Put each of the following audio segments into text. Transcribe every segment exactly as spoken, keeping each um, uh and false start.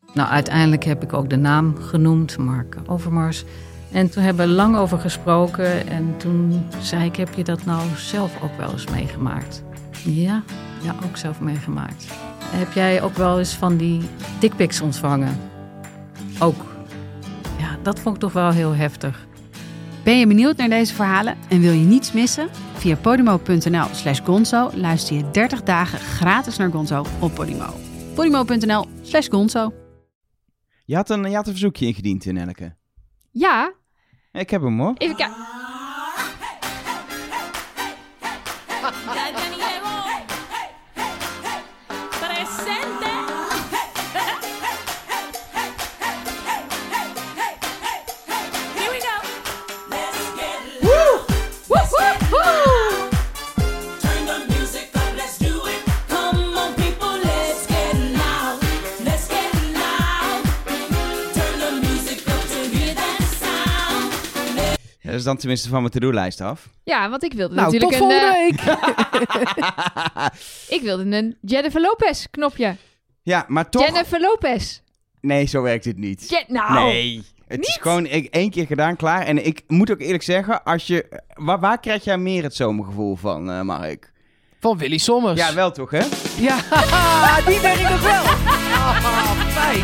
Nou, uiteindelijk heb ik ook de naam genoemd, Mark Overmars. En toen hebben we lang over gesproken. En toen zei ik, heb je dat nou zelf ook wel eens meegemaakt? Ja, ja, ook zelf meegemaakt. Heb jij ook wel eens van die dickpics ontvangen? Ook. Ja, dat vond ik toch wel heel heftig. Ben je benieuwd naar deze verhalen en wil je niets missen? Via podimo.nl slash gonzo luister je dertig dagen gratis naar Gonzo op Podimo. podimo.nl slash gonzo. Je had, een, je had een verzoekje ingediend, Nelleke. Ja. Ik heb hem, hoor. Even kijken. Dat is dan tenminste van mijn to-do-lijst af. Ja, want ik wilde nou, natuurlijk tot een... volgende Uh, week. ik wilde een Jennifer Lopez knopje. Ja, maar toch... Jennifer Lopez. Nee, zo werkt het niet. Je... Nou. Nee. Het niet? is gewoon ik, één keer gedaan, klaar. En ik moet ook eerlijk zeggen, als je... Waar, waar krijg jij meer het zomergevoel van, uh, Mark? Van Willy Sommers. Ja, wel toch, hè? Ja, die ben ik nog wel. Oh, fijn.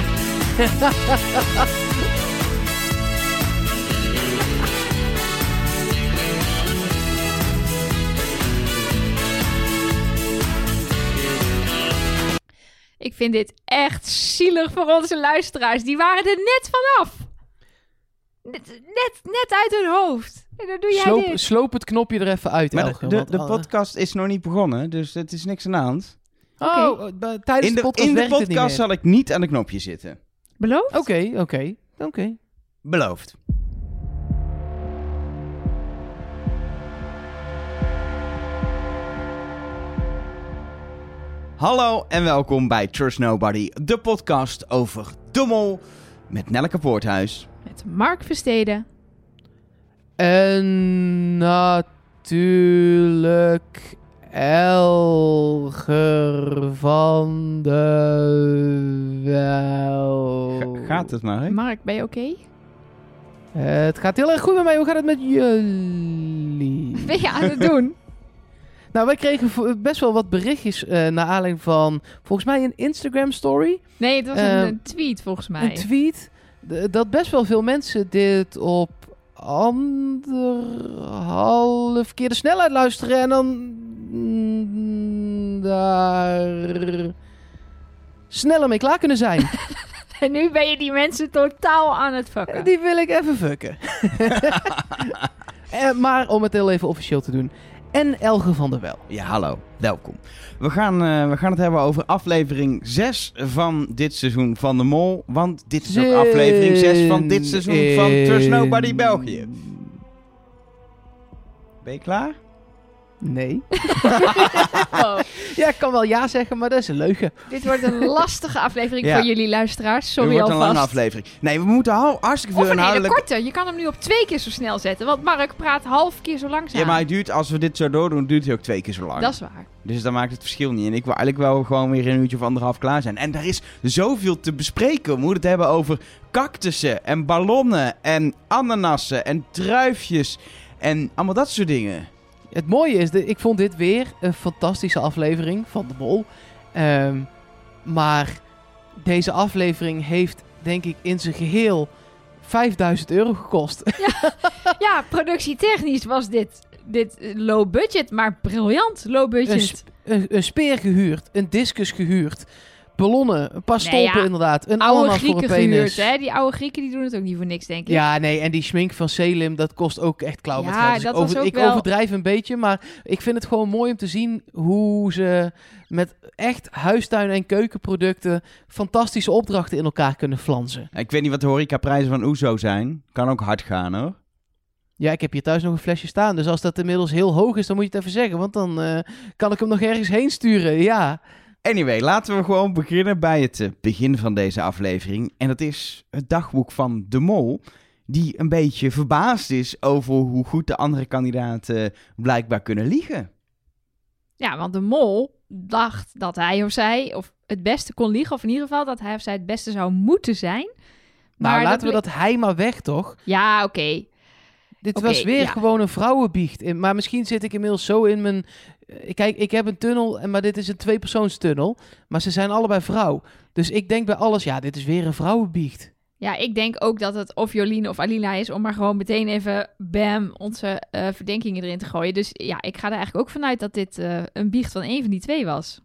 Ik vind dit echt zielig voor onze luisteraars. Die waren er net vanaf. Net, net, net uit hun hoofd. En dan doe jij Sloop, dit. sloop het knopje er even uit, Maar Elge. de, want, de uh, podcast is nog niet begonnen, dus het is niks aan de hand. Oh, Oké. uh, tijdens In de de, podcast in de werkt het niet podcast meer. zal ik niet aan de knopje zitten. Beloofd? Oké, oké, oké. Beloofd. Hallo en welkom bij Trust Nobody, de podcast over de Mol met Nelleke Poorthuis. Met Mark Versteden. En natuurlijk Elger van de Wel. Ga- gaat het maar, hè? Mark, ben je oké? Het gaat heel erg goed met mij. Hoe gaat het met jullie? Ben je aan het doen? Nou, wij kregen vo- best wel wat berichtjes uh, naar aanleiding van volgens mij een Instagram story. Nee, het was Uh, een, een tweet volgens mij. Een tweet. D- dat best wel veel mensen dit op anderhalf keer de snelheid luisteren en dan mm, daar sneller mee klaar kunnen zijn. En nu ben je die mensen totaal aan het fucken. Die wil ik even fucken. eh, maar om het heel even officieel te doen. En Elge van der Wel. Ja, hallo. Welkom. We gaan, uh, we gaan het hebben over aflevering zes van dit seizoen van de Mol. Want dit is ook aflevering zes van dit seizoen van Trust Nobody België. Ben je klaar? Nee. Oh, Ja, ik kan wel ja zeggen, maar dat is een leugen. dit wordt een lastige aflevering Ja. voor jullie luisteraars. Het Sorry wordt een alvast. lange aflevering. Nee, we moeten hal- hartstikke veel Of een hele inhoudelijk... korte. Je kan hem nu op twee keer zo snel zetten. Want Mark praat half keer zo langzaam. Ja, maar het duurt, als we dit zo doordoen, duurt hij ook twee keer zo lang. Dat is waar. Dus dan maakt het verschil niet. En ik wil eigenlijk wel gewoon weer een uurtje of anderhalf klaar zijn. En er is zoveel te bespreken. We moeten het hebben over cactussen en ballonnen en ananassen en druifjes en allemaal dat soort dingen. Het mooie is, de, ik vond dit weer een fantastische aflevering van de Mol. Ehm, maar deze aflevering heeft, denk ik, in zijn geheel vijfduizend euro gekost. Ja, productietechnisch was dit, dit eh, low budget, maar briljant low een, budget. sp- een, een speer gehuurd, een discus gehuurd, ballonnen, een paar Nee, stolpen ja. inderdaad, een Oude ananas voor een Grieken penis. gehuurd, hè? Die oude Grieken die doen het ook niet voor niks, denk ik. Ja, nee, en die schmink van Selim, dat kost ook echt klauw met Ja, geld. Dus dat ik, was over- ook ik wel- overdrijf een beetje, maar ik vind het gewoon mooi om te zien hoe ze met echt huistuin- en keukenproducten fantastische opdrachten in elkaar kunnen flansen. Ik weet niet wat de horecaprijzen van Oezo zijn. Kan ook hard gaan, hoor. Ja, ik heb hier thuis nog een flesje staan, dus als dat inmiddels heel hoog is, dan moet je het even zeggen, want dan eh, kan ik hem nog ergens heen sturen, ja. Anyway, laten we gewoon beginnen bij het uh, begin van deze aflevering. En dat is het dagboek van de Mol, die een beetje verbaasd is over hoe goed de andere kandidaten blijkbaar kunnen liegen. Ja, want de mol dacht dat hij of zij of het beste kon liegen. Of in ieder geval dat hij of zij het beste zou moeten zijn. Maar Maar laten dat we dat hij maar weg, toch? Ja, oké. Okay. Dit Oké, was weer ja. gewoon een vrouwenbiecht. In- Maar misschien zit ik inmiddels zo in mijn... eh, Kijk, ik heb een tunnel, en- maar dit is een tweepersoonstunnel. Maar ze zijn allebei vrouw. Dus ik denk bij alles, ja, dit is weer een vrouwenbiecht. Ja, ik denk ook dat het of Jolien of Alina is om maar gewoon meteen even bam onze uh, verdenkingen erin te gooien. Dus ja, ik ga er eigenlijk ook vanuit dat dit uh, een biecht van een van die twee was.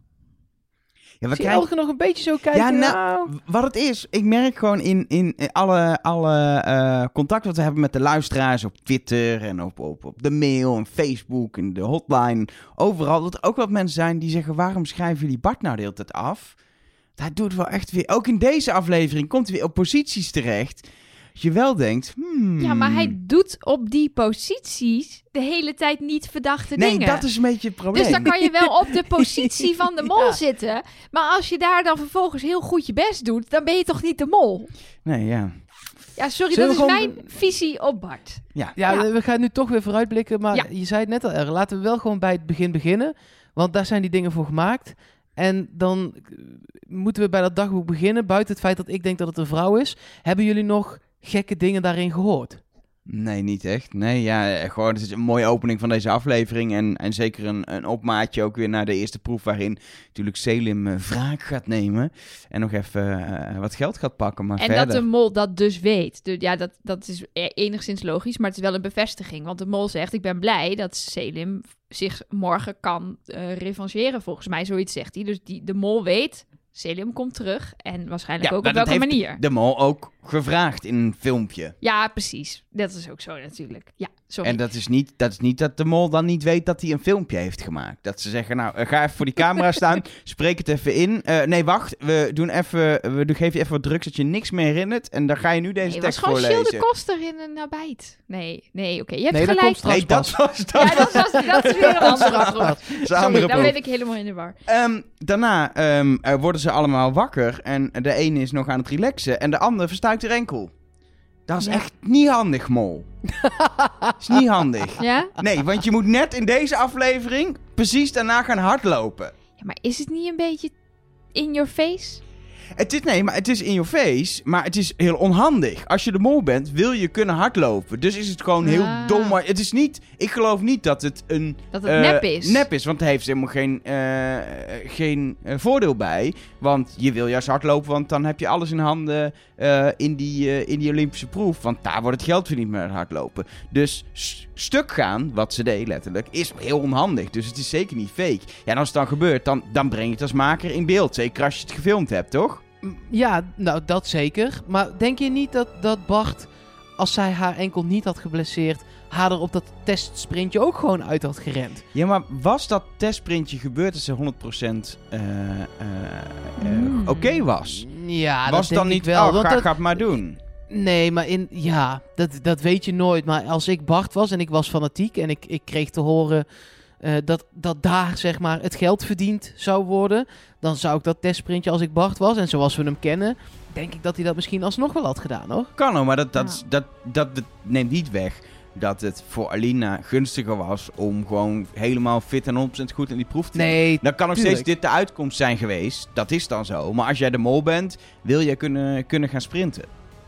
Ja, we Zie krijgen... Elke nog een beetje zo kijken. Ja, nou, nou, wat het is, ik merk gewoon in, in alle, alle uh, contact wat we hebben met de luisteraars op Twitter en op, op, op de mail en Facebook en de hotline, overal, dat er ook wat mensen zijn die zeggen, waarom schrijven jullie Bart nou de hele tijd af? Hij doet wel echt weer, ook in deze aflevering komt hij weer op posities terecht. Dat je wel denkt, hmm... Ja, maar hij doet op die posities de hele tijd niet verdachte nee, dingen. Nee, dat is een beetje het probleem. Dus dan kan je wel op de positie van de mol Ja. zitten. Maar als je daar dan vervolgens heel goed je best doet, dan ben je toch niet de mol? Nee, ja. Ja, sorry, Zullen dat we is gewoon- mijn visie op Bart. Ja, ja, Ja. we gaan nu toch weer vooruitblikken. Maar Ja. je zei het net al erg. Laten we wel gewoon bij het begin beginnen. Want daar zijn die dingen voor gemaakt. En dan eh, moeten we bij dat dagboek beginnen. Buiten het feit dat ik denk dat het een vrouw is. Hebben jullie nog gekke dingen daarin gehoord? Nee, niet echt. Nee, ja, eh, gewoon, het is een mooie opening van deze aflevering. En, en zeker een, een opmaatje ook weer naar de eerste proef, waarin natuurlijk Selim uh, wraak gaat nemen. En nog even uh, wat geld gaat pakken, maar En verder... dat de mol dat dus weet. Dus ja, dat, dat is e- enigszins logisch, maar het is wel een bevestiging. Want de mol zegt, ik ben blij dat Selim zich morgen kan uh, revancheren. Volgens mij, zoiets zegt hij. Dus die, de mol weet, Selim komt terug. En waarschijnlijk Ja, ook maar op dat welke heeft manier. de mol ook gevraagd in een filmpje. Ja, precies. Dat is ook zo natuurlijk. Ja, sorry. En dat is, niet, dat is niet dat de mol dan niet weet dat hij een filmpje heeft gemaakt. Dat ze zeggen, nou, uh, ga even voor die camera staan, spreek het even in. Uh, nee, wacht, we doen even, we doen, geef je even wat drugs dat je niks meer herinnert. En dan ga je nu deze Nee, het was tekst gewoon voorlezen. Gilles de Koster in een nabijt. Nee, nee, oké. Je hebt Nee, dat gelijk. komt straks Nee, dat pas. was dat. Ja, dat, was, dat is weer een andere proef. Dat is een Sorry, andere dan proef. ben ik helemaal in de war. Um, daarna um, uh, worden ze allemaal wakker en de ene is nog aan het relaxen en de andere verstuikt haar enkel. Dat is Ja. echt niet handig, mol. Dat is niet handig. Ja? Nee, want je moet net in deze aflevering precies daarna gaan hardlopen. Ja, maar is het niet een beetje in your face? Het is, nee, maar het is in your face, maar het is heel onhandig. Als je de mol bent, wil je kunnen hardlopen. Dus is het gewoon heel Ah. dom. Maar het is niet, ik geloof niet dat het een... Dat het eh, nep is? Nep is, want hij heeft helemaal geen, eh, geen eh, voordeel bij. Want je wil juist hardlopen, want dan heb je alles in handen eh, in, die, eh, in die Olympische proef. Want daar wordt het geld verdiend met het hardlopen. Dus s- stuk gaan, wat ze deed letterlijk, is heel onhandig. Dus het is zeker niet fake. Ja, en als het dan gebeurt, dan, dan breng je het als maker in beeld. Zeker als je het gefilmd hebt, toch? M- Ja, nou dat zeker. Maar denk je niet dat, dat Bart, als zij haar enkel niet had geblesseerd, haar er op dat testsprintje ook gewoon uit had gerend? Ja, maar was dat testprintje gebeurd dat ze honderd procent eh, eh, eh, Mm. oké was? Ja, was dat dan denk niet, ik wel. oh, want ga, dat- ga het maar doen. Nee, maar in, ja, dat, dat weet je nooit. Maar als ik Bart was en ik was fanatiek en ik, ik kreeg te horen eh, dat, dat daar zeg maar het geld verdiend zou worden, dan zou ik dat testsprintje als ik Bart was, en zoals we hem kennen, denk ik dat hij dat misschien alsnog wel had gedaan, hoor. Kan hoor, maar dat, dat, Ja. dat, dat, dat neemt niet weg dat het voor Alina gunstiger was om gewoon helemaal fit en honderd procent goed in die proef te doen. Nee, Dan kan nog tuurlijk. steeds dit de uitkomst zijn geweest. Dat is dan zo. Maar als jij de mol bent, wil je kunnen, kunnen gaan sprinten.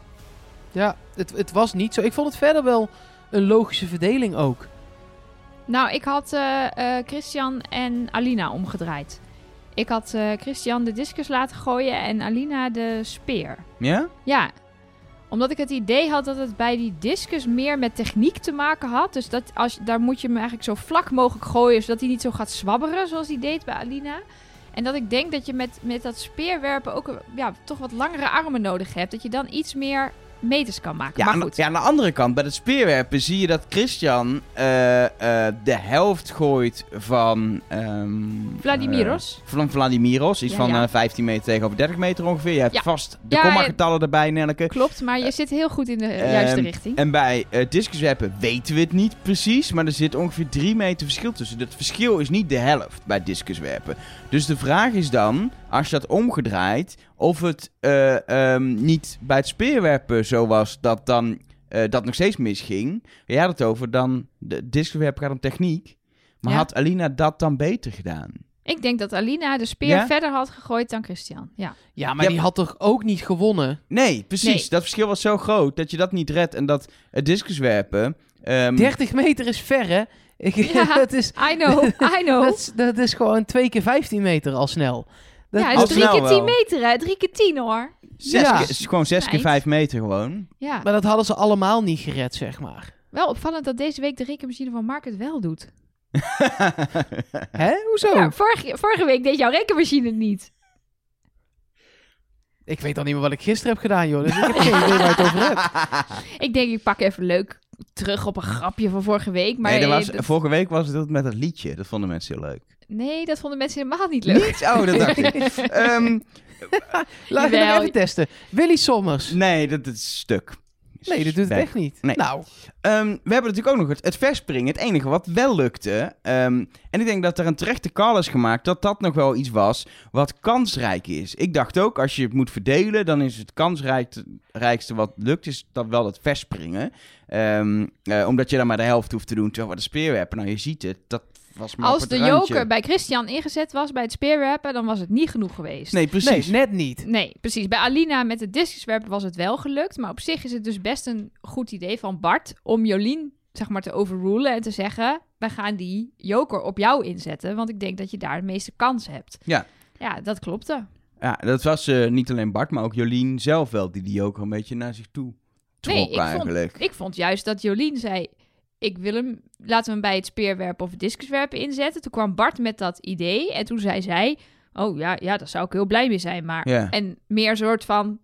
ja, het, het was niet zo. Ik vond het verder wel een logische verdeling ook. Nou, ik had eh, eh, Christian en Alina omgedraaid. Ik had eh, Christian de discus laten gooien en Alina de speer. Ja? Ja, omdat ik het idee had dat het bij die discus meer met techniek te maken had. Dus dat als, daar moet je hem eigenlijk zo vlak mogelijk gooien, zodat hij niet zo gaat zwabberen zoals hij deed bij Alina. En dat ik denk dat je met, met dat speerwerpen ook ja, toch wat langere armen nodig hebt. Dat je dan iets meer meters kan maken. Ja, maar aan, goed. ja, aan de andere kant, bij het speerwerpen zie je dat Christian eh, eh, de helft gooit van... ehm, Vladimiros. eh, van Vladimiros, iets Ja, van ja. eh, vijftien meter tegenover dertig meter ongeveer. Je hebt Ja. vast de Ja, komma-getallen erbij, Nelleke. Klopt, maar je zit heel goed in de Ehm, juiste richting. En bij uh, discuswerpen weten we het niet precies, maar er zit ongeveer drie meter verschil tussen. Dat verschil is niet de helft bij discuswerpen. Dus de vraag is dan, als je dat omgedraaid, of het uh, um, niet bij het speerwerpen zo was dat dan uh, dat nog steeds misging. Je had het over dan, de discuswerpen gaat om techniek. Maar Ja. had Alina dat dan beter gedaan? Ik denk dat Alina de speer Ja? verder had gegooid dan Christian. Ja. Ja, maar Ja, die had toch ook niet gewonnen? Nee, precies. Nee. Dat verschil was zo groot dat je dat niet redt. En dat het discuswerpen... ehm, dertig meter is ver, hè? Ik, Ja. dat, is, I know, I know. dat, is, dat is gewoon twee keer vijftien meter al snel. Dat, ja, het al is drie snel keer tien wel. meter, hè? Drie keer tien, hoor. zes Ja. keer, het is gewoon zes keer Meid. vijf meter gewoon. Ja. Maar dat hadden ze allemaal niet gered, zeg maar. Wel opvallend dat deze week de rekenmachine van Mark het wel doet. Hè? Hoezo? Ja, vorige, vorige week deed jouw rekenmachine het niet. Ik weet al niet meer wat ik gisteren heb gedaan, joh. Dus ik heb geen idee waar je het over hebt. Ik denk, ik pak even leuk terug op een grapje van vorige week. Maar nee, dat was, eh, dat- vorige week was het dat met het liedje. Dat vonden mensen heel leuk. nee, dat vonden mensen helemaal niet leuk. Niet? Oh, dat dacht ik. Ehm, Laat me Jawel. nog even testen. Willy Sommers. nee, dat, dat is stuk. Nee, dat doet het Weg. echt niet. Nee. Nou, Ehm, we hebben natuurlijk ook nog het, het verspringen. Het enige wat wel lukte. Ehm, en ik denk dat er een terechte call is gemaakt dat dat nog wel iets was wat kansrijk is. Ik dacht ook, als je het moet verdelen, dan is het kansrijkste wat lukt, is dat wel het verspringen. Ehm, eh, omdat je dan maar de helft hoeft te doen, terwijl we de speerwerpen, nou je ziet het, dat was maar op Als het de randje. joker bij Christian ingezet was bij het speerwerpen, dan was het niet genoeg geweest. Nee, precies. nee, net niet. Nee, precies. Bij Alina met het discuswerpen was het wel gelukt. Maar op zich is het dus best een goed idee van Bart om Jolien zeg maar te overrulen en te zeggen, wij gaan die joker op jou inzetten, want ik denk dat je daar de meeste kans hebt. Ja. Ja, dat klopte. Ja, dat was eh, niet alleen Bart, maar ook Jolien zelf wel, die die joker een beetje naar zich toe trok Nee, ik vond- eigenlijk. Ik vond juist dat Jolien zei, ik wil hem, laten we hem bij het speerwerpen of het discuswerpen inzetten. Toen kwam Bart met dat idee en toen zei zij, oh ja, ja, daar zou ik heel blij mee zijn. Maar Ja. en meer soort van,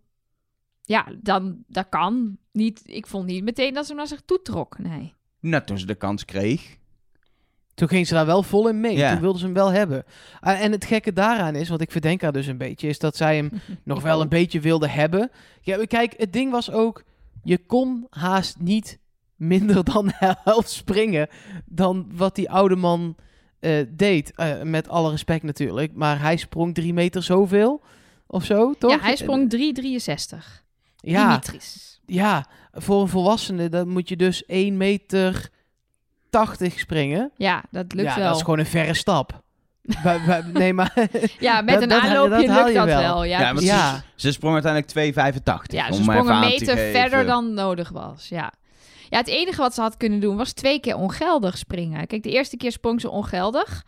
ja, dan, dat kan niet. Ik vond niet meteen dat ze hem naar zich toe trok, nee. Nou, toen ze de kans kreeg. Toen ging ze daar wel vol in mee. Ja. Toen wilde ze hem wel hebben. Ah, en het gekke daaraan is, want ik verdenk haar dus een beetje, is dat zij hem nog wel een beetje wilde hebben. Ja, kijk, het ding was ook, je kon haast niet minder dan de helft springen dan wat die oude man eh, deed. Eh, met alle respect natuurlijk. Maar hij sprong drie meter zoveel of zo, toch? Ja, hij sprong drie komma drieënzestig. Ja, Dimitris. ja, voor een volwassene dan moet je dus één meter tachtig springen. Ja, dat lukt ja, wel. dat is gewoon een verre stap. Bij- bij- nee, maar... Ja, met dat- een dat- aanloopje dat haal lukt je dat wel. wel. Ja, Ja, want precies. Ja. Ze sprong uiteindelijk twee komma vijfentachtig. Ja, ze om maar sprong even een aan te meter geven. verder dan nodig was, ja. Ja, het enige wat ze had kunnen doen was twee keer ongeldig springen. Kijk, de eerste keer sprong ze ongeldig.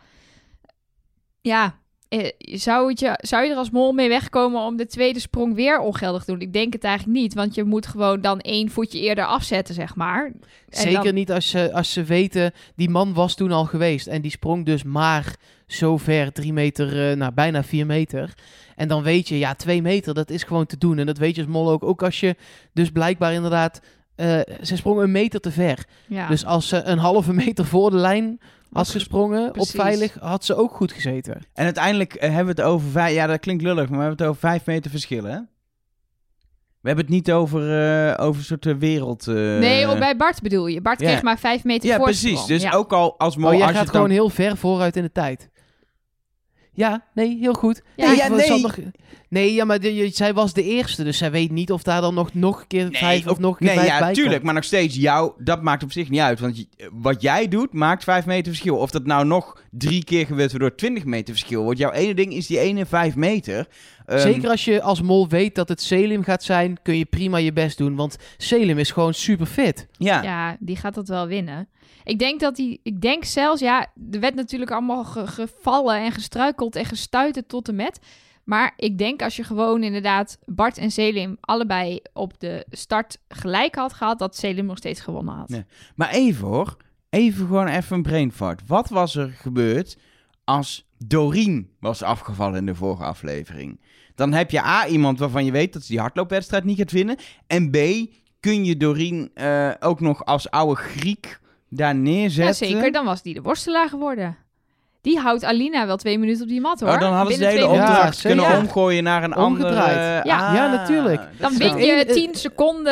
Ja, eh, zou, het je, zou je er als mol mee wegkomen om de tweede sprong weer ongeldig te doen? Ik denk het eigenlijk niet, want je moet gewoon dan één voetje eerder afzetten, zeg maar. En Zeker dan- niet als ze, als ze weten, die man was toen al geweest. En die sprong dus maar zo ver, drie meter, eh, nou bijna vier meter. En dan weet je, ja, twee meter, dat is gewoon te doen. En dat weet je als mol ook. Ook als je dus blijkbaar inderdaad, eh, ze sprong een meter te ver. Ja. Dus als ze een halve meter voor de lijn had gesprongen, op Precies. veilig, had ze ook goed gezeten. En uiteindelijk eh, hebben we het over vijf... Ja, dat klinkt lullig, maar we hebben het over vijf meter verschil, hè? We hebben het niet over, eh, over een soort eh, wereld... eh, nee, oh, bij Bart bedoel je. Bart Ja. kreeg maar vijf meter Ja, voorsprong. precies. Dus Ja. ook al als mol... Oh, jij als je gaat het dan- gewoon heel ver vooruit in de tijd. Ja, nee, heel goed. Ja, nee, ja, we- nee. zal nog- nee, ja, maar de- je- zij was de eerste, dus zij weet niet of daar dan nog, nog een keer Nee, vijf of ook- nog een keer nee, vijf ja, bij tuurlijk. komt. Maar nog steeds, jou, dat maakt op zich niet uit. Want je- wat jij doet, maakt vijf meter verschil. Of dat nou nog drie keer gebeurt, waardoor twintig meter verschil wordt. Jouw ene ding is die ene vijf meter. Ehm, Zeker als je als mol weet dat het Selim gaat zijn, kun je prima je best doen. Want Selim is gewoon super fit. Ja. Ja, die gaat dat wel winnen. Ik denk dat hij, ik denk zelfs, ja, er werd natuurlijk allemaal ge- gevallen en gestruikeld en gestuiterd tot en met. Maar ik denk als je gewoon inderdaad Bart en Selim allebei op de start gelijk had gehad, dat Selim nog steeds gewonnen had. Nee. Maar even hoor, even gewoon even een brain fart. Wat was er gebeurd als Doreen was afgevallen in de vorige aflevering? Dan heb je A, iemand waarvan je weet dat ze die hardloopwedstrijd niet gaat winnen. En B, kun je Doreen eh, ook nog als oude Griek daar Ja, neerzetten? zeker. Dan was die de worstelaar geworden. Die houdt Alina wel twee minuten op die mat, hoor. Oh, dan hadden ze de Binnen hele twee Ja, opdracht zeker. kunnen Ja. omgooien naar een andere... Omgedraaid. Ja. Ja, natuurlijk. dat Dan is win wel- je Eh, tien seconden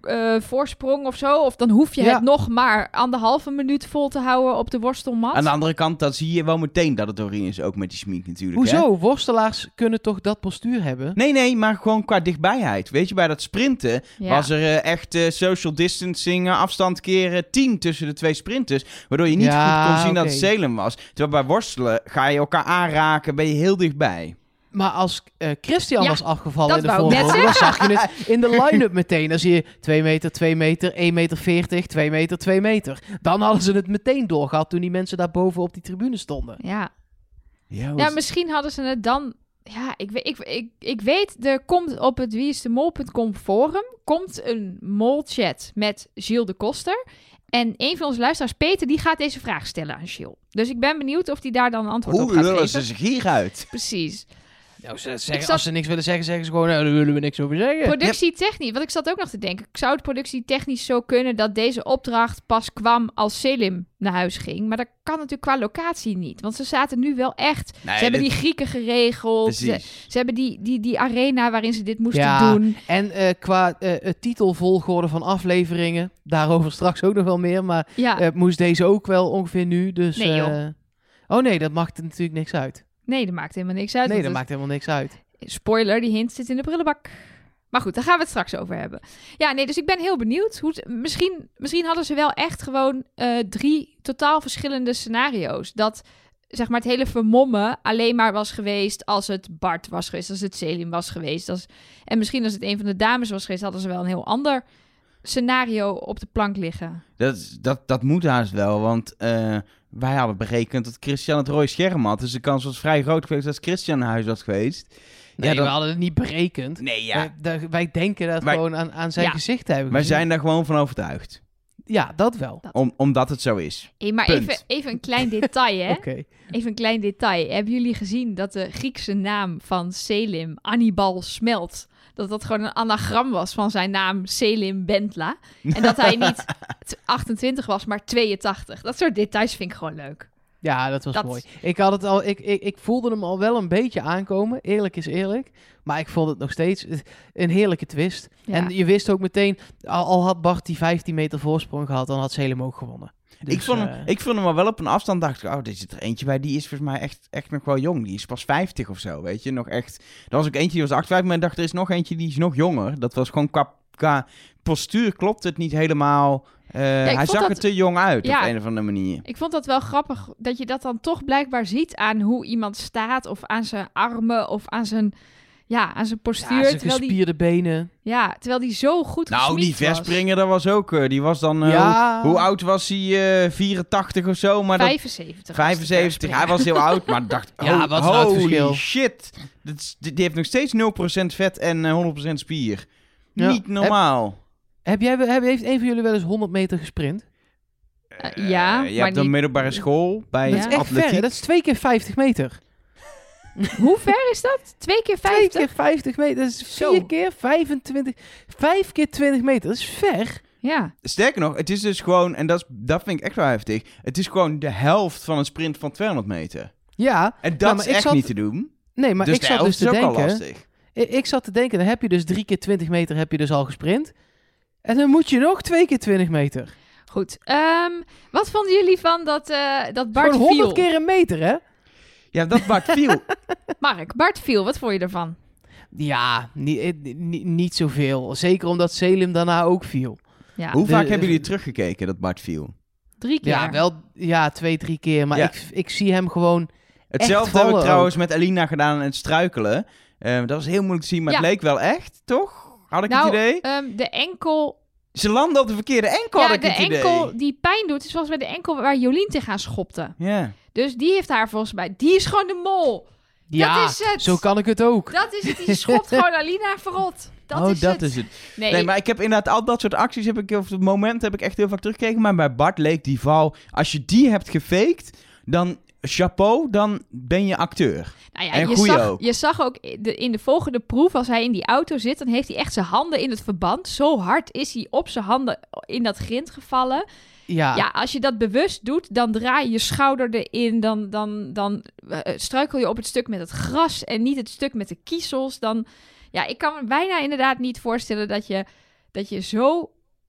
uh, voorsprong of zo. Of dan hoef je Ja. het nog maar anderhalve minuut vol te houden op de worstelmat. Aan de andere kant, dan zie je wel meteen dat het doorheen is, ook met die smink natuurlijk. Hoezo? Hè? Worstelaars kunnen toch dat postuur hebben? Nee, nee, maar gewoon qua dichtbijheid. Weet je, bij dat sprinten Ja. was er uh, echt uh, social distancing, uh, afstand keren tien tussen de twee sprinters. Waardoor je niet Ja, goed kon zien oké. dat het Salem was. Terwijl bij worstelen ga je elkaar aanraken, ben je heel dichtbij. Maar als uh, Christian Ja, was afgevallen dat in de wou ik net voorronde, dan zag je het in de line-up meteen. Dan zie je twee meter, twee meter, één meter veertig, twee meter, twee meter. Dan hadden ze het meteen doorgehad toen die mensen daar boven op die tribune stonden. Ja. Ja, Ja, misschien hadden ze het dan... Ja, ik, weet- ik, ik, ik weet, er komt op het wieisdemol punt com forum... komt een molchat met Gilles de Koster. En een van onze luisteraars, Peter, die gaat deze vraag stellen aan Gilles. Dus ik ben benieuwd of hij daar dan een antwoord op Hoe gaat lullen geven. ze zich hieruit? Precies. Nou, ze zeggen, Ik zat- Als ze niks willen zeggen, zeggen ze gewoon, nou, daar willen we niks over zeggen. Productietechnisch, want ik zat ook nog te denken... zou het productietechnisch zo kunnen dat deze opdracht pas kwam als Selim naar huis ging? Maar dat kan natuurlijk qua locatie niet. Want ze zaten nu wel echt... Nee, ze hebben dit- die Grieken geregeld. Ze, Precies. ze hebben die, die, die arena waarin ze dit moesten Ja, doen. En uh, qua uh, het titelvolgorde van afleveringen, daarover straks ook nog wel meer, maar Ja, uh, moest deze ook wel ongeveer nu. Dus, Nee, joh. uh, oh nee, dat maakt er natuurlijk niks uit. nee, dat maakt helemaal niks uit. Nee, want dat het- maakt helemaal niks uit. Spoiler, die hint zit in de prullenbak. Maar goed, daar gaan we het straks over hebben. Ja, nee, dus ik ben heel benieuwd. Hoe het- misschien, misschien hadden ze wel echt gewoon eh, drie totaal verschillende scenario's. Dat, zeg maar, het hele vermommen alleen maar was geweest als het Bart was geweest, als het Selim was geweest. Als, en misschien als het een van de dames was geweest, hadden ze wel een heel ander scenario op de plank liggen. Dat, dat, dat moet haast wel, want uh, wij hadden berekend dat Christian het rode scherm had. Dus de kans was vrij groot geweest dat Christian naar huis was geweest. Nee, Ja, dan- we hadden het niet berekend. Nee, ja. Wij, daar- wij denken dat Wij- gewoon aan, aan zijn Ja. gezicht te hebben Wij gezien. zijn daar gewoon van overtuigd. Ja, dat wel. Om, omdat het zo is. Hey, maar Punt. even, even een klein detail, hè? Oké. Even een klein detail. Hebben jullie gezien dat de Griekse naam van Selim, Annibal Smelt, dat dat gewoon een anagram was van zijn naam Selim Bentla? En dat hij niet t- achtentwintig was, maar tweeëntachtig. Dat soort details vind ik gewoon leuk. Ja, dat was Dat- mooi. Ik, had het al, ik, ik, ik voelde hem al wel een beetje aankomen. Eerlijk is eerlijk. Maar ik vond het nog steeds een heerlijke twist. Ja. En je wist ook meteen, al, al had Bart die vijftien meter voorsprong gehad, dan had Selim ook gewonnen. Dus, ik, vond hem, eh, ik vond hem al wel op een afstand, dacht ik, oh, er zit er eentje bij, die is volgens mij echt, echt nog wel jong. Die is pas vijftig of zo, weet je. Nog echt, er was ook eentje die was achtenvijftig, maar ik dacht, er is nog eentje die is nog jonger. Dat was gewoon qua, qua postuur klopt het niet helemaal. Uh, ik hij vond zag dat- er te jong uit Ja. op een of andere manier. Ik vond dat wel grappig dat je dat dan toch blijkbaar ziet aan hoe iemand staat, of aan zijn armen, of aan zijn, ja, aan zijn postuur. ja, zijn terwijl, die, gespierde benen. ja, terwijl die zo goed Nou, die gesminkt was. verspringer, dat was ook, uh, die was dan, uh, Ja. hoe, hoe oud was hij? Uh, vierentachtig of zo? Maar dat, vijfenzeventig. was de vijfenzeventig, hij verspringer. was heel oud, maar ik dacht, Ja, oh, wat is nou het holy verschil? shit. Dat is- die, die heeft nog steeds nul procent vet en uh, honderd procent spier. Ja. Niet normaal. Heb jij, heb, heeft een van jullie wel eens honderd meter gesprint? Uh, ja, Uh, je maar hebt een niet- middelbare school bij Dat Dat is echt atletiek. ver, hè? Dat is twee keer vijftig meter. Hoe ver is dat? Twee keer Twee vijftig? keer vijftig meter, dat is Zo. vier keer vijfentwintig. Vijf keer twintig meter, dat is ver. Ja. Sterker nog, het is dus gewoon, en dat, is, dat vind ik echt wel heftig, het is gewoon de helft van een sprint van tweehonderd meter. Ja, En dat Nou, maar is ik echt zat- niet te doen. nee, maar dus ik de zat helft dus te is ook al denken... lastig. Ik, ik zat te denken, dan heb je dus drie keer twintig meter heb je dus al gesprint. En dan moet je nog twee keer twintig meter. Goed. Ehm, wat vonden jullie van dat, eh, dat Bart Gewoon honderd viel? keer een meter, hè? Ja, dat Bart viel. Mark, Bart viel. Wat vond je ervan? Ja, niet, niet, niet zoveel. Zeker omdat Selim daarna ook viel. Ja, Hoe De- vaak hebben jullie teruggekeken dat Bart viel? drie keer. Ja, wel ja, twee, drie keer. Maar Ja. ik, ik zie hem gewoon... Hetzelfde heb ik vallen trouwens met Alina gedaan en het struikelen. Eh, dat was heel moeilijk te zien, maar Ja. het leek wel echt, toch? Had ik nou, het idee? ehm, de enkel, Ze landde op de verkeerde enkel, ja, had ik de het idee. enkel die pijn doet, is volgens mij de enkel waar Jolien tegenaan schopte. Ja. Dus die heeft haar volgens mij... Die is gewoon de mol. Ja, dat is het. zo kan ik het ook. Dat is het. Die schopt gewoon Alina verrot. Dat oh, is dat het. is het. Nee, Nee, maar ik heb inderdaad al dat soort acties, heb ik, of het moment heb ik echt heel vaak teruggekeken. Maar bij Bart leek die val, als je die hebt gefaked, dan chapeau, dan ben je acteur. nou ja, en je, goeie zag, ook. je zag ook de, in de volgende proef, als hij in die auto zit, dan heeft hij echt zijn handen in het verband. Zo hard is hij op zijn handen in dat grind gevallen. Ja, Ja, als je dat bewust doet, dan draai je je schouder erin. Dan, dan, dan uh, struikel je op het stuk met het gras en niet het stuk met de kiezels. Dan, ja, ik kan me bijna inderdaad niet voorstellen dat je, dat je zo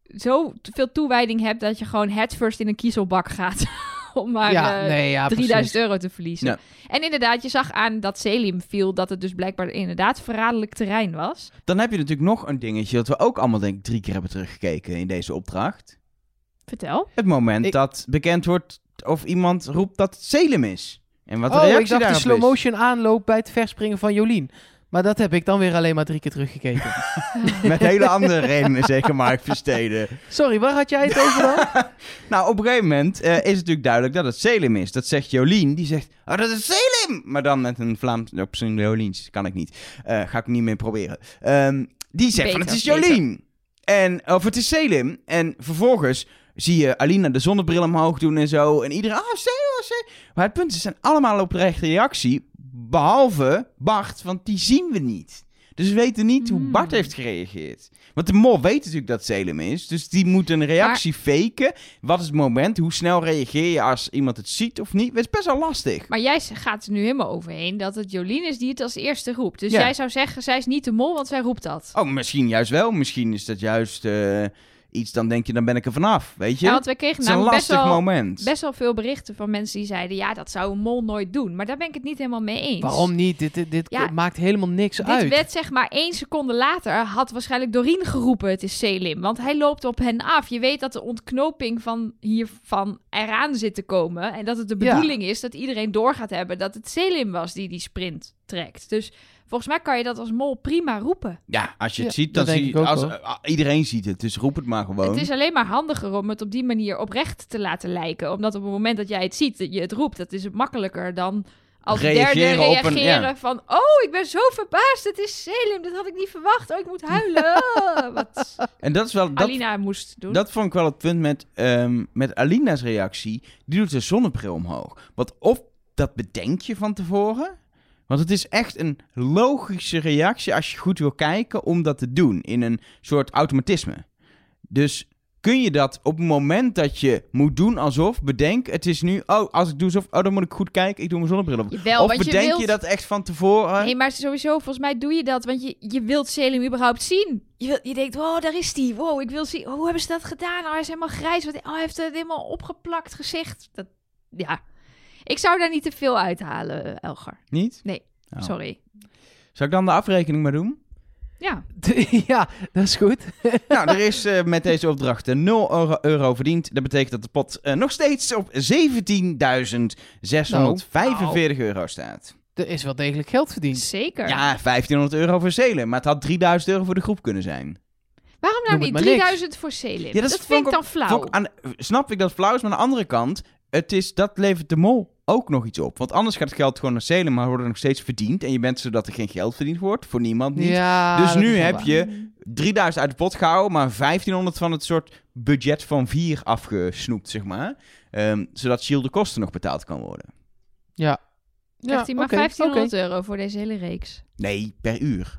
zo veel toewijding hebt dat je gewoon headfirst in een kiezelbak gaat. Om maar ja, uh, nee, ja, drieduizend precies. euro te verliezen. Ja. En inderdaad, je zag aan dat Selim viel dat het dus blijkbaar inderdaad verraderlijk terrein was. Dan heb je natuurlijk nog een dingetje dat we ook allemaal denk ik drie keer hebben teruggekeken in deze opdracht. Vertel. Het moment Ik- dat bekend wordt of iemand roept dat het Selim is. En wat de Oh, reactie ik dacht de daarop slow is. motion aanloop bij het verspringen van Jolien. Maar dat heb ik dan weer alleen maar drie keer teruggekeken. Met hele andere redenen, zeker Mark Versteden. Sorry, waar had jij het over dan? Nou, op een gegeven moment uh, is het natuurlijk duidelijk dat het Selim is. Dat zegt Jolien, die zegt, oh, dat is Selim! Maar dan met een Vlaams, op zijn Joliens, kan ik niet. Uh, ga ik niet meer proberen. Um, die zegt van, Beter, het is beter. Jolien. En, of het is Selim. En vervolgens zie je Alina de zonnebril omhoog doen en zo. En iedereen, ah, oh, Selim, Selim. Maar het punt is, ze zijn allemaal op rechte reactie. Behalve Bart, want die zien we niet. Dus we weten niet hoe Hmm. Bart heeft gereageerd. Want de mol weet natuurlijk dat het Selim is. Dus die moet een reactie faken. Wat is het moment? Hoe snel reageer je als iemand het ziet of niet? Het is best wel lastig. Maar jij gaat er nu helemaal overheen dat het Jolien is die het als eerste roept. Dus Ja. jij zou zeggen, zij is niet de mol, want zij roept dat. Oh, misschien juist wel. Misschien is dat juist uh, iets, dan denk je, dan ben ik er vanaf. Weet je? Ja, want we kregen het is een namelijk best lastig wel, moment. best wel veel berichten van mensen die zeiden... ja, dat zou een mol nooit doen. Maar daar ben ik het niet helemaal mee eens. Waarom niet? Dit, dit, dit Ja, maakt helemaal niks Dit uit. werd zeg maar één seconde later... had waarschijnlijk Doreen geroepen, het is Selim. Want hij loopt op hen af. Je weet dat de ontknoping van hiervan eraan zit te komen. En dat het de Ja. bedoeling is dat iedereen door gaat hebben... dat het Selim was die die sprint trekt. Dus volgens mij kan je dat als mol prima roepen. Ja, als je het Ja, ziet, dan dat denk zie ik je... ook Als, wel. uh, iedereen ziet het, dus roep het maar gewoon. Het is alleen maar handiger om het op die manier oprecht te laten lijken. Omdat op het moment dat jij het ziet, dat je het roept... dat is het makkelijker dan als Reageren derde op een- reageren ja. van... oh, ik ben zo verbaasd, het is Selim, dat had ik niet verwacht. Oh, ik moet huilen. Oh, wat En dat is wel... Dat, Alina moest doen. Dat vond ik wel het punt met, um, met Alina's reactie. Die doet de zonnebril omhoog. Want of dat bedenk je van tevoren. Want het is echt een logische reactie als je goed wil kijken om dat te doen. In een soort automatisme. Dus kun je dat op het moment dat je moet doen alsof, bedenk, het is nu, oh, als ik doe alsof, oh, dan moet ik goed kijken, ik doe mijn zonnebril op. Jawel, of want je bedenk je, wilt- dat echt van tevoren? Nee, maar sowieso, volgens mij doe je dat. Want je, je wilt Selim überhaupt zien. Je, wil, je denkt, wow, daar is die. Wow, ik wil zien. Oh, hoe hebben ze dat gedaan? Oh, hij is helemaal grijs. Wat, oh, hij heeft het helemaal opgeplakt gezicht. Dat, ja. Ik zou daar niet te veel uithalen, Elger. Niet? Nee, Oh. sorry. Zal ik dan de afrekening maar doen? Ja. Ja, dat is goed. Nou, er is uh, met deze opdracht uh, nul euro, euro verdiend. Dat betekent dat de pot uh, nog steeds op zeventienduizend zeshonderdvijfenveertig euro staat. Er is wel degelijk geld verdiend. Zeker. Ja, vijftienhonderd euro voor Selim. Maar het had drieduizend euro voor de groep kunnen zijn. Waarom nou Noem het niet maar drieduizend voor Selim? Ja, dat vond vind ik ook- dan flauw. vond ik aan- snap ik dat het flauw is, maar aan de andere kant, het is, dat levert de mol ook nog iets op. Want anders gaat het geld gewoon naar Selim, maar wordt er nog steeds verdiend. En je bent zodat er geen geld verdiend wordt, voor niemand niet. Ja, Dus dat nu is wel heb waar. je drieduizend uit de pot gehouden, maar vijftienhonderd van het soort budget van vier afgesnoept, zeg maar. Ehm, zodat Shield de kosten nog betaald kan worden. Ja. Krijgt hij maar oké, vijftienhonderd oké. euro voor deze hele reeks. Nee, per uur.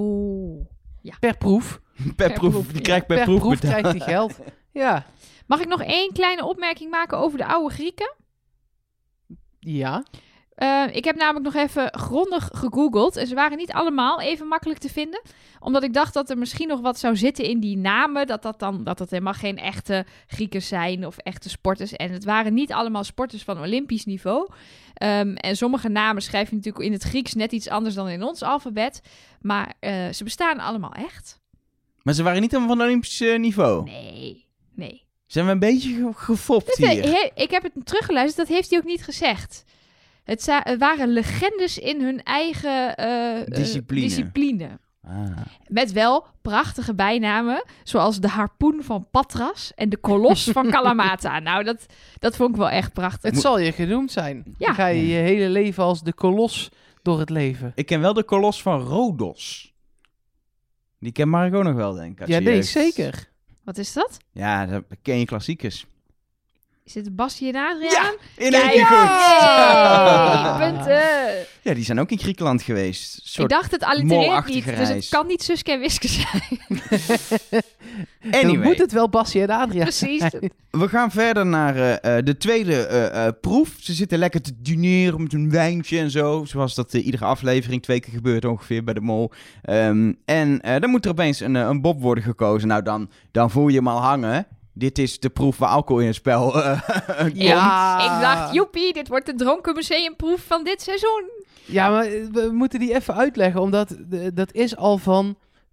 Oh. Per proef. Per, Per proef. proef, Die ja. krijgt per, Per, proef, proef betaald. krijgt hij geld. Ja. Mag ik nog één kleine opmerking maken over de oude Grieken? Ja. Uh, ik heb namelijk nog even grondig gegoogeld. En ze waren niet allemaal even makkelijk te vinden. Omdat ik dacht dat er misschien nog wat zou zitten in die namen. Dat dat dan dat het helemaal geen echte Grieken zijn of echte sporters. En het waren niet allemaal sporters van Olympisch niveau. Um, en sommige namen schrijf je natuurlijk in het Grieks net iets anders dan in ons alfabet. Maar uh, ze bestaan allemaal echt. Maar ze waren niet allemaal van Olympisch uh, niveau. Nee, nee. Zijn we een beetje ge- gefopt Dat, hier? he, ik heb het teruggeluisterd, dat heeft hij ook niet gezegd. Het, za- het waren legendes in hun eigen uh, Discipline. Uh, discipline. Ah. Met wel prachtige bijnamen, zoals de harpoen van Patras en de kolos van Kalamata. Nou, dat, dat vond ik wel echt prachtig. Het zal je genoemd zijn. Ja. Dan ga je je hele leven als de kolos door het leven. Ik ken wel de kolos van Rhodos. Die ken Mark ook nog wel, denk ik. uit Ja, zijn nee, jeugd. zeker. Wat is dat? Ja, dat ken je klassiekers. Is het Bassie en Adriaan? Ja, in één keer Kijk, goed. hey, punten. Ja, die zijn ook in Griekenland geweest. Een Ik soort dacht, het allitereert molachtige niet. Dus het reis. kan niet Suske en Wiske zijn. Dan Anyway, moet het wel Bassie en Adriaan Precies. zijn. we gaan verder naar uh, uh, de tweede uh, uh, proef. Ze zitten lekker te dineren met een wijntje en zo. Zoals dat uh, iedere aflevering twee keer gebeurt ongeveer bij de mol. Um, en uh, dan moet er opeens een, een bob worden gekozen. Nou, dan, dan voel je hem al hangen. Dit is de proef waar alcohol in het spel uh, komt. Ja. Ik dacht, joepie, dit wordt de dronken museumproef van dit seizoen. Ja, maar we moeten die even uitleggen, omdat uh, dat is al van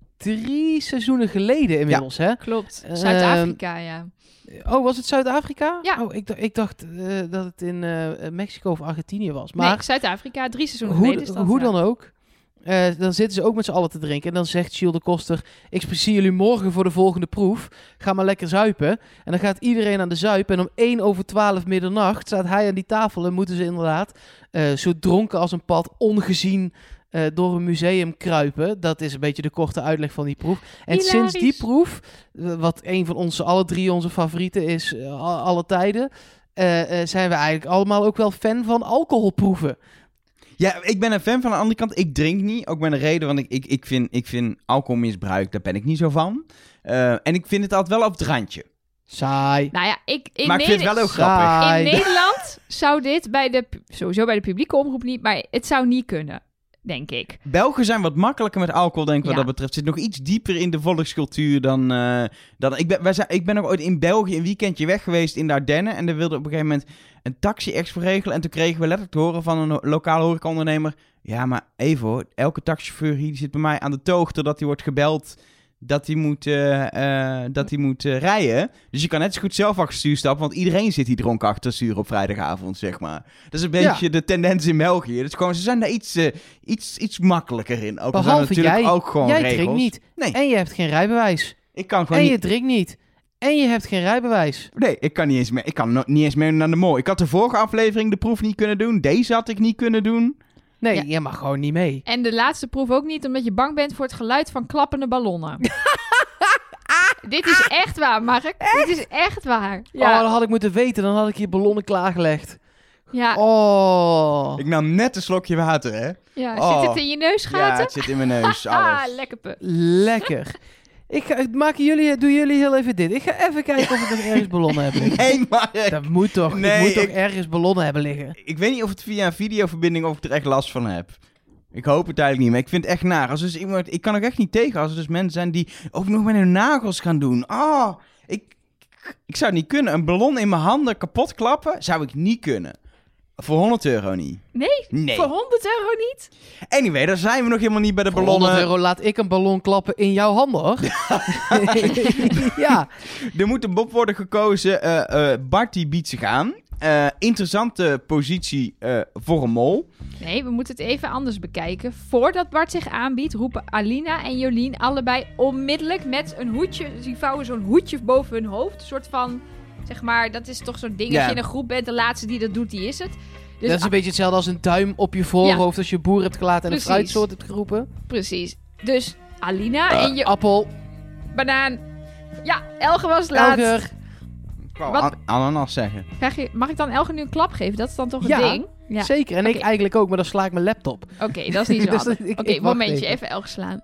drie seizoenen geleden inmiddels, hè? Klopt. Ehm, Zuid-Afrika, ja. Oh, was het Zuid-Afrika? Ja. Oh, ik, d- ik dacht uh, dat het in uh, Mexico of Argentinië was. Maar Nee, Zuid-Afrika, drie seizoenen hoe, geleden is dat. hoe ja. dan ook, uh, dan zitten ze ook met z'n allen te drinken. En dan zegt Gilles de Koster, ik zie jullie morgen voor de volgende proef. Ga maar lekker zuipen. En dan gaat iedereen aan de zuip. En om één over twaalf middernacht staat hij aan die tafel. En moeten ze inderdaad uh, zo dronken als een pad, ongezien uh, door een museum kruipen. Dat is een beetje de korte uitleg van die proef. En Hilarisch. sinds die proef, uh, wat een van onze, alle drie onze favorieten is, uh, al- alle tijden, uh, uh, zijn we eigenlijk allemaal ook wel fan van alcoholproeven. Ja, ik ben een fan van de andere kant. Ik drink niet. Ook met een reden, want ik, ik, ik, vind, ik vind alcoholmisbruik, daar ben ik niet zo van. Uh, en ik vind het altijd wel op het randje. Saai. Nou ja, ik, in, Maar ik vind het wel heel grappig. Saai. in Nederland zou dit bij de, pu- sowieso bij de publieke omroep niet, maar het zou niet kunnen, denk ik. Belgen zijn wat makkelijker met alcohol, denk ik, wat Ja. dat betreft. Zit nog iets dieper in de volkscultuur dan... Uh, dan ik, ben, wij zijn, ik ben ook ooit in België een weekendje weg geweest in de Ardennen. En daar wilde op een gegeven moment een taxi voor regelen. En toen kregen we letterlijk te horen van een ho- lokale horecaondernemer... Ja, maar even hoor, elke taxichauffeur hier die zit bij mij aan de toog... totdat hij wordt gebeld dat hij moet, uh, uh, dat hij moet uh, rijden. Dus je kan net zo goed zelf achter het stuur stappen... want iedereen zit hier dronken achter het stuur op vrijdagavond, zeg maar. Dat is een beetje Ja. de tendens in België. Dus gewoon, ze zijn daar iets, uh, iets, iets makkelijker in. Ook al zijn er Behalve natuurlijk jij. ook gewoon Jij regels. drinkt niet. Nee, En je hebt geen rijbewijs. ik kan gewoon En je niet... drinkt niet. En je hebt geen rijbewijs. Nee, ik kan niet eens meer. Ik kan no- niet eens meer naar de mol. Ik had de vorige aflevering de proef niet kunnen doen. Deze had ik niet kunnen doen. Nee, Ja. je mag gewoon niet mee. En de laatste proef ook niet, omdat je bang bent voor het geluid van klappende ballonnen. Dit is echt waar, Mark. Dit is echt waar. Oh, Ja, dat had ik moeten weten. Dan had ik hier ballonnen klaargelegd. ja, Oh. Ik nam net een slokje water, hè? ja. Oh. Zit het in je Ja, neusgaten? het zit in mijn neus, Ah, alles. lekker pu. Lekker. Ik ga, maken jullie, doen jullie heel even dit. Ik ga even kijken of ik nog ergens ballonnen heb liggen. Nee, maar... Dat moet toch. Nee, ik moet toch ik- ergens ballonnen hebben liggen. Ik weet niet of het via een videoverbinding of ik er echt last van heb. Ik hoop het eigenlijk niet, maar ik vind het echt naar. Als dus iemand, ik kan er echt niet tegen als er dus mensen zijn die ook nog met hun nagels gaan doen. Ah, ik, ik zou het niet kunnen. Een ballon in mijn handen kapot klappen, zou ik niet kunnen. Voor honderd euro niet. Nee? Nee. Voor honderd euro niet? Anyway, daar zijn we nog helemaal niet bij de Voor ballonnen. honderd euro laat ik een ballon klappen in jouw handen, hoor. Ja. Er moet een Bob worden gekozen. Uh, uh, Bart die biedt zich aan. Uh, interessante positie uh, voor een mol. Nee, we moeten het even anders bekijken. Voordat Bart zich aanbiedt, roepen Alina en Jolien allebei onmiddellijk met een hoedje. Die vouwen zo'n hoedje boven hun hoofd. Een soort van, zeg maar, dat is toch zo'n ding. Ja. Als je in een groep bent, de laatste die dat doet, die is het. Dus Dat is een beetje hetzelfde als een duim op je voorhoofd als je boer hebt gelaten en Precies. een fruitsoort hebt geroepen. Precies. Dus Alina Uh, en je appel, banaan. Ja, Elge was laat. elger. Ik wou Wat- an- ananas zeggen. Krijg je, mag ik dan Elge nu een klap geven? Dat is dan toch een Ja, ding? Ja. Zeker. En Oké. ik eigenlijk ook, maar dan sla ik mijn laptop. Oké, dat is niet zo Dus handig. dat- ik- Oké, ik wacht momentje. even. Even Elge slaan.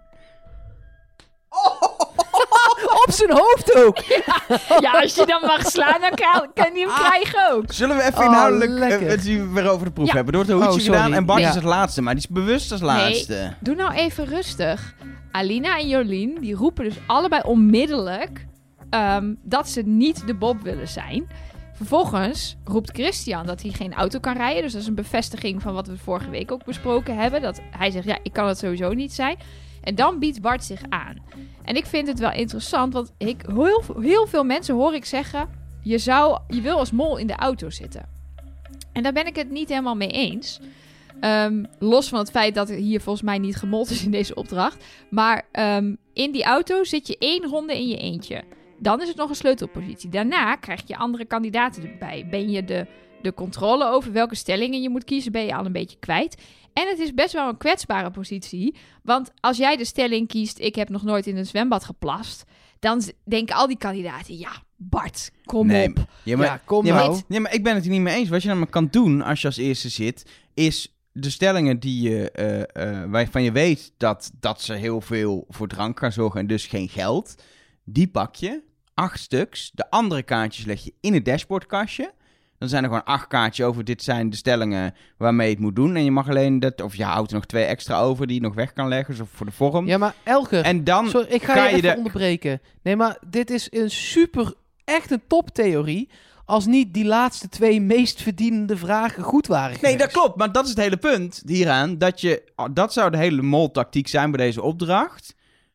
Op zijn hoofd ook! Ja, als je dan mag slaan, dan kan, kan je hem krijgen ook. Zullen we even Oh, inhoudelijk lekker. uh, het zien weer over de proef Ja. hebben? Er wordt een hoedje Oh, sorry. gedaan en Bart Ja. is het laatste. Maar die is bewust als laatste. Doe nou even rustig. Alina en Jolien, die roepen dus allebei onmiddellijk ehm, dat ze niet de Bob willen zijn. Vervolgens roept Christian dat hij geen auto kan rijden. Dus dat is een bevestiging van wat we vorige week ook besproken hebben. Dat hij zegt, ja, ik kan het sowieso niet zijn. En dan biedt Bart zich aan. En ik vind het wel interessant, want ik, heel, heel veel mensen hoor ik zeggen... Je, zou, je wil als mol in de auto zitten. En daar ben ik het niet helemaal mee eens. Um, los van het feit dat er hier volgens mij niet gemold is in deze opdracht. Maar um, in die auto zit je één ronde in je eentje. Dan is het nog een sleutelpositie. Daarna krijg je andere kandidaten erbij. Ben je de, de controle over welke stellingen je moet kiezen, ben je al een beetje kwijt. En het is best wel een kwetsbare positie. Want als jij de stelling kiest, ik heb nog nooit in een zwembad geplast, dan denken al die kandidaten, ja, Bart, kom Nee, op. Ja, maar, Ja, kom ja, maar, nou. nee, maar ik ben het er niet mee eens. Wat je namelijk kan doen als je als eerste zit, is de stellingen die je, uh, uh, waarvan je weet dat, dat ze heel veel voor drank gaan zorgen en dus geen geld, die pak je, acht stuks. De andere kaartjes leg je in het dashboardkastje. Dan zijn er gewoon acht kaartjes over. Dit zijn de stellingen waarmee je het moet doen. En je mag alleen dat, of je houdt er nog twee extra over die je nog weg kan leggen, zo voor de vorm. Ja, maar Elger, En dan sorry, ik ga, ga je je even de- onderbreken. Nee, maar dit is een super, echt een toptheorie. Als niet die laatste twee meest verdienende vragen goed waren Nee, geweest. dat klopt. Maar dat is het hele punt hieraan. Dat, je, dat zou de hele mol-tactiek zijn bij deze opdracht.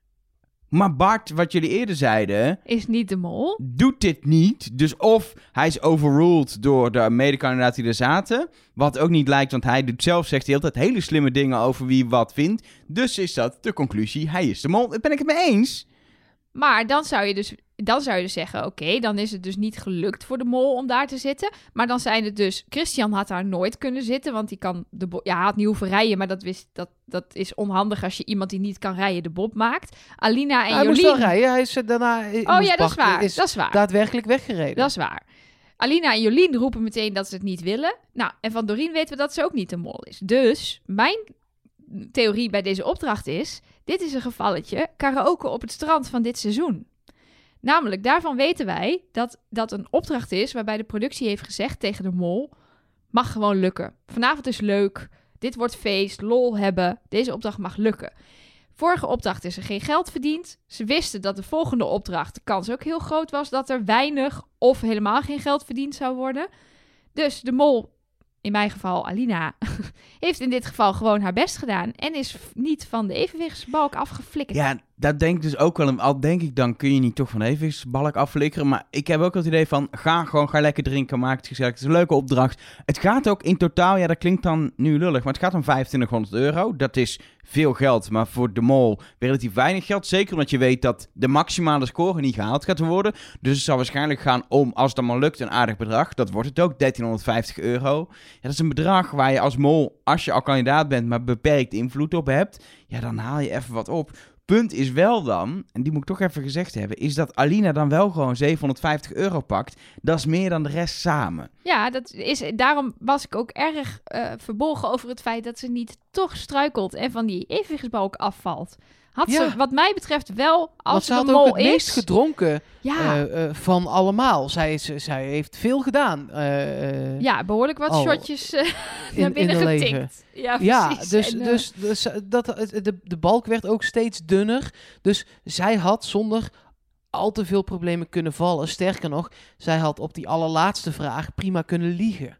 Maar Bart, wat jullie eerder zeiden, Is niet de mol. doet dit niet. Dus of hij is overruled door de medekandidaten die er zaten. Wat ook niet lijkt, want hij doet zelf, zegt hij altijd hele slimme dingen over wie wat vindt. Dus is dat de conclusie, hij is de mol. Daar ben ik het mee eens. Maar dan zou je dus, dan zou je dus zeggen, oké, dan is het dus niet gelukt voor de mol om daar te zitten. Maar dan zijn het dus, Christian had daar nooit kunnen zitten, want die kan de bo- ja, hij had niet hoeven rijden, maar dat, wist, dat, dat is onhandig als je iemand die niet kan rijden de bob maakt. Alina en hij moest wel Jolien. rijden. Hij is eh, daarna... eh, Oh moest ja, dat is pakken, waar. Is Dat is waar. daadwerkelijk weggereden. Dat is waar. Alina en Jolien roepen meteen dat ze het niet willen. Nou, en van Doreen weten we dat ze ook niet de mol is. Dus mijn theorie bij deze opdracht is, dit is een gevalletje karaoke op het strand van dit seizoen. Namelijk, daarvan weten wij dat dat een opdracht is waarbij de productie heeft gezegd tegen de mol, mag gewoon lukken. Vanavond is leuk, dit wordt feest, lol hebben, deze opdracht mag lukken. Vorige opdracht is er geen geld verdiend. Ze wisten dat de volgende opdracht de kans ook heel groot was dat er weinig of helemaal geen geld verdiend zou worden. Dus de mol, in mijn geval Alina, heeft in dit geval gewoon haar best gedaan en is f- niet van de evenwichtsbalk afgeflikkerd. Ja, dat denk ik dus ook wel. Al denk ik, dan kun je niet toch van de evenwichtsbalk afflikkeren. Maar ik heb ook het idee van, ga gewoon, ga lekker drinken, maak het gezellig. Het is een leuke opdracht. Het gaat ook in totaal, ja, dat klinkt dan nu lullig, maar het gaat om vijfentwintighonderd euro. Dat is veel geld, maar voor de mol relatief weinig geld. Zeker omdat je weet dat de maximale score niet gehaald gaat worden. Dus het zal waarschijnlijk gaan om, als het allemaal lukt, een aardig bedrag. Dat wordt het ook, dertienhonderdvijftig euro. Ja, dat is een bedrag waar je als mol, als je al kandidaat bent, maar beperkt invloed op hebt. Ja, dan haal je even wat op. Punt is wel dan, en die moet ik toch even gezegd hebben, is dat Alina dan wel gewoon zevenhonderdvijftig euro pakt. Dat is meer dan de rest samen. Ja, dat is, daarom was ik ook erg eh, verbolgen over het feit dat ze niet toch struikelt en van die evenwichtsbalk afvalt. Had Ja. ze wat mij betreft wel, als Want ze ze de had mol ook het is... meest gedronken ja, eh, eh, van allemaal. Zij, is, zij heeft veel gedaan. eh, eh, ja, behoorlijk wat al shotjes eh, in- naar binnen in haar getikt. leven. Ja, Ja, precies. dus, En, eh, dus, dus dat, de, de balk werd ook steeds dunner. Dus zij had zonder al te veel problemen kunnen vallen. Sterker nog, zij had op die allerlaatste vraag prima kunnen liegen.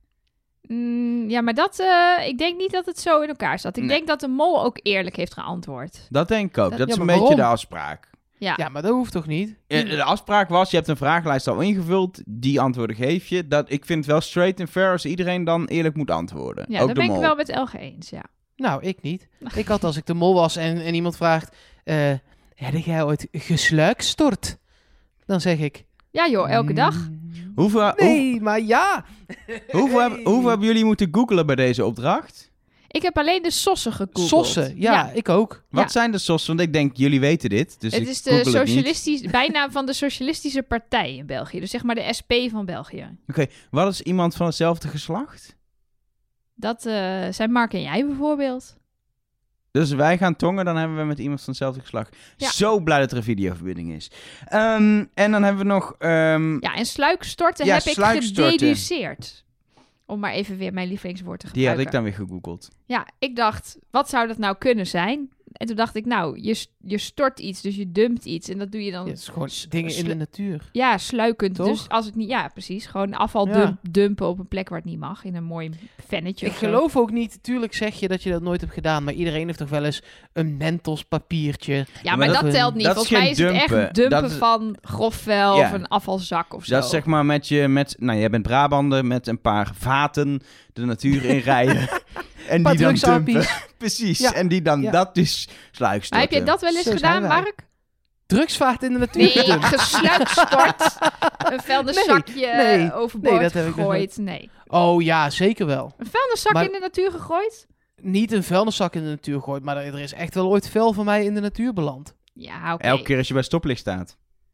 mm, ja, maar dat, eh, ik denk niet dat het zo in elkaar zat. Ik Nee. denk dat de mol ook eerlijk heeft geantwoord. Dat denk ik ook. Dat Ja, is een maar beetje waarom? de afspraak. Ja, Ja, maar dat hoeft toch niet? Eh, De afspraak was, je hebt een vragenlijst al ingevuld, die antwoorden geef je. Dat, ik vind het wel straight and fair als iedereen dan eerlijk moet antwoorden. ja ook daar de ben ik mol. wel met Elge eens, ja. Nou, ik niet. Ik had als ik de mol was en, en iemand vraagt... eh heb jij ooit gesluikstort? Dan zeg ik... Ja joh, elke dag. "Mm, Hoeveel, hoe- Nee, maar ja. hoeveel, heb- hoeveel hebben jullie moeten googlen bij deze opdracht? Ik heb alleen de sossen gegoogeld. Sossen, ja, ik ook. Wat Ja. zijn de sossen? Want ik denk, jullie weten dit. Dus Het ik is de google het niet. socialistisch, bijnaam van de Socialistische Partij in België. Dus zeg maar de S P van België. Oké, wat is iemand van hetzelfde geslacht? Dat eh, zijn Mark en jij bijvoorbeeld. Dus wij gaan tongen, dan hebben we met iemand van hetzelfde geslacht. Ja. Zo blij dat er een videoverbinding is. Ehm, en dan hebben we nog... ehm, Ja, en sluikstorten Ja, heb ik sluikstorten. gededuceerd. Om maar even weer mijn lievelingswoord te die had gebruiken. ik dan weer gegoogeld. Ja, ik dacht, wat zou dat nou kunnen zijn? En toen dacht ik, nou, je, s- je stort iets, dus je dumpt iets. En dat doe je dan... Ja, het is gewoon dingen in de natuur. Ja, sluikend. Toch? Dus als het niet... Ja, precies. Gewoon afval Ja. dump- dumpen op een plek waar het niet mag. In een mooi vennetje. Ik of zo. geloof ook niet, tuurlijk zeg je dat je dat nooit hebt gedaan, maar iedereen heeft toch wel eens een Mentos papiertje. Ja, maar maar dat- dat, telt niet. dat is Volgens mij geen is het dumpen. echt dumpen Dat is- van grof vuil Ja. of een afvalzak of zo. Dat is zeg maar met je... Met, nou, jij bent Brabander met een paar vaten de natuur in rijden. En Paar die dan dumpen. drugsappies. Precies. Ja. En die dan Ja. dat dus Maar sluikstorten. heb je dat wel eens Zo gedaan, zijn wij. Mark? Drugsvaart in de natuur Nee, gedumpt. gesluikstort. Een vuilniszakje Nee, nee, overboord nee, dat heb ik nog gegooid. Nee. Oh ja, zeker wel. Een vuilniszak Maar- in de natuur gegooid? Niet een vuilniszak in de natuur gooit, maar er er is echt wel ooit vuil van mij in de natuur beland. Ja, oké. Elke keer als je bij stoplicht staat.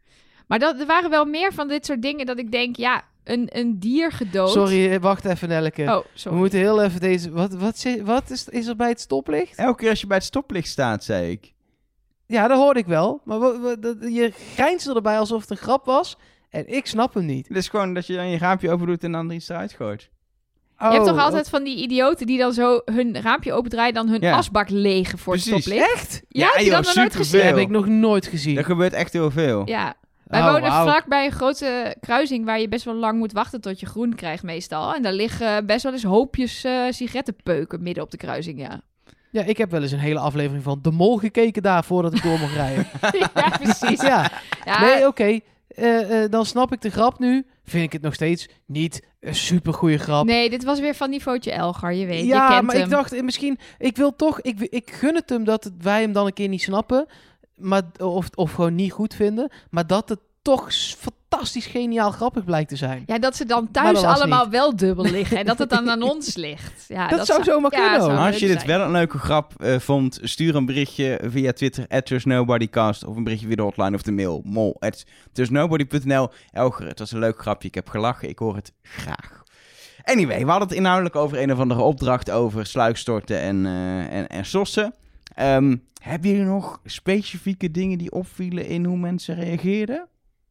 Maar dat, er waren wel meer van dit soort dingen dat ik denk, ja, een, een dier gedood. Sorry, wacht even, Nelleke. Oh, We sorry. moeten heel even deze... Wat, wat, zi- wat is, is er bij het stoplicht? Elke keer als je bij het stoplicht staat, zei ik. Ja, dat hoorde ik wel. Maar wa- wa- dat- je grijnsde erbij alsof het een grap was. En ik snap hem niet. Het is gewoon dat je dan je raampje open doet en dan er iets eruit gooit. Je hebt toch Oh, altijd van die idioten die dan zo hun raampje opendraaien, dan hun Ja. asbak legen voor het Precies. stoplicht. Echt? Ja, heb je joh, dat nog nooit superveel. gezien? Dat heb ik nog nooit gezien. Er gebeurt echt heel veel. Ja. Wij Oh, wonen wauw. vlak bij een grote kruising waar je best wel lang moet wachten tot je groen krijgt meestal. En daar liggen best wel eens hoopjes eh, sigarettenpeuken midden op de kruising, ja. Ja, ik heb wel eens een hele aflevering van De Mol gekeken daar voordat ik door mocht rijden. ja, precies. Ja, Ja, nee, oké. Eh, eh, dan snap ik de grap nu. Vind ik het nog steeds niet een supergoeie grap. nee, dit was weer van niveautje Elgar, je weet. ja, je kent maar hem. ik dacht eh, misschien... Ik wil toch... Ik, ik gun het hem dat het, wij hem dan een keer niet snappen. Maar, of, of gewoon niet goed vinden. Maar dat het toch s- fantastisch geniaal grappig blijkt te zijn. Ja, dat ze dan Maar thuis dat was allemaal niet. wel dubbel liggen en dat het dan aan ons ligt. Ja, Dat zou zomaar ja, kunnen, zou hoor. Maar leuk als je dit zijn. wel een leuke grap eh, vond, stuur een berichtje via Twitter, at trustnobodycast, of een berichtje via de hotline of de mail, mol, at trustnobody punt n l. Elger, het was een leuk grapje, ik heb gelachen, ik hoor het graag. Anyway, we hadden het inhoudelijk over een of andere opdracht over sluikstorten en, eh en, en sossen. Ehm, hebben jullie nog specifieke dingen die opvielen in hoe mensen reageerden?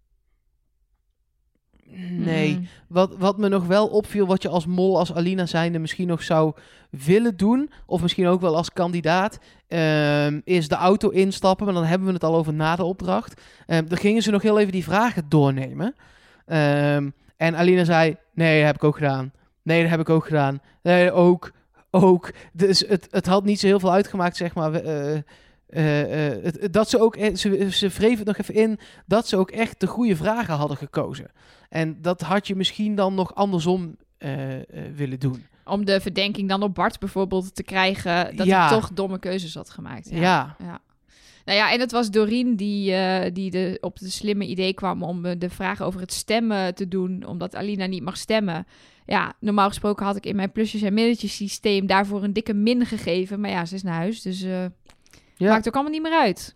Nee. Mm. Wat, wat me nog wel opviel, wat je als mol, als Alina zijnde misschien nog zou willen doen, of misschien ook wel als kandidaat, ehm, is de auto instappen. Maar dan hebben we het al over na de opdracht. Ehm dan gingen ze nog heel even die vragen doornemen. Ehm, en Alina zei, nee, dat heb ik ook gedaan. Nee, dat heb ik ook gedaan. Nee, ook, ook. Dus het, het had niet zo heel veel uitgemaakt, zeg maar. eh, eh, eh, het- het- dat ze ook, e- ze, ze wreef het nog even in, dat ze ook echt de goede vragen hadden gekozen. En dat had je misschien dan nog andersom eh, eh, willen doen. Om de verdenking dan op Bart bijvoorbeeld te krijgen dat Ja. hij toch domme keuzes had gemaakt. Ja. Ja. ja. Nou ja, en het was Doreen die, eh, die de, op het slimme idee kwam om eh, de vraag over het stemmen te doen, omdat Alina niet mag stemmen. Ja, normaal gesproken had ik in mijn plusjes en minnetjes systeem daarvoor een dikke min gegeven. Maar ja, ze is naar huis, dus eh Ja. maakt ook allemaal niet meer uit.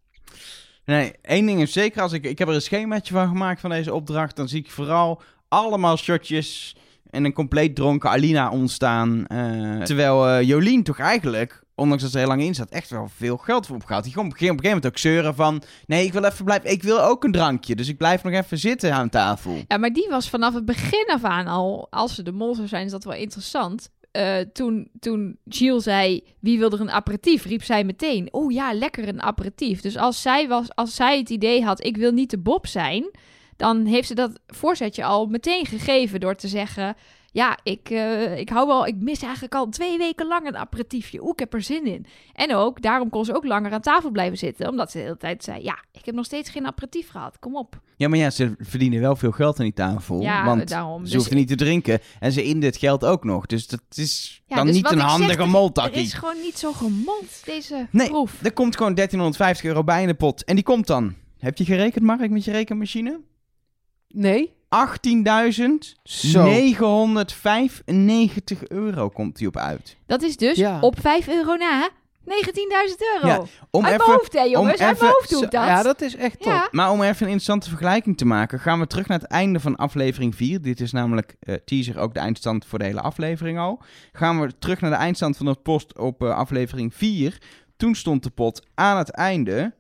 Nee, één ding is zeker, als ik, ik heb er een schemaatje van gemaakt van deze opdracht, dan zie ik vooral allemaal shotjes en een compleet dronken Alina ontstaan. eh, terwijl eh, Jolien toch eigenlijk, ondanks dat ze er heel lang in zat, echt wel veel geld voor opgehaald. Die ging op een gegeven moment ook zeuren van, nee, ik wil even blijven, ik wil ook een drankje, dus ik blijf nog even zitten aan tafel. Ja, maar die was vanaf het begin af aan al, als ze de mol zou zijn, is dat wel interessant. Eh, toen, toen Gilles zei, wie wil er een aperitief, riep zij meteen, oh ja, lekker een aperitief. Dus als zij, was, als zij het idee had, ik wil niet de Bob zijn, dan heeft ze dat voorzetje al meteen gegeven door te zeggen, ja, ik, eh, ik hou wel, ik mis eigenlijk al twee weken lang een aperitiefje. Oeh, ik heb er zin in. En ook, daarom kon ze ook langer aan tafel blijven zitten, omdat ze de hele tijd zei, ja, ik heb nog steeds geen aperitief gehad, kom op. Ja, maar ja, ze verdienen wel veel geld aan die tafel, Ja, want daarom. ze Dus- hoefden niet te drinken en ze in dit geld ook nog. Dus dat is Ja, dan dus niet wat een ik zeg, handige er- Er moltakkie. is gewoon niet zo gemold, deze Nee, proef. er komt gewoon dertienhonderdvijftig euro bij in de pot. En die komt dan. Heb je gerekend, Mark, met je rekenmachine? Nee? achttienduizend Zo. negenhonderdvijfennegentig euro komt die op uit. Dat is dus Ja. op vijf euro na negentienduizend euro. Ja, Om Uit even, mijn hoofd, hè jongens. om Uit mijn even- hoofd doe ik Zo, dat. Ja, dat is echt top. Ja. maar om even een interessante vergelijking te maken, gaan we terug naar het einde van aflevering vier. Dit is namelijk eh, teaser, ook de eindstand voor de hele aflevering al. Gaan we terug naar de eindstand van de post op eh, aflevering vier. Toen stond de pot aan het einde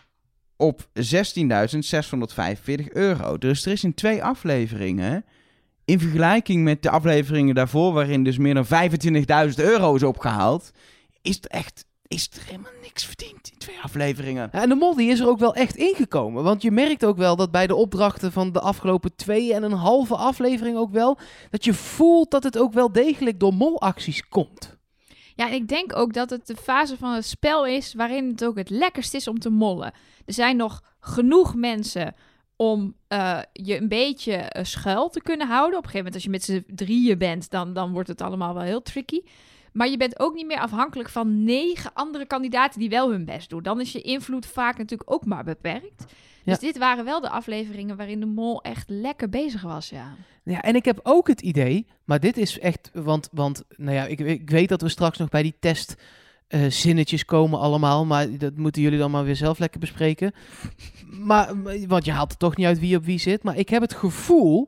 op zestienduizend zeshonderdvijfenveertig euro. Dus er is in twee afleveringen, in vergelijking met de afleveringen daarvoor, waarin dus meer dan vijfentwintigduizend euro is opgehaald, is er echt is er helemaal niks verdiend in twee afleveringen. Ja, en de mol die is er ook wel echt ingekomen. Want je merkt ook wel dat bij de opdrachten van de afgelopen twee en een halve aflevering ook wel, dat je voelt dat het ook wel degelijk door molacties komt. Ja, en ik denk ook dat het de fase van het spel is waarin het ook het lekkerst is om te mollen. Er zijn nog genoeg mensen om eh, je een beetje eh, schuil te kunnen houden. Op een gegeven moment als je met z'n drieën bent, dan, dan wordt het allemaal wel heel tricky. Maar je bent ook niet meer afhankelijk van negen andere kandidaten die wel hun best doen. Dan is je invloed vaak natuurlijk ook maar beperkt. Dus Ja. dit waren wel de afleveringen waarin de mol echt lekker bezig was, ja. Ja, en ik heb ook het idee, maar dit is echt, want, want nou ja, ik, ik weet dat we straks nog bij die test uh, zinnetjes komen allemaal. Maar dat moeten jullie dan maar weer zelf lekker bespreken. Maar, want je haalt er toch niet uit wie op wie zit. Maar ik heb het gevoel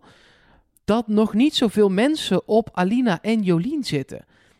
dat nog niet zoveel mensen op Alina en Jolien zitten.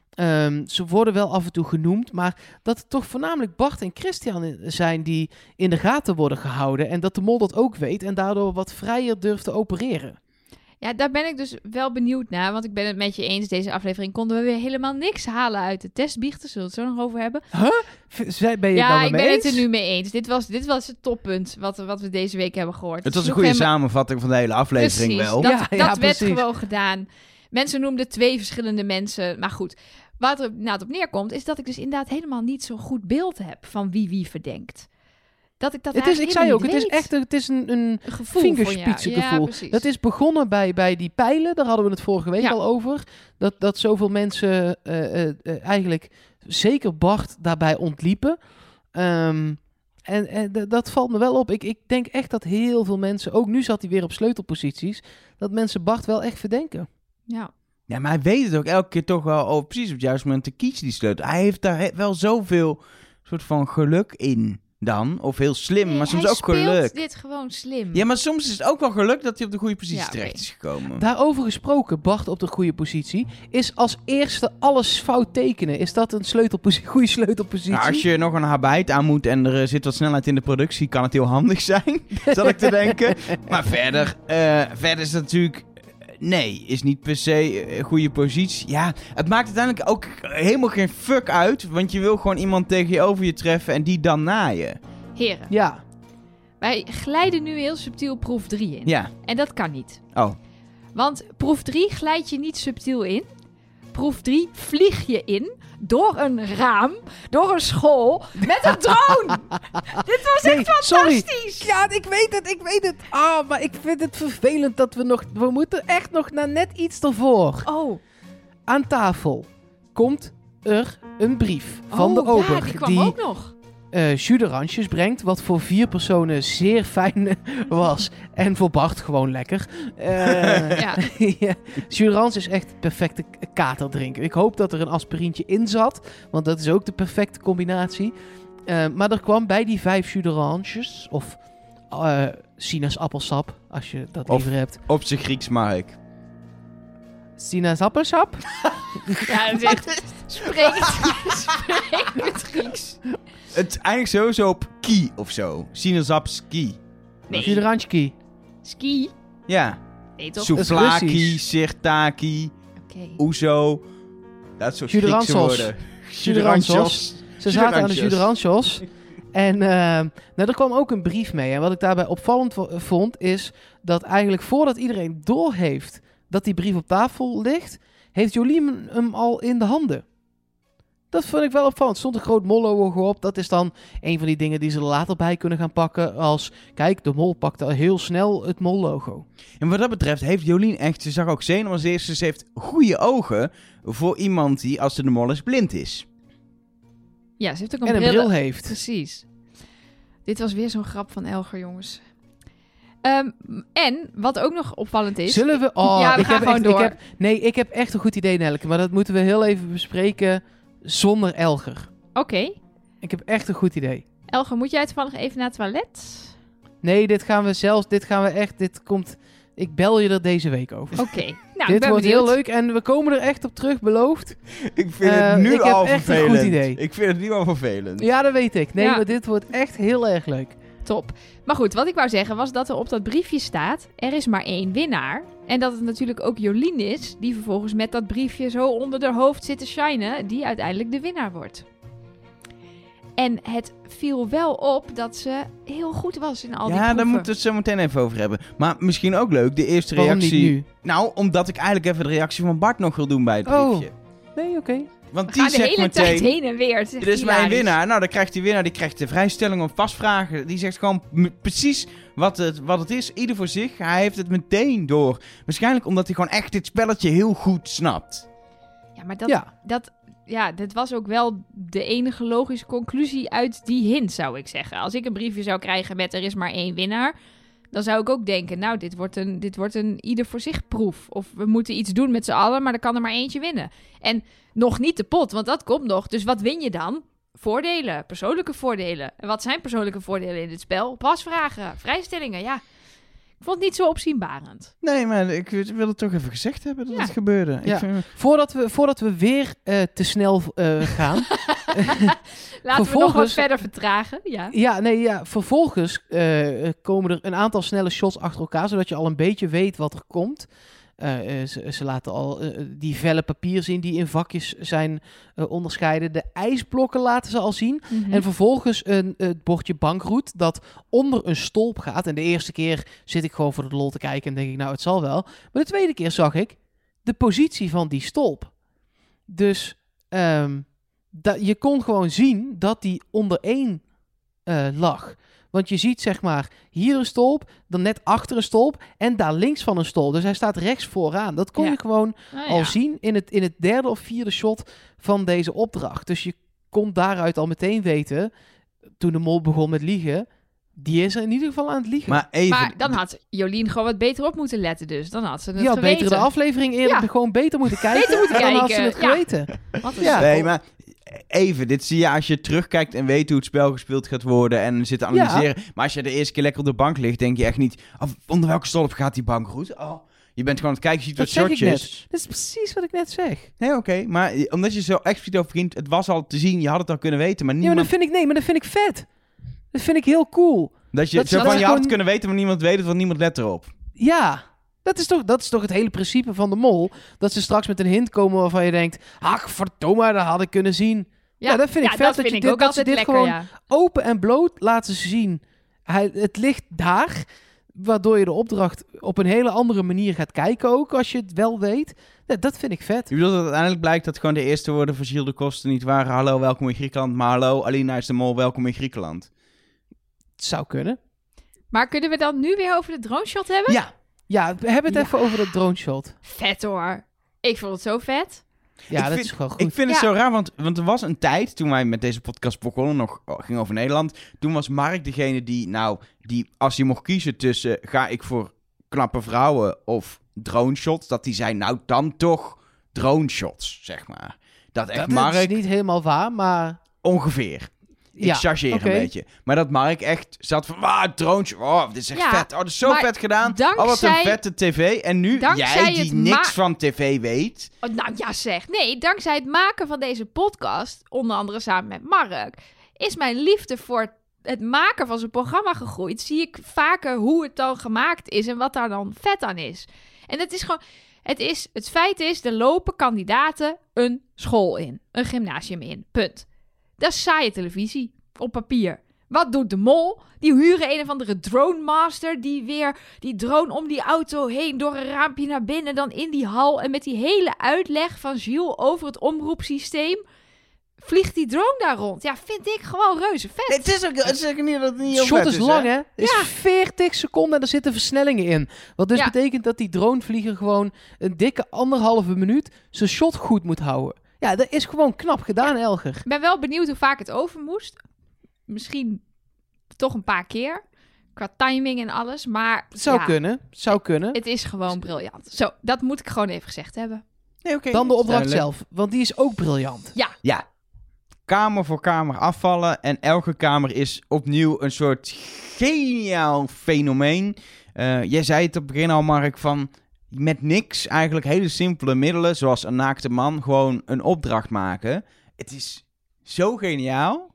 Um, ze worden wel af en toe genoemd, maar dat het toch voornamelijk Bart en Christian zijn die in de gaten worden gehouden. En dat de mol dat ook weet en daardoor wat vrijer durft te opereren. Ja, daar ben ik dus wel benieuwd naar, want ik ben het met je eens. Deze aflevering konden we weer helemaal niks halen uit de testbiechten. Zullen we het zo nog over hebben? Huh? Zij, ben je ja, het nou ik mee ben eens? het er nu mee eens. Dit was, dit was het toppunt wat, wat we deze week hebben gehoord. Het was een Sloeg goede helemaal- samenvatting van de hele aflevering Precies, wel. dat, Ja, dat ja, werd precies. gewoon gedaan. Mensen noemden twee verschillende mensen. Maar goed, waar het inderdaad op neerkomt, is dat ik dus inderdaad helemaal niet zo'n goed beeld heb van wie wie verdenkt. Dat ik dat Het is, ik eigenlijk zei ook, helemaal het is niet echt een, het is een, een weet. Een gevoel van, ja. vingerspitsengevoel. Ja, precies. Dat is begonnen bij, bij die pijlen, daar hadden we het vorige week Ja. al over. Dat, dat zoveel mensen uh, uh, uh, eigenlijk, zeker Bart, daarbij ontliepen. Um, en en d- dat valt me wel op. Ik, ik denk echt dat heel veel mensen, ook nu zat hij weer op sleutelposities, dat mensen Bart wel echt verdenken. Ja. Ja, maar hij weet het ook elke keer toch wel over precies op het juiste moment te kiezen, die sleutel. Hij heeft daar he- wel zoveel soort van geluk in dan. Of heel slim, Nee, maar soms hij ook speelt geluk. dit gewoon slim. Ja, maar soms is het ook wel geluk dat hij op de goede positie Ja, terecht oké. is gekomen. Daarover gesproken, Bart op de goede positie, is als eerste alles fout tekenen. Is dat een sleutelpositie, goede sleutelpositie? Nou, als je nog een habijt aan moet en er eh, zit wat snelheid in de productie, kan het heel handig zijn, zat ik te denken. Maar verder, eh, verder is het natuurlijk... Nee, is niet per se een goede positie. Ja, het maakt uiteindelijk ook helemaal geen fuck uit. Want je wil gewoon iemand tegenover je treffen en die dan na je. Heren, Ja, wij glijden nu heel subtiel proef drie in. Ja, En dat kan niet. oh. Want proef drie glijd je niet subtiel in. Proef drie vlieg je in door een raam, door een school, met een drone. Dit was nee, echt sorry. fantastisch. Ja, ik weet het, ik weet het. Ah, maar ik vind het vervelend dat we nog... We moeten echt nog naar net iets ervoor. Oh, Aan tafel komt er een brief van de oh, ober ja, die kwam die ook nog. eh jus d'oranges brengt, wat voor vier personen zeer fijn was. En voor Bart gewoon lekker. Eh Ja. ja, jus d'orange is echt perfecte k- katerdrinken. Ik hoop dat er een aspirintje in zat, want dat is ook de perfecte combinatie. Eh, maar er kwam bij die vijf jus d'oranges, of eh sinaasappelsap, als je dat Of- liever hebt. Op zijn Grieks mag ik. Sinaasappelsap? Ja, dat is echt... Spreek het, spreek het Grieks. Het eindigt sowieso op ki of zo. Sinaasappelski. Nee, Jus d'orange. ski. Ja. Nee, toch? Soep. Souvlaki, Russisch. sirtaki, Oké. oezo. Dat soort Jus Griekse d'oranges. woorden. Jus d'oranges. Ze zaten aan de jus d'oranges. En uh, nou, er kwam ook een brief mee. En wat ik daarbij opvallend vo- vond, is dat eigenlijk voordat iedereen doorheeft dat die brief op tafel ligt, heeft Jolien hem al in de handen. Dat vond ik wel opvallend. Er stond een groot mol-logo op. Dat is dan een van die dingen die ze er later bij kunnen gaan pakken. Als, kijk, de mol pakte al heel snel het mol-logo. En wat dat betreft heeft Jolien echt, ze zag ook zenuwen als eerste, ze heeft goede ogen voor iemand die, als ze de mol is, blind is. Ja, ze heeft ook een, En een bril. bril heeft. Precies. Dit was weer zo'n grap van Elger, jongens. Ehm, en, wat ook nog opvallend is... Zullen we... Oh, Ja, we ik gaan heb gewoon echt, door. Ik heb, nee, ik heb echt een goed idee, Nelke. Maar dat moeten we heel even bespreken zonder Elger. Oké. Ik heb echt een goed idee. Elger, moet jij toevallig even naar het toilet? Nee, dit gaan we zelfs... Dit gaan we echt... Dit komt... Ik bel je er deze week over. Oké. Nou, ik dit ben wordt benieuwd. heel leuk en we komen er echt op terug, beloofd. Ik vind Eh, het nu ik heb al echt een vervelend. goed idee. Ik vind het nu al vervelend. Ja, dat weet ik. Nee, Ja. maar dit wordt echt heel erg leuk. Top. Maar goed, wat ik wou zeggen was dat er op dat briefje staat... er is maar één winnaar. En dat het natuurlijk ook Jolien is... die vervolgens met dat briefje zo onder haar hoofd zit te shinen... die uiteindelijk de winnaar wordt. En het viel wel op dat ze heel goed was in al die Ja, proeven. daar moeten we het zo meteen even over hebben. Maar misschien ook leuk, de eerste Waarom reactie... niet nu? Nou, omdat ik eigenlijk even de reactie van Bart nog wil doen bij het Oh. briefje. Nee, oké. Want We die gaan de zegt hele meteen... tijd heen en weer. Het is echt Dit is mijn hilarisch. winnaar. Nou, dan krijgt die winnaar die krijgt de vrijstelling om vastvragen. Die zegt gewoon m- precies wat het, wat het is. Ieder voor zich. Hij heeft het meteen door. Waarschijnlijk omdat hij gewoon echt dit spelletje heel goed snapt. Ja, maar dat, Ja. dat, ja, dat was ook wel de enige logische conclusie uit die hint, zou ik zeggen. Als ik een briefje zou krijgen met er is maar één winnaar... dan zou ik ook denken, nou, dit wordt een, dit wordt een ieder voor zich proef. Of we moeten iets doen met z'n allen, maar er kan er maar eentje winnen. En nog niet de pot, want dat komt nog. Dus wat win je dan? voordelen, persoonlijke voordelen. En wat zijn persoonlijke voordelen in dit spel? Pasvragen, vrijstellingen, ja. Ik vond het niet zo opzienbarend. Nee, maar ik wil het toch even gezegd hebben dat Ja. het gebeurde. Ja. Ik vind, Voordat we, voordat we weer uh, te snel uh, gaan. Laten we nog wat verder vertragen. Ja. Ja, nee, ja. Vervolgens uh, komen er een aantal snelle shots achter elkaar, zodat je al een beetje weet wat er komt. Uh, uh, ze, ze laten al uh, die vellen papier zien die in vakjes zijn uh, onderscheiden. De ijsblokken laten ze al zien. Mm-hmm. En vervolgens een, het bordje bankroet dat onder een stolp gaat. En de eerste keer zit ik gewoon voor de lol te kijken en denk ik, nou, het zal wel. Maar de tweede keer zag ik de positie van die stolp. Dus um, da- je kon gewoon zien dat die onder één uh, lag. Want je ziet, zeg maar, hier een stolp, dan net achter een stolp en daar links van een stolp. Dus hij staat rechts vooraan. Dat kon Ja. je gewoon Ah, al ja. zien in het, in het derde of vierde shot van deze opdracht. Dus je kon daaruit al meteen weten, toen de mol begon met liegen, die is er in ieder geval aan het liegen. maar even... Maar dan had Jolien gewoon wat beter op moeten letten dus. Dan had ze het die had geweten. beter de aflevering eerder Ja. gewoon beter moeten kijken. Beter moeten en dan had ze kijken, het ja. geweten. Wat een Ja. Nee, maar even, dit zie je als je terugkijkt en weet hoe het spel gespeeld gaat worden en zit te analyseren. Maar als je de eerste keer lekker op de bank ligt, denk je echt niet, oh, onder welke stolp gaat die bankroet? Oh, je bent gewoon aan het kijken, je ziet Dat wat zeg ik shotjes. Dat is precies wat ik net zeg. Nee, oké, okay, maar omdat je zo expliciet over ging, het was al te zien, je had het al kunnen weten, maar Ja, niemand... maar dat vind ik, nee, maar dat vind ik vet. Dat vind ik heel cool. dat je, dat- zo dat van, is je had het gewoon- kunnen weten, maar niemand weet het, want niemand let erop. Ja, dat is, toch, dat is toch het hele principe van de mol. Dat ze straks met een hint komen waarvan je denkt, ach, verdomme, dat had ik kunnen zien. Ja, dat vind ik vet, dat dat vind je ik dit- ook dat ze altijd dit lekker, gewoon- ja. Open en bloot laten ze zien. Hij, het ligt daar, waardoor je de opdracht op een hele andere manier gaat kijken ook, als je het wel weet. Ja, dat vind ik vet. Je bedoelt dat uiteindelijk blijkt dat gewoon de eerste woorden van Gilles de Kosten niet waren, hallo, welkom in Griekenland, maar hallo, Alina is de mol, welkom in Griekenland. Het zou kunnen. Maar kunnen we dan nu weer over de drone shot hebben? Ja, ja we hebben het Ja. even over dat drone shot. Vet hoor. Ik vond het zo vet. Ja, Ik dat vind- is gewoon goed. Ik vind het Ja. zo raar, want, want er was een tijd, toen wij met deze podcast begonnen, nog oh, ging over Nederland, toen was Mark degene die, nou, die als je mocht kiezen tussen, ga ik voor knappe vrouwen of drone shots, dat die zei, nou dan toch drone shots, zeg maar. Dat echt dat Mark, is niet helemaal waar, maar... ongeveer. Ik Ja, chargeer oké. een beetje. Maar dat Mark echt zat van, ah, drone shot, oh, dit is echt Ja, vet. Oh, dat is zo maar vet gedaan. Oh, wat dankzij- een vette tv. En nu, dankzij jij die het niks ma- van tv weet. Oh, nou ja zeg. Nee, dankzij het maken van deze podcast, onder andere samen met Mark, is mijn liefde voor het maken van zo'n programma gegroeid. Zie ik vaker hoe het dan gemaakt is en wat daar dan vet aan is. En het is gewoon... Het, is, het feit is, er lopen kandidaten een school in. Een gymnasium in. Punt. Dat is saaie televisie. Op papier. Wat doet de mol? Die huren een of andere drone master die weer die drone om die auto heen door een raampje naar binnen, dan in die hal. En met die hele uitleg van Gilles over het omroepsysteem vliegt die drone daar rond. Ja, vind ik gewoon reuze vet. Nee, het is ook, het is ook niet dat het niet Het heel shot vet is lang, hè? Het is Ja. veertig seconden en er zitten versnellingen in. Wat dus Ja. betekent dat die dronevlieger gewoon een dikke anderhalve minuut zijn shot goed moet houden. Ja, dat is gewoon knap gedaan, Elger. Ik ben wel benieuwd hoe vaak het over moest. Misschien toch een paar keer. Qua timing en alles. Maar Zou ja, kunnen, zou kunnen. het is gewoon briljant. Zo, dat moet ik gewoon even gezegd hebben. Nee, oké, Dan de opdracht duidelijk. zelf, want die is ook briljant. Ja. Kamer voor kamer afvallen. En elke kamer is opnieuw een soort geniaal fenomeen. Eh, jij zei het op het begin al, Mark, van met niks eigenlijk hele simpele middelen, zoals een naakte man, gewoon een opdracht maken. Het is zo geniaal.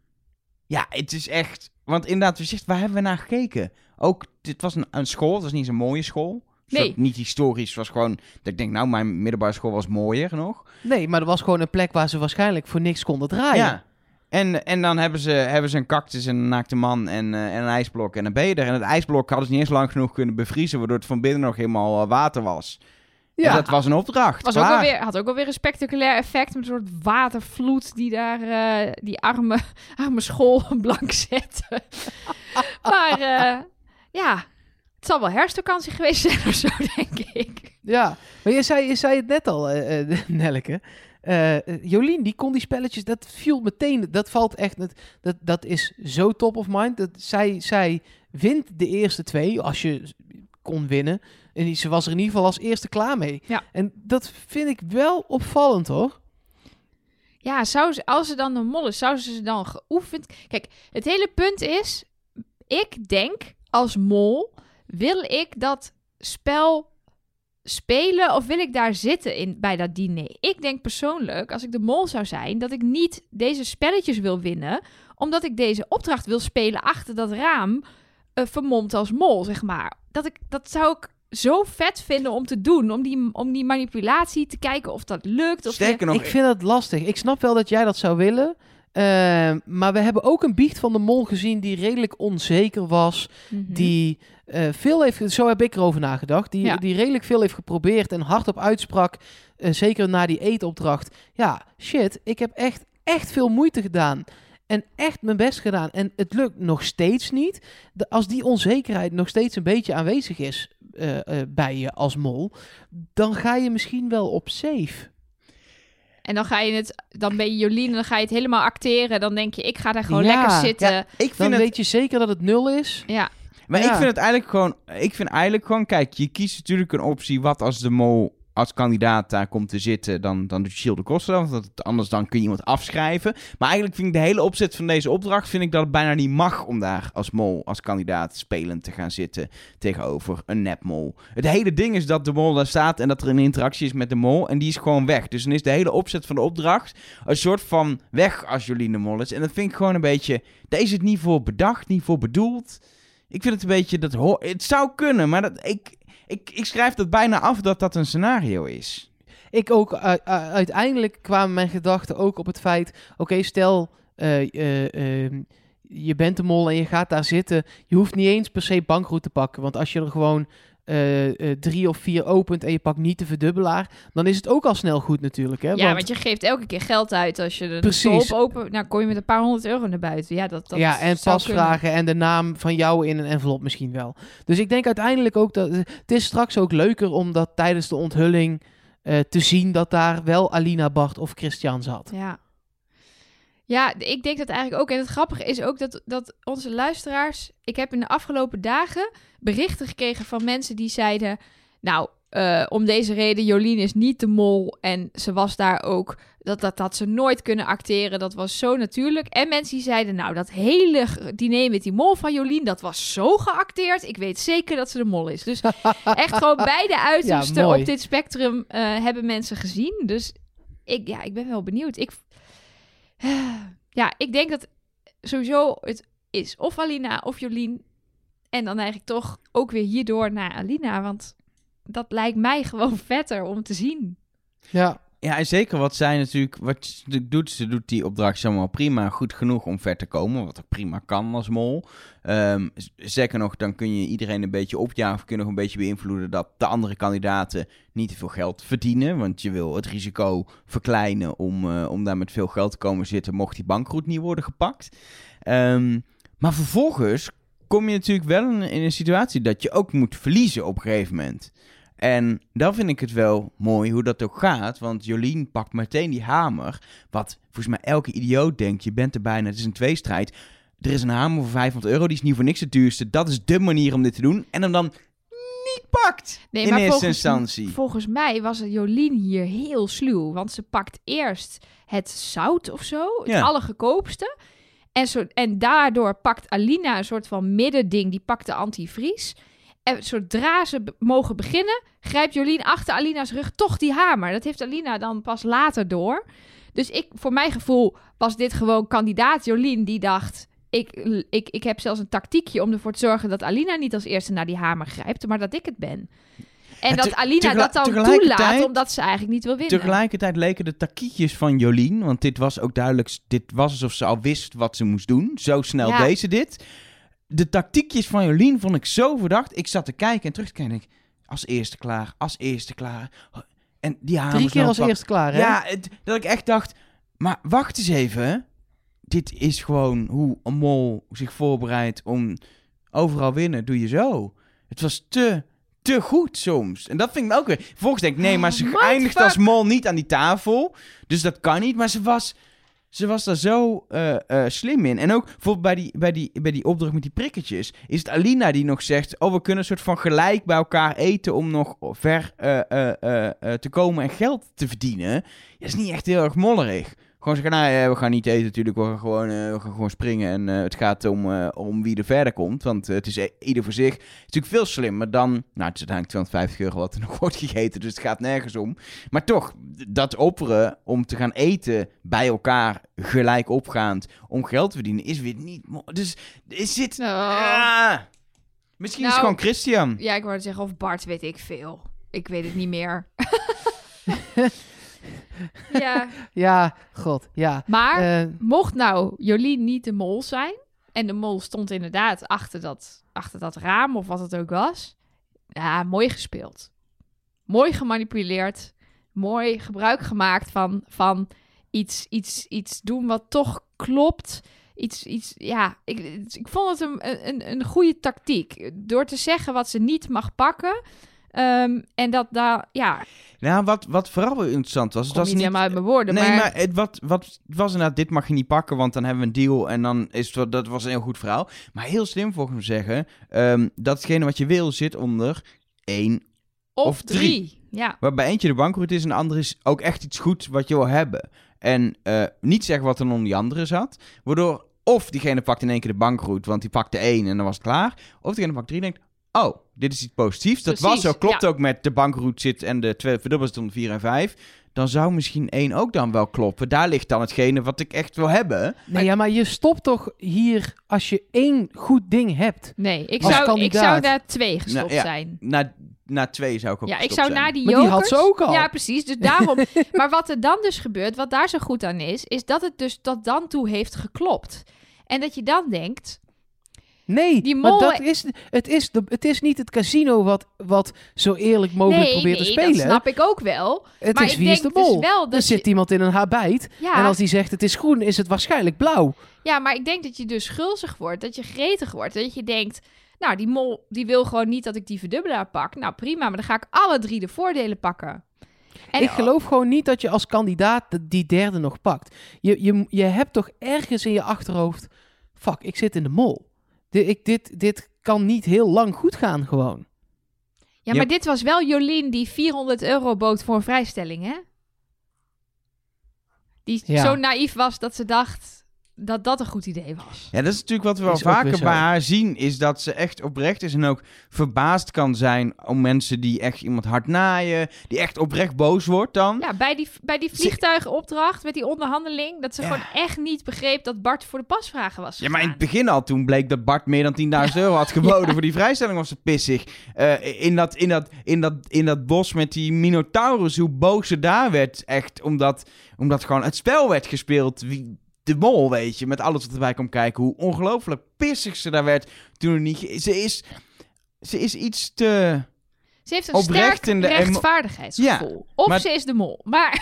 Ja, het is echt... Want inderdaad, we zegt, waar hebben we naar gekeken? Ook, dit was een, een school, het was niet zo'n mooie school. Een Nee. soort niet historisch, het was gewoon... Dat ik denk, nou, mijn middelbare school was mooier nog. Nee, maar er was gewoon een plek waar ze waarschijnlijk voor niks konden draaien. Ja. En, en dan hebben ze, hebben ze een cactus en een naakte man en, uh, en een ijsblok en dan ben je er. En het ijsblok hadden ze niet eens lang genoeg kunnen bevriezen, waardoor het van binnen nog helemaal uh, water was. Ja. En dat was een opdracht. Was ook klaar. wel weer, had ook wel weer een spectaculair effect. Met een soort watervloed die daar uh, die arme, arme school blank zette. maar uh, ja, het zal wel herfstvakantie geweest zijn of zo, denk ik. Ja, maar je zei, je zei het net al, uh, uh, Nelleke. Uh, Jolien, die kon die spelletjes, dat viel meteen, dat valt echt, dat, dat is zo top of mind. Dat zij, zij wint de eerste twee, als je kon winnen. En ze was er in ieder geval als eerste klaar mee. Ja. En dat vind ik wel opvallend, hoor. Ja, zou ze, als ze dan de mol is, zou ze ze dan geoefend... Kijk, het hele punt is... Ik denk, als mol... Wil ik dat spel spelen of wil ik daar zitten in, bij dat diner? Ik denk persoonlijk, als ik de mol zou zijn... dat ik niet deze spelletjes wil winnen... omdat ik deze opdracht wil spelen achter dat raam... Uh, vermomd als mol, zeg maar. Dat, ik, dat zou ik zo vet vinden om te doen. Om die, om die manipulatie te kijken of dat lukt. Of Sterker je... nog... Ik vind het lastig. Ik snap wel dat jij dat zou willen. Uh, maar we hebben ook een biecht van de mol gezien die redelijk onzeker was. Mm-hmm. Die uh, veel heeft... Zo heb ik erover nagedacht. Die, Ja. die redelijk veel heeft geprobeerd en hardop uitsprak. Uh, zeker na die eetopdracht. Ja, shit. Ik heb echt, echt veel moeite gedaan. En echt mijn best gedaan. En het lukt nog steeds niet. De, als die onzekerheid nog steeds een beetje aanwezig is uh, uh, bij je als mol, dan ga je misschien wel op safe. En dan ga je het, dan ben je Jolien en dan ga je het helemaal acteren. Dan denk je, ik ga daar gewoon Ja, lekker zitten. Ja, ik vind Dan het... weet je zeker dat het nul is. Ja, Maar Ja. ik vind het eigenlijk gewoon... Ik vind eigenlijk gewoon... Kijk, je kiest natuurlijk een optie... Wat als de mol als kandidaat daar komt te zitten... Dan, dan doet je shield de kosten. Want dat, anders dan kun je iemand afschrijven. Maar eigenlijk vind ik de hele opzet van deze opdracht... Vind ik dat het bijna niet mag om daar als mol... Als kandidaat spelend te gaan zitten... Tegenover een nepmol. Het hele ding is dat de mol daar staat... En dat er een interactie is met de mol... En die is gewoon weg. Dus dan is de hele opzet van de opdracht... Een soort van weg als Jolien de mol is. En dat vind ik gewoon een beetje... Daar is het niet voor bedacht, niet voor bedoeld... Ik vind het een beetje... Dat ho- het zou kunnen, maar dat, ik, ik, ik schrijf dat bijna af dat dat een scenario is. Ik ook, uh, uh, uiteindelijk kwamen mijn gedachten ook op het feit... Oké, okay, stel, uh, uh, uh, je bent de mol en je gaat daar zitten. Je hoeft niet eens per se bankroet te pakken. Want als je er gewoon uh, uh, drie of vier opent en je pakt niet de verdubbelaar... dan is het ook al snel goed natuurlijk. Hè? ja want, want je geeft elke keer geld uit als je de Precies. stolp open... Nou, kom je met een paar honderd euro naar buiten. Ja, dat, dat ja, en zou pasvragen en de naam van jou in een envelop misschien wel. Dus ik denk uiteindelijk ook dat... Het is straks ook leuker om dat tijdens de onthulling uh, te zien... dat daar wel Alina, Bart of Christian zat. kunnen. Ja. Ja, ik denk dat eigenlijk ook. En het grappige is ook dat, dat onze luisteraars... Ik heb in de afgelopen dagen berichten gekregen van mensen die zeiden... Nou, uh, om deze reden, Jolien is niet de mol. En ze was daar ook... Dat, dat had ze nooit kunnen acteren. Dat was zo natuurlijk. En mensen die zeiden... Nou, dat hele diner met die mol van Jolien... Dat was zo geacteerd. Ik weet zeker dat ze de mol is. Dus echt gewoon beide uitersten Ja, mooi. op dit spectrum... Uh, hebben mensen gezien. Dus ik, ja, ik ben wel benieuwd. Ik... Ja, ik denk dat sowieso het is of Alina of Jolien. En dan eigenlijk toch ook weer hierdoor naar Alina. Want dat lijkt mij gewoon vetter om te zien. Ja. Ja, en zeker wat zij natuurlijk... Wat ze natuurlijk doet, ze doet die opdracht allemaal prima. Goed genoeg om ver te komen. Wat ook prima kan als mol. Um, zeker nog, dan kun je iedereen een beetje opjagen. Of kun je nog een beetje beïnvloeden dat de andere kandidaten niet te veel geld verdienen. Want je wil het risico verkleinen om, uh, om daar met veel geld te komen zitten. Mocht die bankroet niet worden gepakt. Um, maar vervolgens kom je natuurlijk wel in, in een situatie dat je ook moet verliezen op een gegeven moment. En dan vind ik het wel mooi hoe dat ook gaat. Want Jolien pakt meteen die hamer. Wat volgens mij elke idioot denkt. Je bent er bijna, het is een tweestrijd. Er is een hamer voor vijfhonderd euro. Die is niet voor niks het duurste. Dat is dé manier om dit te doen. En hem dan niet pakt Nee, in maar eerste volgens, instantie. Volgens mij was het Jolien hier heel sluw. Want ze pakt eerst het zout of zo. Het Ja. allergoedkoopste. En, zo, en daardoor pakt Alina een soort van middending. Die pakt de antivries. En zodra ze b- mogen beginnen, grijpt Jolien achter Alina's rug toch die hamer. Dat heeft Alina dan pas later door. Dus ik, voor mijn gevoel was dit gewoon kandidaat Jolien die dacht... Ik, ik, ik heb zelfs een tactiekje om ervoor te zorgen dat Alina niet als eerste naar die hamer grijpt, maar dat ik het ben. En Ja, dat te- Alina tegel- dat dan tegelijkertijd- toelaat, omdat ze eigenlijk niet wil winnen. Tegelijkertijd leken de takietjes van Jolien, want dit was ook duidelijk, dit was alsof ze al wist wat ze moest doen. Zo snel Ja. deed ze dit. De tactiekjes van Jolien vond ik zo verdacht. Ik zat te kijken en terug te kijken en ik, als eerste klaar, als eerste klaar. En die hamer Drie keer snel als pak- eerste klaar, hè? Ja, het- dat ik echt dacht, maar wacht eens even. Dit is gewoon hoe een mol zich voorbereidt om overal winnen, doe je zo. Het was te, te goed soms. En dat vind ik ook weer. Vervolgens denk ik, nee, maar ze Oh, eindigt mindfuck. als mol niet aan die tafel. Dus dat kan niet, maar ze was... Ze was daar zo uh, uh, slim in. En ook bijvoorbeeld bij die, bij, die, bij die opdracht met die prikketjes... is het Alina die nog zegt... oh, we kunnen een soort van gelijk bij elkaar eten... om nog ver uh, uh, uh, uh, te komen en geld te verdienen. Ja, dat is niet echt heel erg mollerig. Gewoon zeggen, nou ja, we gaan niet eten natuurlijk, we gaan gewoon, uh, we gaan gewoon springen. En uh, het gaat om, uh, om wie er verder komt. Want uh, het is uh, ieder voor zich. Het is natuurlijk veel slimmer dan... Nou, het is uiteindelijk tweehonderdvijftig euro wat er nog wordt gegeten. Dus het gaat nergens om. Maar toch, dat opperen om te gaan eten bij elkaar gelijk opgaand om geld te verdienen, is weer niet... Mo- dus is dit... Nou. Ah, misschien Nou, is het gewoon Christian. Ja, ik wou zeggen, of Bart, weet ik veel. Ik weet het niet meer. Ja, Ja, god, ja. maar Eh, mocht nou Jolien niet de mol zijn... en de mol stond inderdaad achter dat, achter dat raam of wat het ook was... Ja, mooi gespeeld. Mooi gemanipuleerd. Mooi gebruik gemaakt van, van iets, iets, iets doen wat toch klopt... Iets, iets, ja, ik, ik vond het een, een, een goede tactiek. Door te zeggen wat ze niet mag pakken. Um, en dat daar, ja, Nou, wat, wat vooral wel interessant was... het het was was niet helemaal uit mijn woorden. Nee, maar, maar, het, wat, wat was inderdaad, dit mag je niet pakken, want dan hebben we een deal en dan is het, dat was een heel goed verhaal. Maar heel slim volgens mij zeggen, um, datgene wat je wil zit onder één of, of drie. drie. Ja. Waarbij eentje de bankroet is en de andere is ook echt iets goed wat je wil hebben. En uh, niet zeggen wat er onder die andere zat, waardoor of diegene pakt in één keer de bankroet, want die pakte één en dan was het klaar. Of diegene pakt drie en denkt, oh, dit is iets positiefs. Dat Precies, was zo, klopt ja. ook met de bankroet zit en de twee verdubbeld zit onder vier en vijf. Dan zou misschien één ook dan wel kloppen. Daar ligt dan hetgene wat ik echt wil hebben. nee, ja, maar je stopt toch hier als je één goed ding hebt. Nee, ik Als zou, ik kandidaat. zou naar twee gestopt Nou, ja. zijn. Na, na twee zou ik ook Ja, ik gestopt zou zijn. na die Maar die jokers... had ze ook al. Ja, precies. Dus daarom... maar wat er dan dus gebeurt, wat daar zo goed aan is... is dat het dus tot dan toe heeft geklopt. En dat je dan denkt... Nee, Die maar mol- dat is, het, is de, het is niet het casino wat, wat zo eerlijk mogelijk nee, probeert nee, te spelen. dat snap ik ook wel. Het maar is ik wie is de denk dus mol. wel Er dat zit je- iemand in een habijt Ja, en als die zegt het is groen, is het waarschijnlijk blauw. ja, maar ik denk dat je dus gulzig wordt. Dat je gretig wordt. Dat je denkt... Nou, die mol die wil gewoon niet dat ik die verdubbelaar pak. Nou, prima. Maar dan ga ik alle drie de voordelen pakken. En Ik geloof gewoon niet dat je als kandidaat de- die derde nog pakt. Je, je, je hebt toch ergens in je achterhoofd... Fuck, ik zit in de mol. De, ik, dit, dit kan niet heel lang goed gaan gewoon. Ja, maar Ja. dit was wel Jolien die vierhonderd euro bood voor een vrijstelling, hè? Die Ja. zo naïef was dat ze dacht dat dat een goed idee was. Ja, dat is natuurlijk wat we wel Is ook weer vaker zo. bij haar zien, is dat ze echt oprecht is en ook verbaasd kan zijn om mensen die echt iemand hard naaien, die echt oprecht boos wordt dan. Ja, bij die, bij die Ze- vliegtuigenopdracht met die onderhandeling... dat ze Ja. gewoon echt niet begreep dat Bart voor de pasvragen was Ja, maar in het gegaan. begin al, toen bleek dat Bart meer dan tienduizend euro had geboden voor die vrijstelling, was ze pissig. Uh, in, dat, in, dat, in, dat, in dat bos met die Minotaurus, hoe boos ze daar werd, echt, omdat, omdat gewoon het spel werd gespeeld. Wie, de mol, weet je, met alles wat erbij komt kijken, hoe ongelooflijk pissig ze daar werd toen er niet... ge- Ze is, ze is iets te... Ze heeft een oprecht sterk in de emo- rechtvaardigheidsgevoel. of maar- ze is de mol. Maar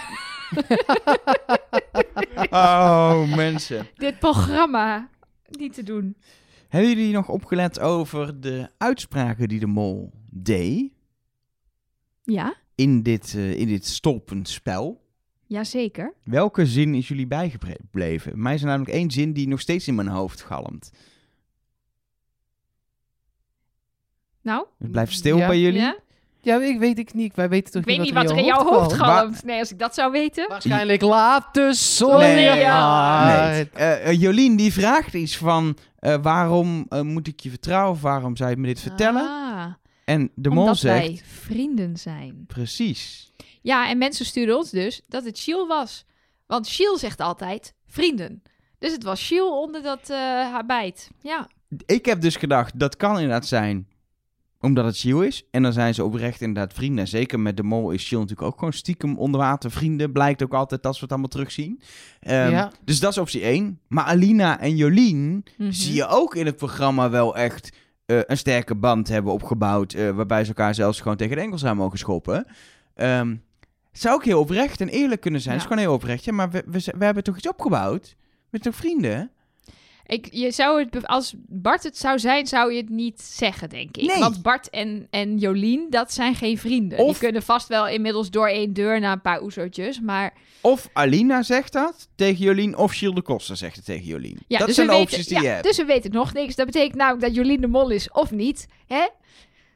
Oh, mensen. dit programma niet te doen. Hebben jullie nog opgelet over de uitspraken die de mol deed Ja, in dit, uh, in dit stolpend spel? jazeker. Welke zin is jullie bijgebleven? Mij is er namelijk één zin die nog steeds in mijn hoofd galmt. Nou, Het blijft stil Ja. bij jullie. ja? Ja, ik weet ik niet. Wij weten toch Ik weet niet wat wat er in jouw hoofd galmt? galmt. Nee, als ik dat zou weten. Waarschijnlijk laat de zon Nee. weer Ja. Nee. uit. Eh, eh, Jolien die vraagt iets van, uh, waarom uh, moet ik je vertrouwen? Waarom zou je me dit vertellen? Ah, En de mol omdat zegt, wij vrienden zijn. precies. Ja, en mensen stuurden ons dus dat het Shiel was. Want Shiel zegt altijd vrienden. Dus het was Shiel onder dat uh, habijt. Ja. Ik heb dus gedacht, dat kan inderdaad zijn omdat het Shiel is. En dan zijn ze oprecht inderdaad vrienden. En zeker met de mol is Shiel natuurlijk ook gewoon stiekem onderwater vrienden. Blijkt ook altijd als we het allemaal terugzien. Um, Ja. Dus dat is optie één. Maar Alina en Jolien Mhm. zie je ook in het programma wel echt uh, een sterke band hebben opgebouwd. Uh, waarbij ze elkaar zelfs gewoon tegen de enkels aan mogen schoppen. Um, het zou ook heel oprecht en eerlijk kunnen zijn. Ja. Het is gewoon heel oprecht. Ja, maar we, we, we hebben toch iets opgebouwd? Met toch vrienden? Ik, je zou het, be- als Bart het zou zijn, zou je het niet zeggen, denk ik. Nee. Want Bart en, en Jolien, dat zijn geen vrienden. Of- Die kunnen vast wel inmiddels door één deur na een paar oezootjes. Maar Of Alina zegt dat tegen Jolien, of Gilles de Koster zegt het tegen Jolien. ja, dat dus zijn we de weten, opties die ja, je hebt. Dus we weten nog niks. Dat betekent namelijk dat Jolien de mol is of niet. Hè?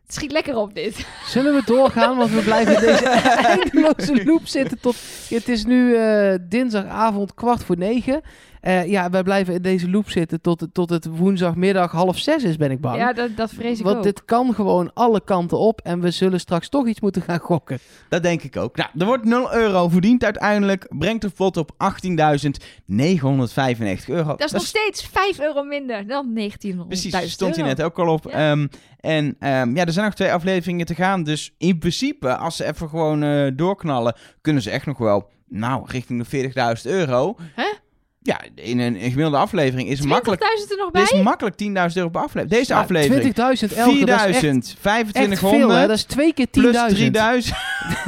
schiet lekker op dit. Zullen we doorgaan? Want we blijven in deze eindeloze loop zitten tot... Het is nu uh, dinsdagavond kwart voor negen. Uh, ja, wij blijven in deze loop zitten tot, tot het woensdagmiddag half zes is, ben ik bang. Ja, dat, dat vrees ik Want ook. dit kan gewoon alle kanten op. En we zullen straks toch iets moeten gaan gokken. Dat denk ik ook. Nou, er wordt nul euro verdiend uiteindelijk. Brengt de pot op achttienduizend negenhonderdvijfennegentig euro. Dat is nog steeds vijf euro minder dan negentienhonderd. Precies, stond hij euro. net ook al op. Ja. Um, en um, ja, er zijn nog twee afleveringen te gaan. Dus in principe, als ze even gewoon uh, doorknallen, kunnen ze echt nog wel, nou, richting de veertigduizend euro. Hè? Ja, in een, een gemiddelde aflevering is makkelijk... twintigduizend er nog bij? Dit is makkelijk tienduizend euro per aflevering. Deze Ja, aflevering. twintigduizend elke, vierduizend, dat is echt, echt vijfentwintighonderd. veel, hè? Dat is twee keer Plus tienduizend. drieduizend.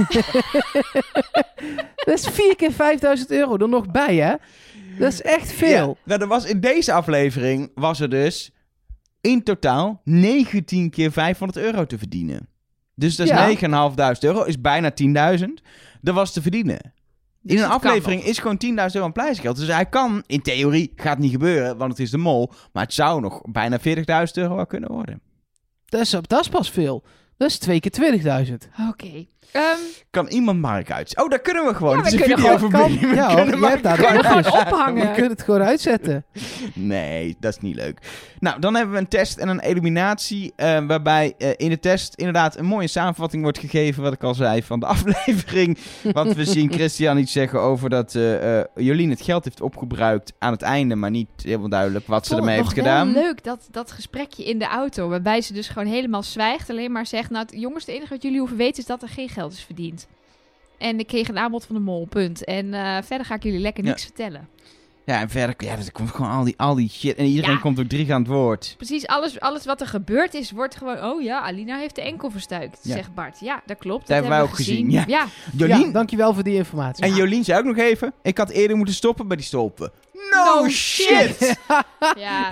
Dat is vier keer vijfduizend euro er nog bij, hè? Dat is echt veel. Ja, nou, er was in deze aflevering was er dus in totaal negentien keer vijfhonderd euro te verdienen. Dus dat is Ja. negen komma vijfduizend euro, is bijna tienduizend. Dat was te verdienen. Dus In een het kan aflevering nog. is gewoon tienduizend euro aan prijsgeld. Dus hij kan, in theorie, gaat niet gebeuren, want het is de mol. Maar het zou nog bijna veertigduizend euro wel kunnen worden. Dat is, dat is pas veel. Dat is twee keer twintigduizend. Oké. Ehm, Kan iemand Mark uit? Oh, daar kunnen we gewoon. Ja, het is we een kunnen video gewoon- voorbij. kan. We Ja, hoor, kunnen je Mark hebt daar uit. kunnen Gewoon gewoon ophangen. Je kunt het gewoon uitzetten. Nee, dat is niet leuk. Nou, dan hebben we een test en een eliminatie. Uh, waarbij uh, in de test inderdaad een mooie samenvatting wordt gegeven. Wat ik al zei van de aflevering. Want we zien Christian iets zeggen over dat uh, uh, Jolien het geld heeft opgebruikt aan het einde. Maar niet helemaal duidelijk wat ze vond ermee het heeft nog gedaan. wel leuk, dat, dat gesprekje in de auto. Waarbij ze dus gewoon helemaal zwijgt. Alleen maar zegt, nou jongens, het enige wat jullie hoeven weten is dat er geen geld is verdiend. En ik kreeg een aanbod van de mol, punt. En uh, verder ga ik jullie lekker Ja. niks vertellen. Ja, en verder, ja, er komt gewoon al die, al die shit. En iedereen Ja. komt ook drie aan het woord. Precies, alles, alles wat er gebeurd is, wordt gewoon... Oh ja, Alina heeft de enkel verstuikt, Ja. zegt Bart. Ja, dat klopt. Dat, hebben wij we ook gezien, ja. ja. Jolien, Ja, dankjewel voor die informatie. en Jolien zei ook nog even, ik had eerder moeten stoppen bij die stolpen. No, No shit! shit. Ja.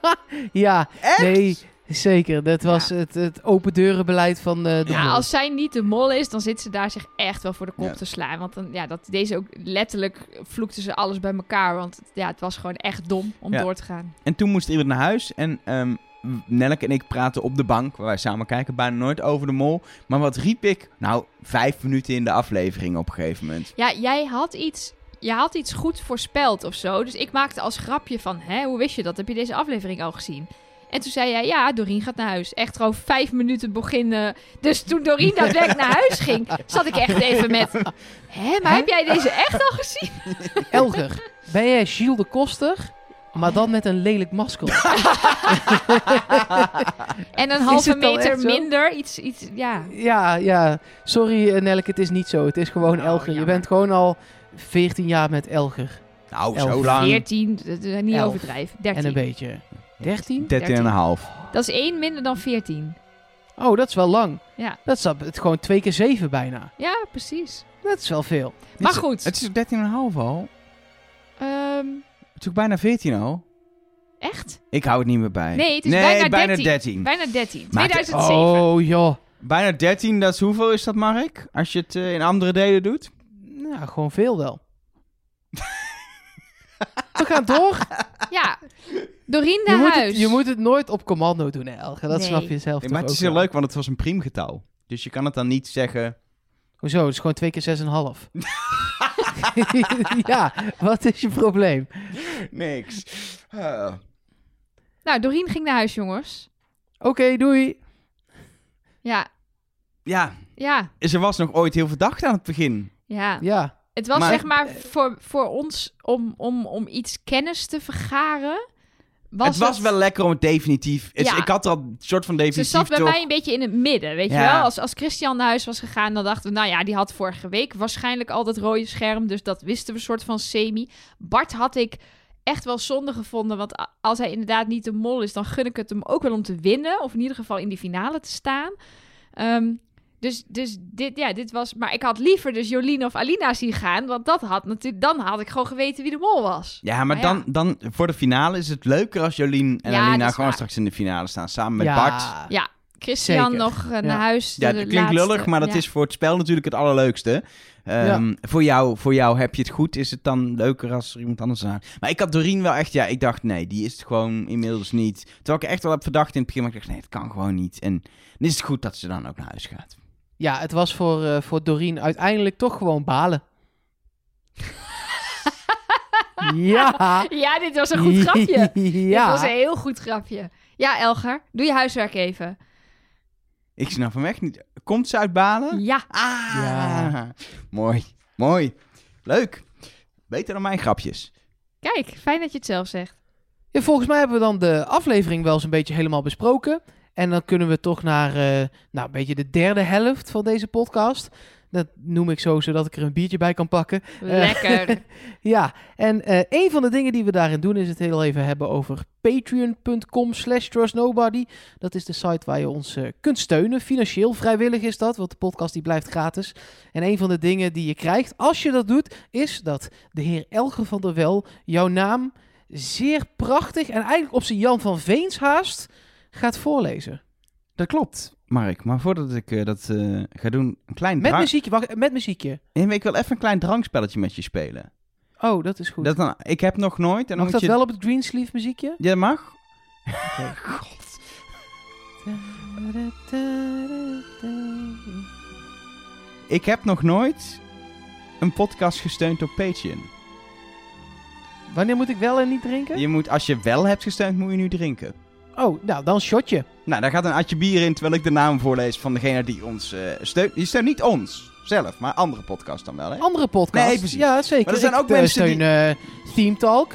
Ja, Echt? nee, zeker. Dat was Ja. het, het open deurenbeleid van uh, de Ja, mol. als zij niet de mol is, dan zit ze daar zich echt wel voor de kop Ja. te slaan. Want dan, ja, dat, deze ook letterlijk vloekte ze alles bij elkaar. Want ja, het was gewoon echt dom om Ja. door te gaan. En toen moest iemand naar huis en um, Nelleke en ik praten op de bank, waar wij samen kijken, bijna nooit over de mol. Maar wat riep ik? Nou, vijf minuten in de aflevering op een gegeven moment. Ja, jij had iets... Je had iets goed voorspeld of zo. Dus ik maakte als grapje van... Hè, hoe wist je dat? Heb je deze aflevering al gezien? En toen zei jij... Ja, Doreen gaat naar huis. Echt gewoon vijf minuten beginnen. Dus toen Doreen daadwerkelijk naar huis ging... zat ik echt even met... Hè, maar Hè? heb jij deze echt al gezien? Elger, ben jij Gilles de Koster, maar dan met een lelijk masker? En een Is halve het dan meter echt zo? minder. Iets, iets, ja. Ja, ja. Sorry uh, Nelleke, het is niet zo. Het is gewoon Nou, Elger. Je jammer. bent gewoon al veertien jaar met Elger. Nou, Elf. zo lang. veertien, dat is niet Elf. overdrijven. En een dertien. beetje. dertien? dertien en een half. Dat is één minder dan veertien. Oh, dat is wel lang. Ja. Dat is, het is gewoon twee keer zeven bijna. Ja, precies. Dat is wel veel. Maar Dit is- goed. Het is ook dertien en een half al. Ehm, Het is ook bijna veertien al. echt? Ik hou het niet meer bij. Nee, het is nee, bijna bijna dertien. dertien. Bijna dertien. Maar het- tweeduizend zeven. Oh, joh. Bijna dertien, dat is hoeveel is dat, Mark? Als je het uh, in andere delen doet? Nou, gewoon veel wel. We gaan door. Ja. Doreen Je naar moet, huis. het, je moet het nooit op commando doen, hè, Elger. Dat Nee. snap je zelf Nee, toch maar het ook is heel wel. leuk, want het was een priemgetal. Dus je kan het dan niet zeggen... Hoezo? Het is gewoon twee keer zes en een half. Ja, wat is je probleem? Niks. Uh, Nou, Doreen ging naar huis, jongens. Oké, doei. Ja. ja, Ja. er was nog ooit heel verdacht aan het begin. Ja. Ja. Het was Maar- zeg maar voor, voor ons om, om, om iets kennis te vergaren. Was het was wel lekker om het definitief... Het, Ja. Ik had er al een soort van Ze definitief zat bij toch... mij een beetje in het midden, weet je Ja. wel? Als, als Christian naar huis was gegaan, dan dachten we... nou ja, die had vorige week waarschijnlijk al dat rode scherm... dus dat wisten we soort van semi. Bart had ik echt wel zonde gevonden... want a- als hij inderdaad niet de mol is... dan gun ik het hem ook wel om te winnen... of in ieder geval in die finale te staan. Ehm, dus dus dit, ja, dit was... Maar ik had liever dus Jolien of Alina zien gaan... want dat had natuurlijk, dan had ik gewoon geweten wie de mol was. Ja, maar Maar ja. dan, dan voor de finale is het leuker als Jolien en Ja, Alina dat is gewoon waar. straks in de finale staan. Samen met ja. Bart. Ja, Christian Zeker. nog uh, naar Ja. huis. Ja, de dat klinkt laatste- lullig, maar dat ja. is voor het spel natuurlijk het allerleukste. Um, voor, jou, voor jou heb je het goed. Is het dan leuker als er iemand anders aan? Maar ik had Doreen wel echt... Ja, ik dacht, nee, die is het gewoon inmiddels niet. Terwijl ik echt wel heb verdacht in het begin. Maar ik dacht, nee, het kan gewoon niet. En dan is het goed dat ze dan ook naar huis gaat. Ja, het was voor, uh, voor Doreen uiteindelijk toch gewoon balen. ja. Ja, dit was een goed grapje. ja. Dit was een heel goed grapje. Ja, Elger, doe je huiswerk even. Ik snap hem echt niet. Komt ze uit Balen? Ja. Ah, Ja. mooi. Mooi. Leuk. Beter dan mijn grapjes. Kijk, fijn dat je het zelf zegt. Ja, volgens mij hebben we dan de aflevering wel eens een beetje helemaal besproken. En dan kunnen we toch naar uh, nou, een beetje de derde helft van deze podcast. Dat noem ik zo, zodat ik er een biertje bij kan pakken. Lekker. Ja, en uh, een van de dingen die we daarin doen is het heel even hebben over patreon.com slash trustnobody. Dat is de site waar je ons uh, kunt steunen. Financieel, vrijwillig is dat, want de podcast die blijft gratis. En een van de dingen die je krijgt als je dat doet, is dat de heer Elger van der Wel jouw naam zeer prachtig en eigenlijk op zijn Jan van Veens haast gaat voorlezen. Dat klopt, Mark. Maar voordat ik uh, dat uh, ga doen, een klein Met drank... muziekje, wacht, met muziekje. Nee, maar ik wil even een klein drankspelletje met je spelen. Oh, dat is goed. Dat dan, ik heb nog nooit... En dan Mag moet dat je... wel op het Greensleeve muziekje? Ja, dat mag. Okay. God. Ik heb nog nooit een podcast gesteund door Patreon. Wanneer moet ik wel en niet drinken? Je moet, als je wel hebt gesteund, moet je nu drinken. Oh, nou, dan shotje. Nou, daar gaat een atje bier in, terwijl ik de naam voorlees van degene die ons uh, steunt. Die steunt niet ons zelf, maar andere podcast dan wel, hè? Andere podcast. Nee, precies. Ja, zeker. Maar er zijn ik ook mensen steun uh, Team Talk.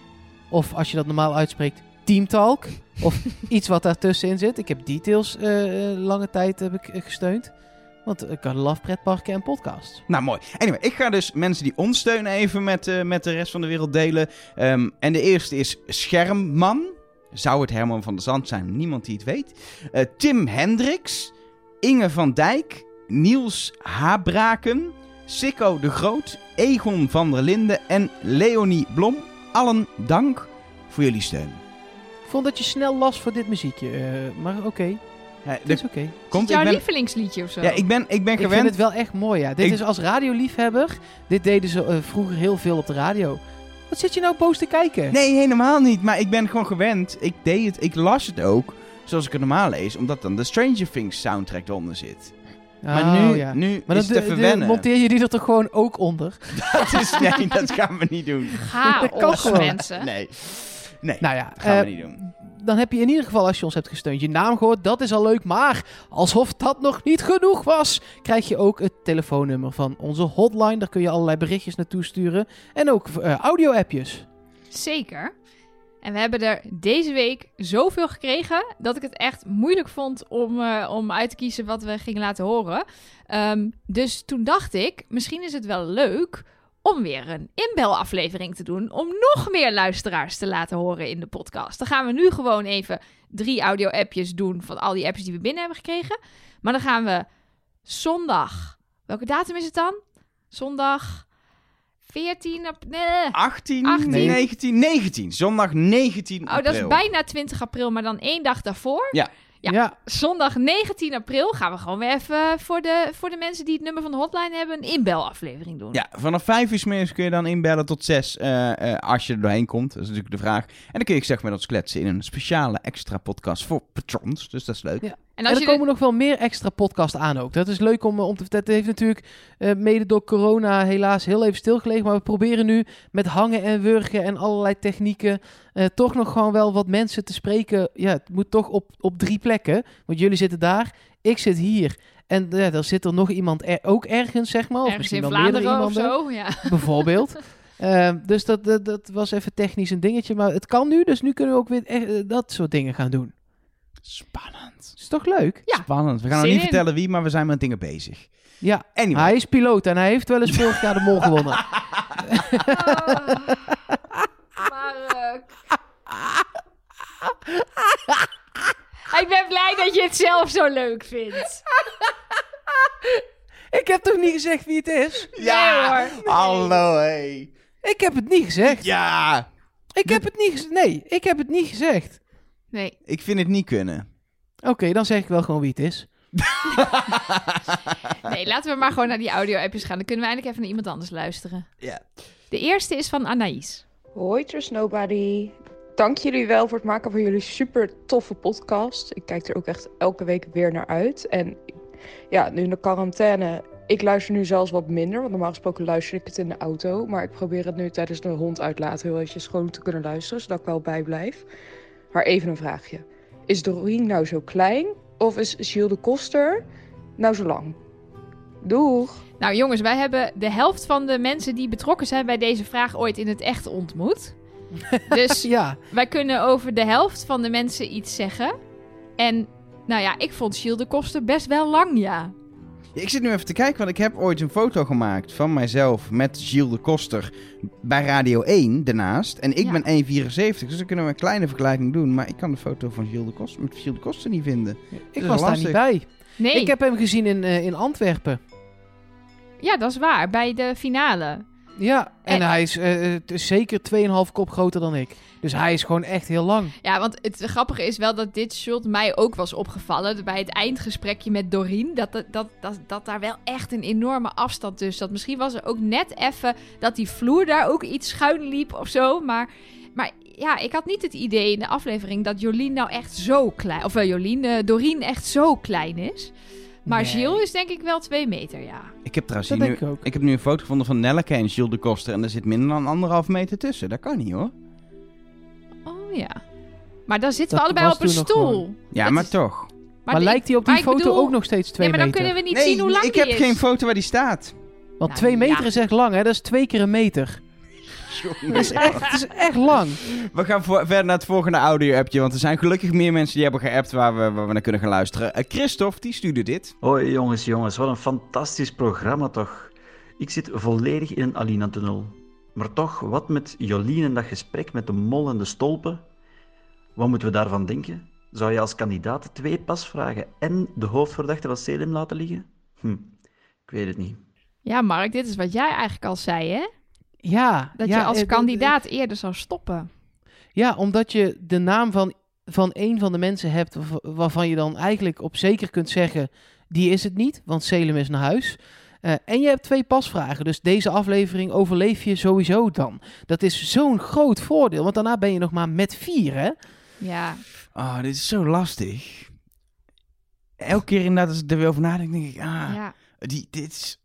Of als je dat normaal uitspreekt, Team Talk. Of iets wat daartussenin zit. Ik heb Details uh, uh, lange tijd heb ik, uh, gesteund. Want ik had Love Pretparken en podcasts. Nou, mooi. Anyway, ik ga dus mensen die ons steunen even met, uh, met de rest van de wereld delen. Um, en de eerste is Schermman. Zou het Herman van der Zand zijn? Niemand die het weet. Uh, Tim Hendricks. Inge van Dijk. Niels Habraken. Sikko de Groot. Egon van der Linden. En Leonie Blom. Allen dank voor jullie steun. Ik vond dat je snel las voor dit muziekje. Uh, maar oké. Okay. Ja, Het is oké. Okay. Is het jouw ben... lievelingsliedje of zo? Ja, ik ben, ik ben gewend. Ik vind het wel echt mooi, ja. Dit ik... is als radioliefhebber. Dit deden ze uh, vroeger heel veel op de radio. Wat zit je nou boos te kijken? Nee, helemaal niet. Maar ik ben gewoon gewend. Ik deed het, ik las het ook zoals ik het normaal lees. Omdat dan de Stranger Things soundtrack eronder zit. Oh, maar nu, ja. nu maar is dat, het even wennen. monteer je die er toch gewoon ook onder? Dat is, nee, dat gaan we niet doen. Chaos, mensen. Nee. Nee, nou ja, dat gaan we uh, niet doen. Dan heb je in ieder geval, als je ons hebt gesteund, je naam gehoord. Dat is al leuk, maar alsof dat nog niet genoeg was, krijg je ook het telefoonnummer van onze hotline. Daar kun je allerlei berichtjes naartoe sturen. En ook uh, audio-appjes. Zeker. En we hebben er deze week zoveel gekregen dat ik het echt moeilijk vond om, uh, om uit te kiezen wat we gingen laten horen. Um, dus toen dacht ik, misschien is het wel leuk om weer een inbelaflevering te doen, om nog meer luisteraars te laten horen in de podcast. Dan gaan we nu gewoon even drie audio-appjes doen van al die appjes die we binnen hebben gekregen. Maar dan gaan we zondag... Welke datum is het dan? Zondag veertien... Op, nee. achttien, achttien, negentien, negentien. Zondag negentien april. Oh, dat is bijna twintig april, maar dan één dag daarvoor. Ja. Ja, ja. Zondag negentien april gaan we gewoon weer even voor de, voor de mensen die het nummer van de hotline hebben een inbelaflevering doen. Ja, vanaf vijf uur 's middags kun je dan inbellen tot zes uh, uh, als je er doorheen komt. Dat is natuurlijk de vraag. En dan kun je zeg met ons kletsen in een speciale extra podcast voor patrons. Dus dat is leuk. Ja. En, En als er je komen nog wel meer extra podcasts aan ook. Dat is leuk om, om te vertellen. Het heeft natuurlijk uh, mede door corona helaas heel even stilgelegen. Maar we proberen nu met hangen en wurgen en allerlei technieken uh, toch nog gewoon wel wat mensen te spreken. Ja, het moet toch op, op drie plekken. Want jullie zitten daar, ik zit hier. En ja, dan zit er nog iemand er, ook ergens, zeg maar. Of ergens misschien in wel meerdere Vlaanderen of iemanden. zo. Ja. Bijvoorbeeld. uh, dus dat, dat, dat was even technisch een dingetje. Maar het kan nu, dus nu kunnen we ook weer echt, uh, dat soort dingen gaan doen. Spannend. Is toch leuk? Ja. Spannend. We gaan nog Zin niet in. vertellen wie, maar we zijn met dingen bezig. Ja, Anyway. hij is piloot en hij heeft wel eens vorig jaar de mol gewonnen. Mark. Ik ben blij dat je het zelf zo leuk vindt. Ik heb toch niet gezegd wie het is? Ja, Nee, hoor. hallo, hey. Ik heb het niet gezegd. Ja, Ik heb het niet gezegd. Nee, ik heb het niet gezegd. Nee. ik vind het niet kunnen. Oké, okay, dan zeg ik wel gewoon wie het is. Nee, laten we maar gewoon naar die audio-appjes gaan. Dan kunnen we eindelijk even naar iemand anders luisteren. Ja. Yeah. De eerste is van Anaïs. Hoi Trust Nobody. Dank jullie wel voor het maken van jullie super toffe podcast. Ik kijk er ook echt elke week weer naar uit. En ja, nu in de quarantaine, ik luister nu zelfs wat minder. Want normaal gesproken luister ik het in de auto. Maar ik probeer het nu tijdens de hond uitlaten heel eventjes gewoon te kunnen luisteren. Zodat ik wel bijblijf. Maar even een vraagje. Is Doreen nou zo klein? Of is Gilles de Koster nou zo lang? Doeg! Nou jongens, wij hebben de helft van de mensen die betrokken zijn bij deze vraag ooit in het echt ontmoet. Dus ja. Wij kunnen over de helft van de mensen iets zeggen. En nou ja, ik vond Gilles de Koster best wel lang, ja. Ik zit nu even te kijken, want ik heb ooit een foto gemaakt van mijzelf met Gilles de Koster bij Radio één daarnaast. En ik ja. ben één komma vierenzeventig, dus dan kunnen we een kleine vergelijking doen. Maar ik kan de foto van Gilles de Koster met Gilles de Koster niet vinden. Ik was daar niet bij. Nee. Ik heb hem gezien in, uh, in Antwerpen. Ja, dat is waar. Bij de finale. Ja, en, en hij is uh, zeker twee komma vijf kop groter dan ik. Dus hij is gewoon echt heel lang. Ja, want het grappige is wel dat dit shot mij ook was opgevallen. Bij het eindgesprekje met Doreen. Dat, dat, dat, dat, dat daar wel echt een enorme afstand tussen zat. Misschien was er ook net even dat die vloer daar ook iets schuin liep of zo. Maar, maar ja, ik had niet het idee in de aflevering dat Jolien nou echt zo klein... Of uh, Jolien, uh, Doreen echt zo klein is. Maar nee. Gilles is denk ik wel twee meter, ja. Ik heb trouwens nu, ik, ik heb nu een foto gevonden van Nelleke en Gilles de Koster. En er zit minder dan anderhalf meter tussen. Dat kan niet, hoor. Oh ja. Maar dan zitten dat we allebei op een stoel. Gewoon... Ja, dat maar is... toch. Maar, maar lijkt hij op die foto bedoel... ook nog steeds twee meter? Ja, maar dan meter? kunnen we niet nee, zien hoe lang ik die heb is. geen foto waar die staat. Want nou, twee meter ja. is echt lang, hè? Dat is twee keer een meter. Dat is echt, dat is echt lang. We gaan voor, verder naar het volgende audio-appje, want er zijn gelukkig meer mensen die hebben geappt waar we, waar we naar kunnen gaan luisteren. Uh, Christophe, die stuurde dit. Hoi jongens, jongens, wat een fantastisch programma toch. Ik zit volledig in een Alina-tunnel. Maar toch, wat met Jolien en dat gesprek met de mol en de stolpen? Wat moeten we daarvan denken? Zou je als kandidaat twee pasvragen en de hoofdverdachte van Selim laten liggen? Hm, ik weet het niet. Ja, Mark, dit is wat jij eigenlijk al zei, hè? Ja. Dat ja, je als uh, kandidaat uh, eerder zou stoppen. Ja, omdat je de naam van, van een van de mensen hebt waarvan je dan eigenlijk op zeker kunt zeggen, die is het niet, want Selim is naar huis. Uh, en je hebt twee pasvragen, dus deze aflevering overleef je sowieso dan. Dat is zo'n groot voordeel, want daarna ben je nog maar met vier, hè? Ja. Oh, dit is zo lastig. Elke keer inderdaad als ik er weer over nadenk, denk ik, ah, ja. die, dit is...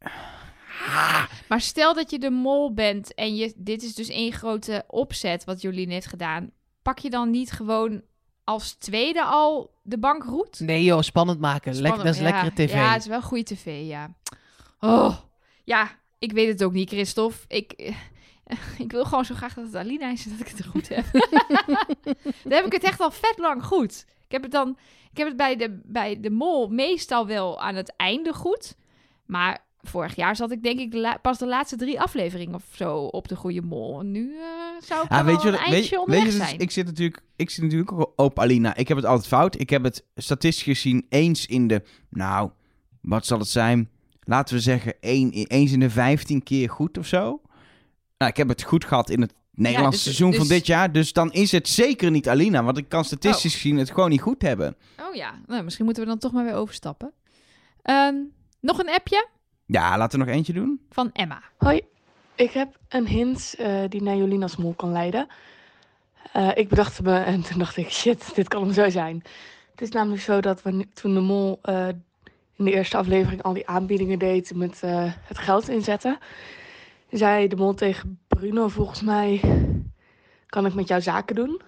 Ah. Maar stel dat je de mol bent en je, dit is dus één grote opzet wat Jolien heeft gedaan. Pak je dan niet gewoon als tweede al de bankroet? Nee joh, spannend maken. Spannend, Lek, dat is ja. lekkere tv. Ja, het is wel goede tv, ja. Oh, ja, ik weet het ook niet, Christophe. Ik, ik wil gewoon zo graag dat het Alina is en dat ik het er goed heb. Dan heb ik het echt al vet lang goed. Ik heb het dan, ik heb het bij de, bij de mol meestal wel aan het einde goed. Maar vorig jaar zat ik denk ik la- pas de laatste drie afleveringen of zo op de goede mol. En nu uh, zou ik ah, al weet je, een eindje weet, onderweg weet je, zijn. Ik zit, natuurlijk, ik zit natuurlijk ook op Alina. Ik heb het altijd fout. Ik heb het statistisch gezien eens in de... Nou, wat zal het zijn? Laten we zeggen één, eens in de vijftien keer goed of zo. Nou, ik heb het goed gehad in het Nederlandse ja, dus, seizoen dus... van dit jaar. Dus dan is het zeker niet Alina. Want ik kan statistisch gezien het gewoon niet goed hebben. Oh ja, nou, misschien moeten we dan toch maar weer overstappen. Um, nog een appje? Ja, laten we nog eentje doen. Van Emma. Hoi, ik heb een hint uh, die naar Jolien als mol kan leiden. Uh, ik bedacht me en toen dacht ik, shit, dit kan hem zo zijn. Het is namelijk zo dat we, toen de mol uh, in de eerste aflevering al die aanbiedingen deed met uh, het geld inzetten, zei de mol tegen Bruno volgens mij, kan ik met jou zaken doen?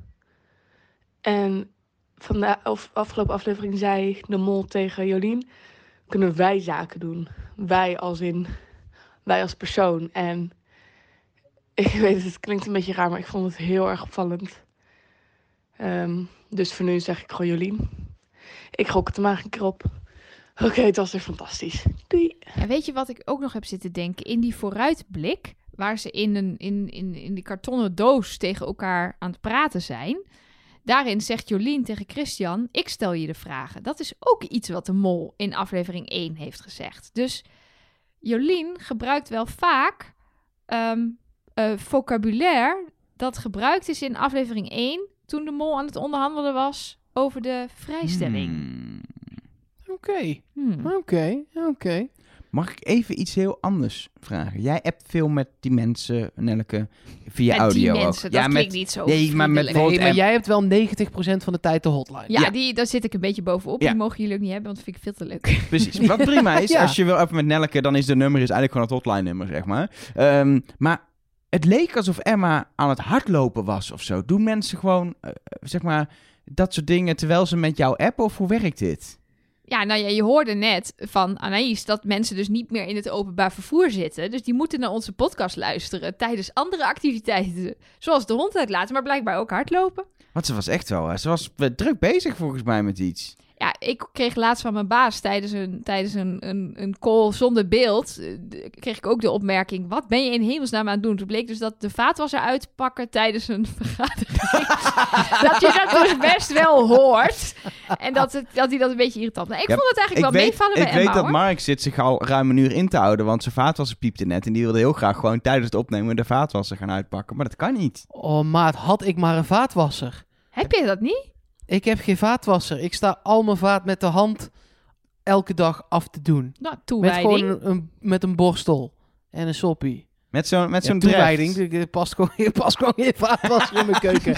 En van de af, afgelopen aflevering zei de mol tegen Jolien, kunnen wij zaken doen? Wij als in, wij als persoon. En ik weet het, het klinkt een beetje raar, maar ik vond het heel erg opvallend. Um, dus voor nu zeg ik gewoon Jolien. Ik gok het er maar een keer op. Oké, okay, het was weer fantastisch. Doei. En weet je wat ik ook nog heb zitten denken? In die vooruitblik, waar ze in, een, in, in, in die kartonnen doos tegen elkaar aan het praten zijn, daarin zegt Jolien tegen Christian, ik stel je de vragen. Dat is ook iets wat de mol in aflevering één heeft gezegd. Dus Jolien gebruikt wel vaak um, uh, vocabulaire dat gebruikt is in aflevering één, toen de mol aan het onderhandelen was over de vrijstelling. Hmm. Oké, Hmm. oké, oké. Mag ik even iets heel anders vragen? Jij hebt veel met die mensen, Nelleke, via Met audio die mensen, ook. dat ja, klinkt met, niet zo nee, maar met vriendelijk. Nee, bijvoorbeeld maar app- jij hebt wel negentig procent van de tijd de hotline. Ja, Ja. Die, daar zit ik een beetje bovenop. Ja. Die mogen jullie ook niet hebben, want dat vind ik veel te leuk. Precies. Wat prima is, Ja. als je wil even met Nelleke, dan is de nummer is eigenlijk gewoon het hotline nummer, zeg maar. Um, maar het leek alsof Emma aan het hardlopen was of zo. Doen mensen gewoon, uh, zeg maar, dat soort dingen terwijl ze met jou appen? Of hoe werkt dit? Ja, nou ja, je hoorde net van Anaïs dat mensen dus niet meer in het openbaar vervoer zitten. Dus die moeten naar onze podcast luisteren tijdens andere activiteiten. Zoals de hond uitlaten, maar blijkbaar ook hardlopen. Want ze was echt wel, ze was druk bezig volgens mij met iets. Ja, ik kreeg laatst van mijn baas tijdens een, tijdens een, een, een call zonder beeld, eh, d- kreeg ik ook de opmerking, wat ben je in hemelsnaam aan het doen? Toen bleek dus dat de vaatwasser uitpakken tijdens een vergadering. Dat je dat dus best wel hoort. En dat, het, dat hij dat een beetje irritant vindt. Ik Ja, vond het eigenlijk ik wel weet, meevallen bij ik Emma, weet dat hoor. Mark zit zich al ruim een uur in te houden, want zijn vaatwasser piepte net. En die wilde heel graag gewoon tijdens het opnemen de vaatwasser gaan uitpakken. Maar dat kan niet. Oh maat, had ik maar een vaatwasser. Heb je dat niet? Ik heb geen vaatwasser. Ik sta al mijn vaat met de hand elke dag af te doen. Nou, Met toewijding. gewoon een, een- met een borstel en een soppie. Met zo'n met Ja, zo'n toewijding. dreft. Er past gewoon, er past gewoon geen vaatwasser in mijn keuken.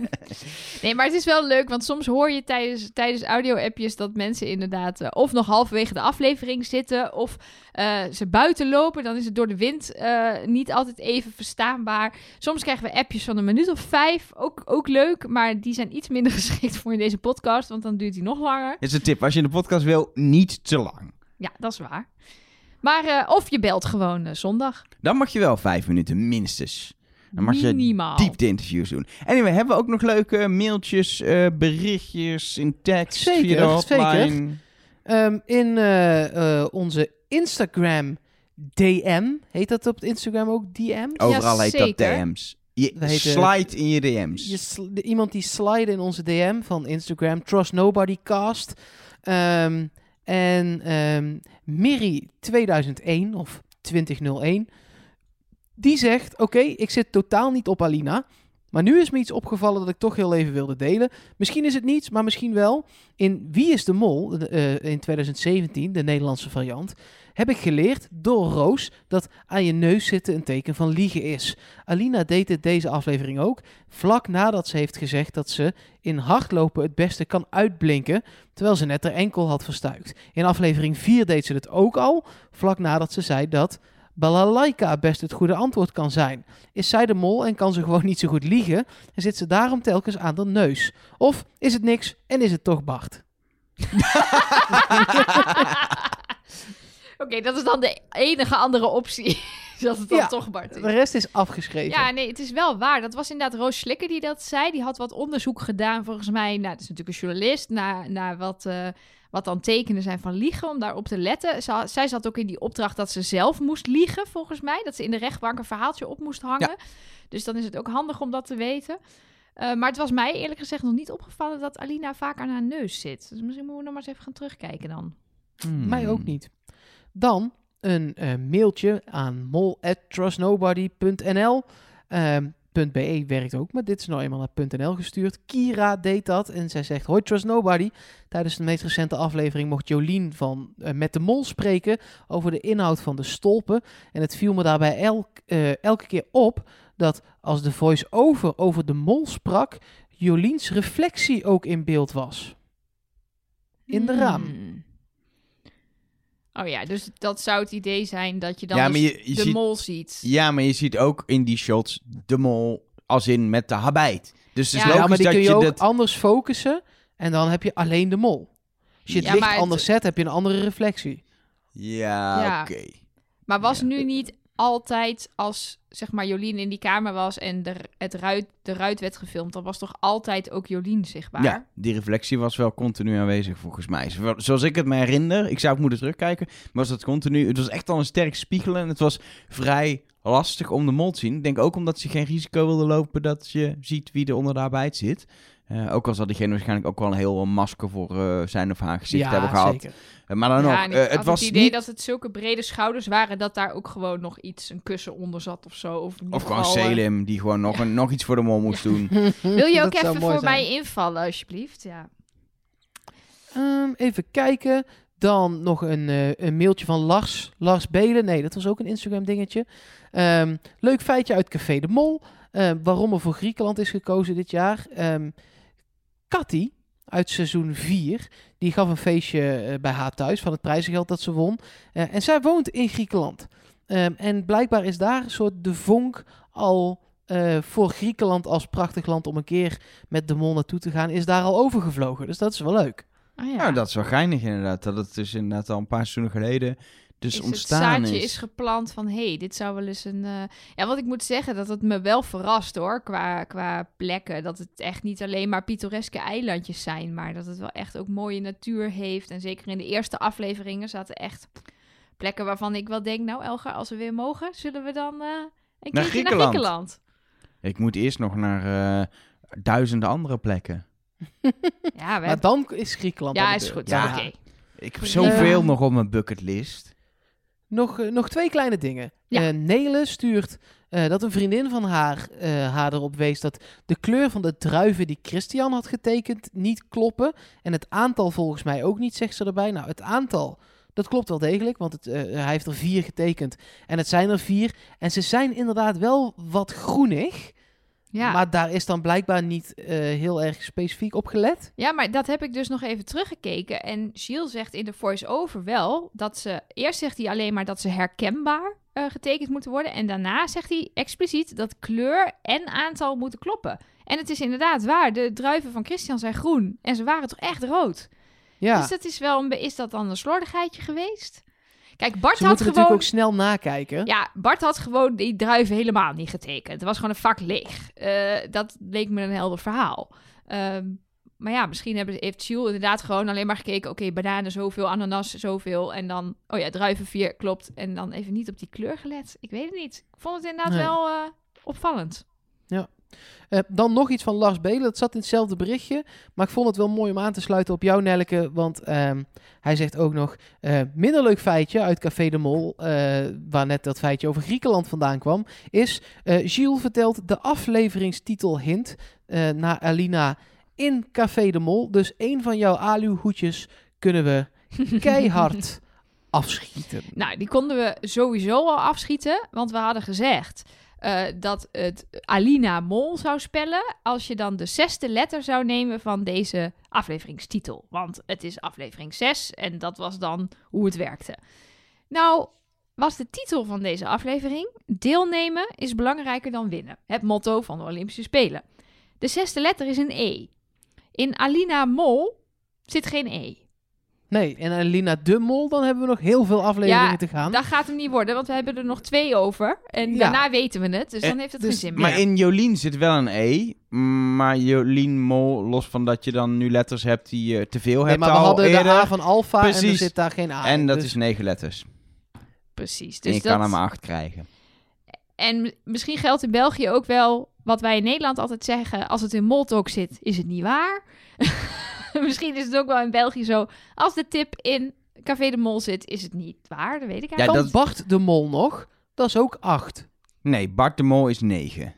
Nee, maar het is wel leuk, want soms hoor je tijdens, tijdens audio-appjes dat mensen inderdaad uh, of nog halverwege de aflevering zitten, of uh, ze buiten lopen. Dan is het door de wind uh, niet altijd even verstaanbaar. Soms krijgen we appjes van een minuut of vijf, ook, ook leuk, maar die zijn iets minder geschikt voor in deze podcast, want dan duurt die nog langer. Dit is een tip. Als je in de podcast wil, niet te lang. Ja, dat is waar. Maar uh, of je belt gewoon uh, zondag. Dan mag je wel vijf minuten minstens. Dan mag je Minimaal. diepte-interviews doen. Anyway, hebben we ook nog leuke mailtjes, uh, berichtjes in tekst Zeker, via de hotline? Um, in uh, uh, onze Instagram D M, heet dat op het Instagram ook D M's? Overal Ja, heet dat zeker. D M's. Je Dat heet, uh, slide in je D M's. Je sl- de- iemand die slide in onze D M van Instagram, Trust Nobody Cast. Um, en um, Miri tweeduizend één of twintig nul één, die zegt, oké, okay, ik zit totaal niet op Alina, maar nu is me iets opgevallen dat ik toch heel even wilde delen. Misschien is het niets, maar misschien wel. In Wie is de Mol, uh, in twintig zeventien, de Nederlandse variant, heb ik geleerd door Roos dat aan je neus zitten een teken van liegen is. Alina deed het deze aflevering ook, vlak nadat ze heeft gezegd dat ze in hardlopen het beste kan uitblinken, terwijl ze net haar enkel had verstuikt. In aflevering vier deed ze het ook al, vlak nadat ze zei dat balalaika best het goede antwoord kan zijn. Is zij de mol en kan ze gewoon niet zo goed liegen en zit ze daarom telkens aan de neus? Of is het niks en is het toch Bart? Oké, okay, dat is dan de enige andere optie. Dat het dan Ja, toch Bart is. De rest is afgeschreven. Ja, nee, het is wel waar. Dat was inderdaad Roos Slikker die dat zei. Die had wat onderzoek gedaan, volgens mij. Nou, dat is natuurlijk een journalist. Naar, naar wat, uh, wat dan tekenen zijn van liegen, om daarop te letten. Ze, zij zat ook in die opdracht dat ze zelf moest liegen, volgens mij. Dat ze in de rechtbank een verhaaltje op moest hangen. Ja. Dus dan is het ook handig om dat te weten. Uh, maar het was mij eerlijk gezegd nog niet opgevallen dat Alina vaak aan haar neus zit. Dus misschien moeten we nog maar eens even gaan terugkijken dan. Hmm. Mij ook niet. Dan een uh, mailtje aan mol at trust nobody punt n l. Uh, .be werkt ook, maar dit is nou eenmaal naar .nl gestuurd. Kira deed dat en zij zegt: hoi Trust Nobody. Tijdens de meest recente aflevering mocht Jolien van uh, Met de Mol spreken over de inhoud van de stolpen. En het viel me daarbij elk, uh, elke keer op dat als de voice-over over de mol sprak, Joliens reflectie ook in beeld was. In de raam. Hmm. Oh ja, dus dat zou het idee zijn dat je dan ja, dus je, je de ziet, mol ziet. Ja, maar je ziet ook in die shots de mol als in met de habijt. Dus het is Ja, logisch ja, maar die dat kun je, je ook dat... anders focussen en dan heb je alleen de mol. Als je het Ja, licht maar het- anders zet, heb je een andere reflectie. Ja, Ja. oké. Okay. Maar was Ja. nu niet altijd als, zeg maar, Jolien in die kamer was en de, het ruit, de ruit werd gefilmd, dan was toch altijd ook Jolien zichtbaar? Ja, die reflectie was wel continu aanwezig volgens mij. Zo- Zoals ik het me herinner, ik zou het moeten terugkijken, maar was dat continu... Het was echt al een sterk spiegelen en het was vrij lastig om de mol te zien. Ik denk ook omdat ze geen risico wilden lopen dat je ziet wie er onder de arbeid zit. Uh, ook al zal diegene waarschijnlijk ook wel een heel masker voor uh, zijn of haar gezicht ja, hebben gehad. zeker. Uh, maar dan Ja, nog, en uh, ik het had was het idee niet... dat het zulke brede schouders waren dat daar ook gewoon nog iets, een kussen onder zat of zo. Of, in ieder Of gewoon geval, uh, Selim, die gewoon nog, Ja. een, nog iets voor de mol moest doen. Wil je ook Dat zou even mooi voor zijn. mij invallen, alsjeblieft? Ja. Um, even kijken. Dan nog een, uh, een mailtje van Lars. Lars Belen. Nee, dat was ook een Instagram dingetje. Um, leuk feitje uit Café de Mol. Uh, waarom er voor Griekenland is gekozen dit jaar. Um, Katty uit seizoen vier. Die gaf een feestje uh, bij haar thuis van het prijzengeld dat ze won. Uh, en zij woont in Griekenland. Um, en blijkbaar is daar een soort de vonk al uh, voor Griekenland als prachtig land om een keer met de Mol naartoe te gaan, is daar al overgevlogen. Dus dat is wel leuk. Oh ja. Nou, dat is wel geinig inderdaad. Dat het dus inderdaad al een paar seizoenen geleden dus is ontstaan het zaadje is. is geplant van, hé, hey, dit zou wel eens een... Uh... Ja, wat ik moet zeggen, dat het me wel verrast hoor, qua, qua plekken. Dat het echt niet alleen maar pittoreske eilandjes zijn, maar dat het wel echt ook mooie natuur heeft. En zeker in de eerste afleveringen zaten echt plekken waarvan ik wel denk, nou Elgar, als we weer mogen, zullen we dan uh, een Naar keertje naar Griekenland. Griekenland. Ik moet eerst nog naar uh, duizenden andere plekken. Ja, we Maar hebben... dan is Griekenland ja aan de is beurt. goed. Ja. Ja. Oké. Ik heb Uh, zoveel nog op mijn bucketlist. Nog, uh, nog twee kleine dingen. Ja. Uh, Nele stuurt uh, dat een vriendin van haar uh, haar erop wees dat de kleur van de druiven die Christian had getekend niet kloppen. En het aantal volgens mij ook niet, zegt ze erbij. Nou, het aantal, dat klopt wel degelijk, want het, uh, hij heeft er vier getekend. En het zijn er vier. En ze zijn inderdaad wel wat groenig. Ja. Maar daar is dan blijkbaar niet uh, heel erg specifiek op gelet. Ja, maar dat heb ik dus nog even teruggekeken. En Gilles zegt in de voice-over wel dat ze... Eerst zegt hij alleen maar dat ze herkenbaar uh, getekend moeten worden. En daarna zegt hij expliciet dat kleur en aantal moeten kloppen. En het is inderdaad waar. De druiven van Christian zijn groen. En ze waren toch echt rood. Ja, Dus dat is wel een... be- Is dat dan een slordigheidje geweest? Kijk, Bart ze had moeten gewoon... natuurlijk ook snel nakijken. Ja, Bart had gewoon die druiven helemaal niet getekend. Het was gewoon een vak leeg. Uh, dat leek me een helder verhaal. Um, maar ja, misschien hebben, heeft Gilles inderdaad gewoon alleen maar gekeken... Oké, okay, bananen zoveel, ananas zoveel. En dan, oh ja, druiven vier, klopt. En dan even niet op die kleur gelet. Ik weet het niet. Ik vond het inderdaad Nee. wel uh, opvallend. Uh, dan nog iets van Lars Belen. Dat zat in hetzelfde berichtje. Maar ik vond het wel mooi om aan te sluiten op jou, Nelleke. Want um, hij zegt ook nog... Uh, minder leuk feitje uit Café de Mol... Uh, waar net dat feitje over Griekenland vandaan kwam... is... Uh, Gilles vertelt de afleveringstitel hint... Uh, naar Alina in Café de Mol. Dus één van jouw aluhoedjes... kunnen we keihard afschieten. Nou, die konden we sowieso al afschieten. Want we hadden gezegd... Uh, dat het Alina Mol zou spellen als je dan de zesde letter zou nemen van deze afleveringstitel. Want het is aflevering zes en dat was dan hoe het werkte. Nou, was de titel van deze aflevering: deelnemen is belangrijker dan winnen. Het motto van de Olympische Spelen. De zesde letter is een E. In Alina Mol zit geen E. Nee, en Alina de Mol, dan hebben we nog heel veel afleveringen Ja, te gaan. Dat gaat hem niet worden, want we hebben er nog twee over. En Ja. daarna weten we het, dus dan Eh, heeft het dus- geen zin meer. Maar in Jolien zit wel een E. Maar Jolien Mol, los van dat je dan nu letters hebt die je te veel Nee, hebt maar we al hadden eerder. de A van Alpha en er Precies. zit daar geen A in. en dat Dus- is negen letters. Precies. en Dus je dat... kan er maar acht krijgen. En m- misschien geldt in België ook wel wat wij in Nederland altijd zeggen. Als het in Moltalk zit, is het niet waar. Misschien is het ook wel in België zo. Als de tip in Café de Mol zit, is het niet waar. Dat weet ik Ja, eigenlijk. Kan dat- Bart de Mol nog? Dat is ook acht. Nee, Bart de Mol is negen.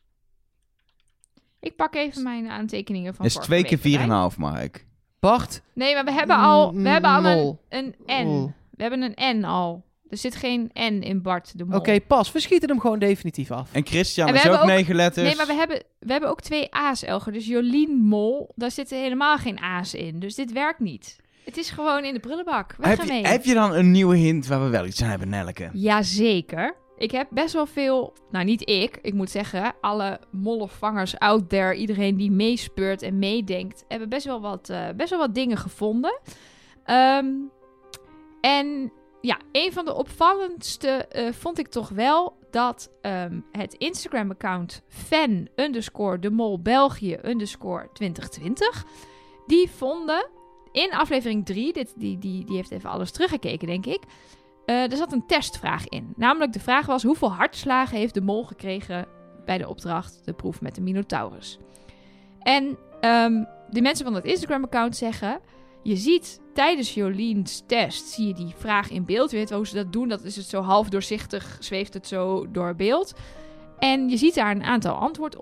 Ik pak even mijn aantekeningen van Dat is vorige twee keer week vier en erbij. een half, Mark. Bart Nee, maar we hebben al, we Mm, hebben al een, Mol. een N. Mol. We hebben een N al. Er zit geen N in Bart de Mol. Oké, pas. We schieten hem gewoon definitief af. En Christian En we is ook hebben ook- negen letters. Nee, maar we hebben, we hebben ook twee A's, Elger. Dus Jolien Mol, daar zitten helemaal geen A's in. Dus dit werkt niet. Het is gewoon in de prullenbak. Weg heb, ermee. je, heb je dan een nieuwe hint waar we wel iets aan hebben, Nelleke? Jazeker. Ik heb best wel veel... Nou, niet ik. Ik moet zeggen, alle mollevangers out there... iedereen die meespeurt en meedenkt... hebben best wel wat, uh, best wel wat dingen gevonden. Um, en ja, een van de opvallendste uh, vond ik toch wel... dat um, het Instagram-account fan underscore de mol België underscore twintig twintig... die vonden in aflevering drie... Dit, die, die, die heeft even alles teruggekeken, denk ik... Uh, er zat een testvraag in. Namelijk de vraag was... hoeveel hartslagen heeft de mol gekregen... bij de opdracht de proef met de Minotaurus? En um, de mensen van het Instagram-account zeggen... je ziet tijdens Joleens test... zie je die vraag in beeld. Je weet wel hoe ze dat doen. Dat is het zo half doorzichtig... zweeft het zo door beeld. En je ziet daar een aantal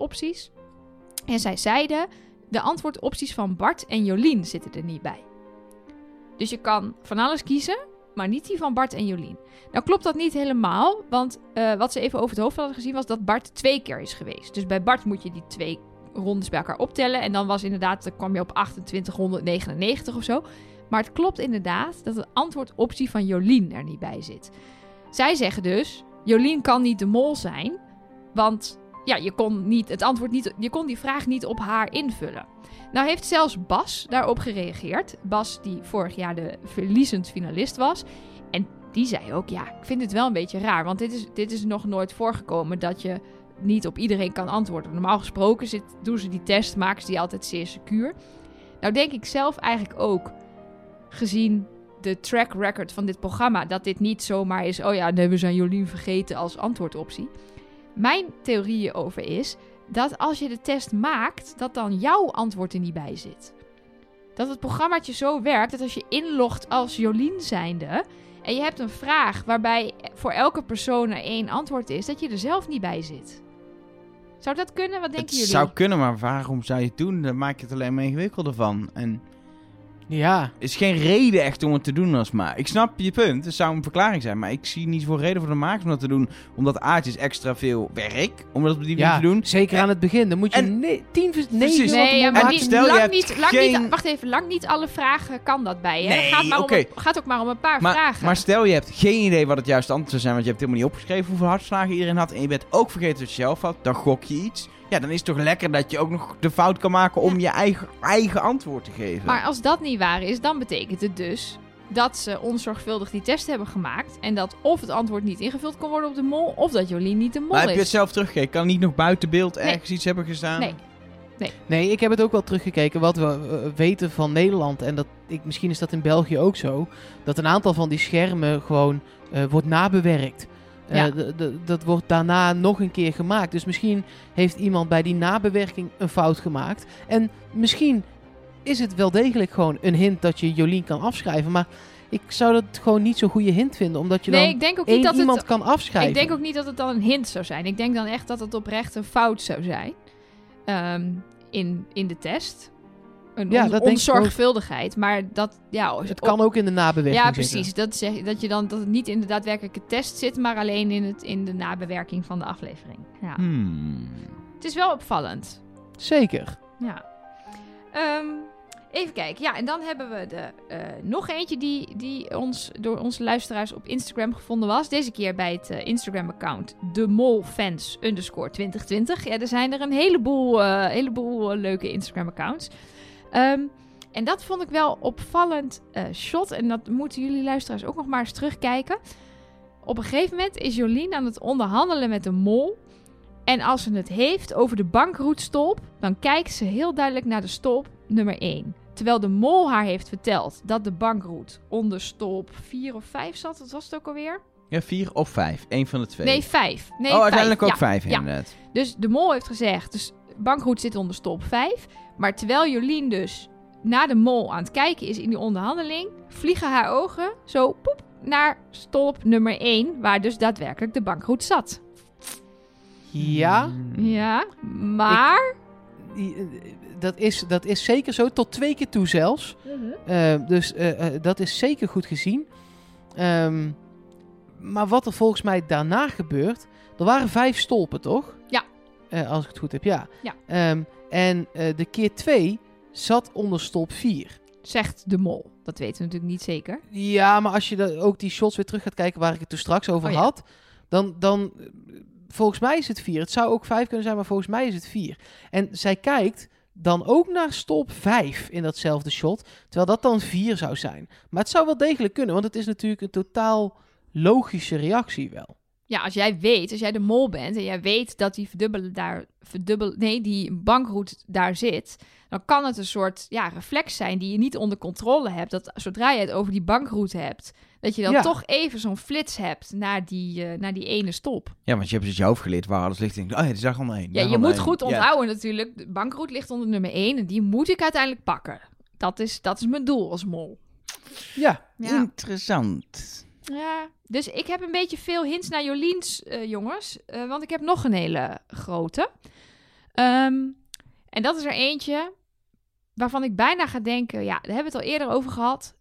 antwoordopties. En zij zeiden... de antwoordopties van Bart en Jolien zitten er niet bij. Dus je kan van alles kiezen, maar niet die van Bart en Jolien. Nou klopt dat niet helemaal, want uh, wat ze even over het hoofd hadden gezien was dat Bart twee keer is geweest. Dus bij Bart moet je die twee rondes bij elkaar optellen. En dan was inderdaad, dan kwam je op achtentwintighonderdnegenennegentig of zo. Maar het klopt inderdaad dat de antwoordoptie van Jolien er niet bij zit. Zij zeggen dus, Jolien kan niet de mol zijn, want ja, je kon, niet, het antwoord niet, je kon die vraag niet op haar invullen. Nou heeft zelfs Bas daarop gereageerd. Bas die vorig jaar de verliezend finalist was. En die zei ook, ja, ik vind het wel een beetje raar. Want dit is, dit is nog nooit voorgekomen dat je niet op iedereen kan antwoorden. Normaal gesproken zit, doen ze die test, maken ze die altijd zeer secuur. Nou denk ik zelf eigenlijk ook, gezien de track record van dit programma, dat dit niet zomaar is, oh ja, nee, we zijn Jolien vergeten als antwoordoptie. Mijn theorie hierover is dat als je de test maakt, dat dan jouw antwoord er niet bij zit. Dat het programmaatje zo werkt dat als je inlogt als Jolien zijnde en je hebt een vraag waarbij voor elke persoon er één antwoord is, dat je er zelf niet bij zit. Zou dat kunnen? Wat denken het jullie? Het zou kunnen, maar waarom zou je het doen? Dan maak je het alleen maar ingewikkelder van. En ja, er is geen reden echt om het te doen als maar. Ik snap je punt, het zou een verklaring zijn, maar ik zie niet zoveel reden voor de makers om dat te doen. Omdat aardjes extra veel werk, om dat op die manier ja, te doen. Zeker en, aan het begin. Dan moet je en, ne- tien, precies. negen... Nee, ja, maar en niet, stel, je lang, hebt niet, lang geen... niet... Wacht even, lang niet alle vragen kan dat bij je. Nee, Het gaat, maar okay. om, gaat ook maar om een paar maar, vragen. Maar stel je hebt geen idee wat het juiste antwoord zou zijn, want je hebt helemaal niet opgeschreven hoeveel hartslagen iedereen had. En je bent ook vergeten wat je zelf had, dan gok je iets. Ja, dan is het toch lekker dat je ook nog de fout kan maken om ja. je eigen, eigen antwoord te geven. Maar als dat niet waar is, dan betekent het dus dat ze onzorgvuldig die test hebben gemaakt. En dat of het antwoord niet ingevuld kon worden op de mol, of dat Jolien niet de mol maar is. heb je het zelf teruggekeken? Kan niet nog buiten beeld nee. ergens iets hebben gestaan? Nee. Nee. Nee, ik heb het ook wel teruggekeken. Wat we uh, weten van Nederland, en dat, ik, misschien is dat in België ook zo, dat een aantal van die schermen gewoon uh, wordt nabewerkt. Uh, Ja. d- d- dat wordt daarna nog een keer gemaakt. Dus misschien heeft iemand bij die nabewerking een fout gemaakt. En misschien is het wel degelijk gewoon een hint dat je Jolien kan afschrijven. Maar ik zou dat gewoon niet zo'n goede hint vinden. Omdat je Nee, dan ik denk ook niet één dat iemand het, kan afschrijven. ik denk ook niet dat het dan een hint zou zijn. Ik denk dan echt dat het oprecht een fout zou zijn. Um, in, in de test. Een Ja, on- dat denk ik onzorgvuldigheid. Maar dat, ja... Het kan ook in de nabewerking Ja, zitten. precies. Dat, zeg, dat, je dan, dat het niet in de daadwerkelijke test zit, maar alleen in, het, in de nabewerking van de aflevering. Ja. Hmm. Het is wel opvallend. Zeker. Ja. Um, even kijken. Ja, en dan hebben we de, uh, nog eentje die, die ons, door onze luisteraars op Instagram gevonden was. Deze keer bij het uh, Instagram-account demolfans underscore twintig twintig. Ja, er zijn er een heleboel, uh, heleboel uh, leuke Instagram-accounts. Um, en dat vond ik wel opvallend uh, shot. En dat moeten jullie luisteraars ook nog maar eens terugkijken. Op een gegeven moment is Jolien aan het onderhandelen met de mol. En als ze het heeft over de bankroetstolp, dan kijkt ze heel duidelijk naar de stolp nummer één. Terwijl de mol haar heeft verteld dat de bankroet onder stolp vier of vijf zat. Wat was het ook alweer? Ja, vier of vijf. Eén van de twee. Nee, vijf. Nee, oh, uiteindelijk vijf. ook Ja, vijf ja. inderdaad. Dus de mol heeft gezegd, dus bankroet zit onder stolp vijf. Maar terwijl Jolien dus naar de mol aan het kijken is in die onderhandeling, vliegen haar ogen zo poep naar stolp nummer één, waar dus daadwerkelijk de bankroet zat. Ja. Ja, maar... Ik, dat, is, dat is zeker zo. Tot twee keer toe zelfs. Uh, dus uh, uh, dat is zeker goed gezien. Um, maar wat er volgens mij daarna gebeurt... Er waren vijf stolpen, toch? Ja. Uh, als ik het goed heb, ja. ja. Um, en uh, de keer twee zat onder stolp vier. Zegt de mol. Dat weten we natuurlijk niet zeker. Ja, maar als je da- ook die shots weer terug gaat kijken... waar ik het toen straks over oh, ja. had... dan... dan volgens mij is het vier. Het zou ook vijf kunnen zijn, maar volgens mij is het vier. En zij kijkt dan ook naar stolp vijf in datzelfde shot, terwijl dat dan vier zou zijn. Maar het zou wel degelijk kunnen, want het is natuurlijk een totaal logische reactie wel. Ja, als jij weet, als jij de mol bent en jij weet dat die verdubbelen daar, verdubbel, nee, die bankroet daar zit, dan kan het een soort ja, reflex zijn die je niet onder controle hebt. Dat zodra je het over die bankroet hebt, dat je dan ja. toch even zo'n flits hebt naar die, uh, naar die ene stop. Ja, want je hebt dus je hoofd geleerd waar alles ligt. En oh ja, die is daar onder één. Ja, je moet goed onthouden ja. natuurlijk. De bankroet ligt onder nummer één en die moet ik uiteindelijk pakken. Dat is, dat is mijn doel als mol. Ja, ja. Interessant. Ja, dus ik heb een beetje veel hints naar Joliens, uh, jongens. Uh, want ik heb nog een hele grote. Um, en dat is er eentje waarvan ik bijna ga denken... Ja, daar hebben we het al eerder over gehad.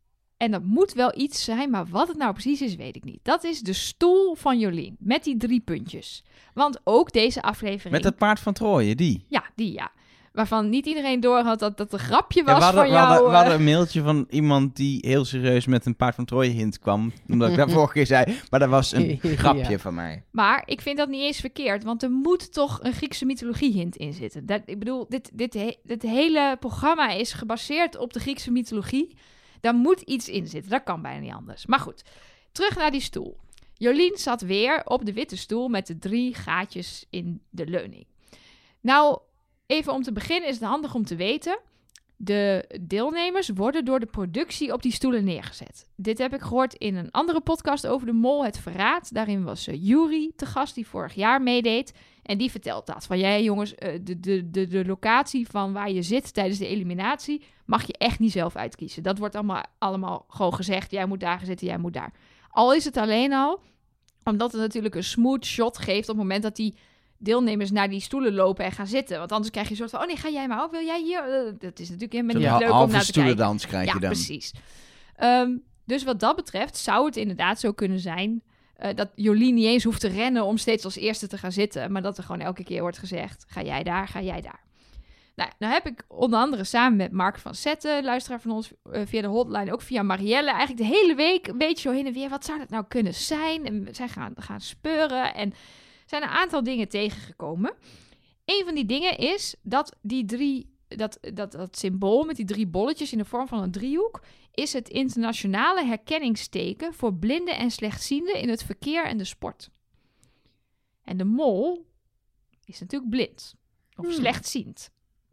En dat moet wel iets zijn, maar wat het nou precies is, weet ik niet. Dat is de stoel van Jolien, met die drie puntjes. Want ook deze aflevering... Met het paard van Troje, die. Ja, die ja. Waarvan niet iedereen doorhad dat dat een grapje Ja, was we, hadden, van we, jou. hadden, we eh. hadden een mailtje van iemand die heel serieus met een paard van Troje hint kwam. Omdat ik dat vorige keer zei. Maar dat was een grapje Ja. van mij. Maar ik vind dat niet eens verkeerd, want er moet toch een Griekse mythologie hint in zitten. Dat, ik bedoel, dit, dit, he- dit hele programma is gebaseerd op de Griekse mythologie. Daar moet iets in zitten, dat kan bijna niet anders. Maar goed, terug naar die stoel. Jolien zat weer op de witte stoel met de drie gaatjes in de leuning. Nou, even om te beginnen is het handig om te weten. De deelnemers worden door de productie op die stoelen neergezet. Dit heb ik gehoord in een andere podcast over de mol, Het Verraad. Daarin was uh, Yuri te gast, die vorig jaar meedeed. En die vertelt dat. Van, jij jongens, uh, de, de, de, de locatie van waar je zit tijdens de eliminatie mag je echt niet zelf uitkiezen. Dat wordt allemaal, allemaal gewoon gezegd. Jij moet daar gaan zitten, jij moet daar. Al is het alleen al omdat het natuurlijk een smooth shot geeft op het moment dat die deelnemers naar die stoelen lopen en gaan zitten. Want anders krijg je een soort van, oh nee, ga jij maar op, wil jij hier? Uh, dat is natuurlijk helemaal niet Zo'n leuk om halve naar te kijken. stoelendans krijg Ja, je dan. precies. Um, dus wat dat betreft zou het inderdaad zo kunnen zijn uh, dat Jolien niet eens hoeft te rennen om steeds als eerste te gaan zitten, maar dat er gewoon elke keer wordt gezegd, ga jij daar, ga jij daar. Nou, nou heb ik onder andere samen met Mark van Zetten, luisteraar van ons uh, via de hotline, ook via Marielle, eigenlijk de hele week een beetje zo heen en weer, wat zou dat nou kunnen zijn? En zij gaan, gaan speuren en zijn een aantal dingen tegengekomen. Een van die dingen is dat die drie, dat, dat, dat symbool met die drie bolletjes in de vorm van een driehoek is het internationale herkenningsteken voor blinden en slechtzienden in het verkeer en de sport. En de mol is natuurlijk blind of Hmm. slechtziend.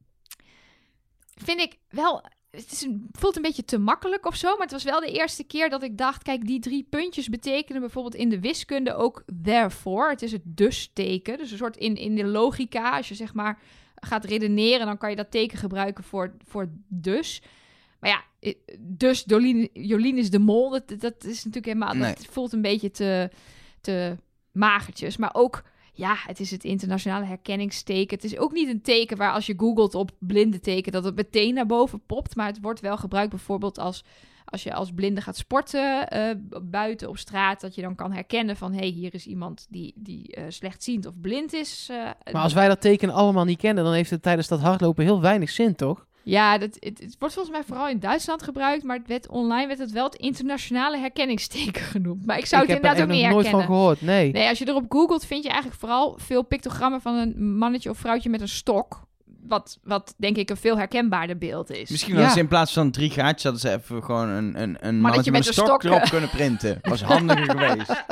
Vind ik wel, het is een, voelt een beetje te makkelijk of zo, maar het was wel de eerste keer dat ik dacht, kijk, die drie puntjes betekenen bijvoorbeeld in de wiskunde ook therefore. Het is het dus-teken, dus een soort in, in de logica, als je zeg maar gaat redeneren, dan kan je dat teken gebruiken voor, voor dus. Maar ja, dus Jolien, Jolien is de mol, dat, dat is natuurlijk helemaal, Nee. dat voelt een beetje te, te magertjes, maar ook, ja, het is het internationale herkenningsteken. Het is ook niet een teken waar als je googelt op blinde teken dat het meteen naar boven popt. Maar het wordt wel gebruikt bijvoorbeeld als, als je als blinde gaat sporten uh, buiten op straat. Dat je dan kan herkennen van, hé, hey, hier is iemand die, die uh, slechtziend of blind is. Uh, Maar als wij dat teken allemaal niet kennen, dan heeft het tijdens dat hardlopen heel weinig zin, toch? Ja, dat, het, het wordt volgens mij vooral in Duitsland gebruikt. Maar het werd, online werd het wel het internationale herkenningsteken genoemd. Maar ik zou ik het heb er inderdaad ook echt niet nog nooit herkennen. van gehoord, nee. Nee, als je erop googelt vind je eigenlijk vooral veel pictogrammen van een mannetje of vrouwtje met een stok. Wat, wat denk ik een veel herkenbaarder beeld is. Misschien Ja. hadden ze in plaats van drie gaatjes hadden ze even gewoon een, een, een mannetje met een met een stok stok. erop kunnen printen. Was handiger geweest.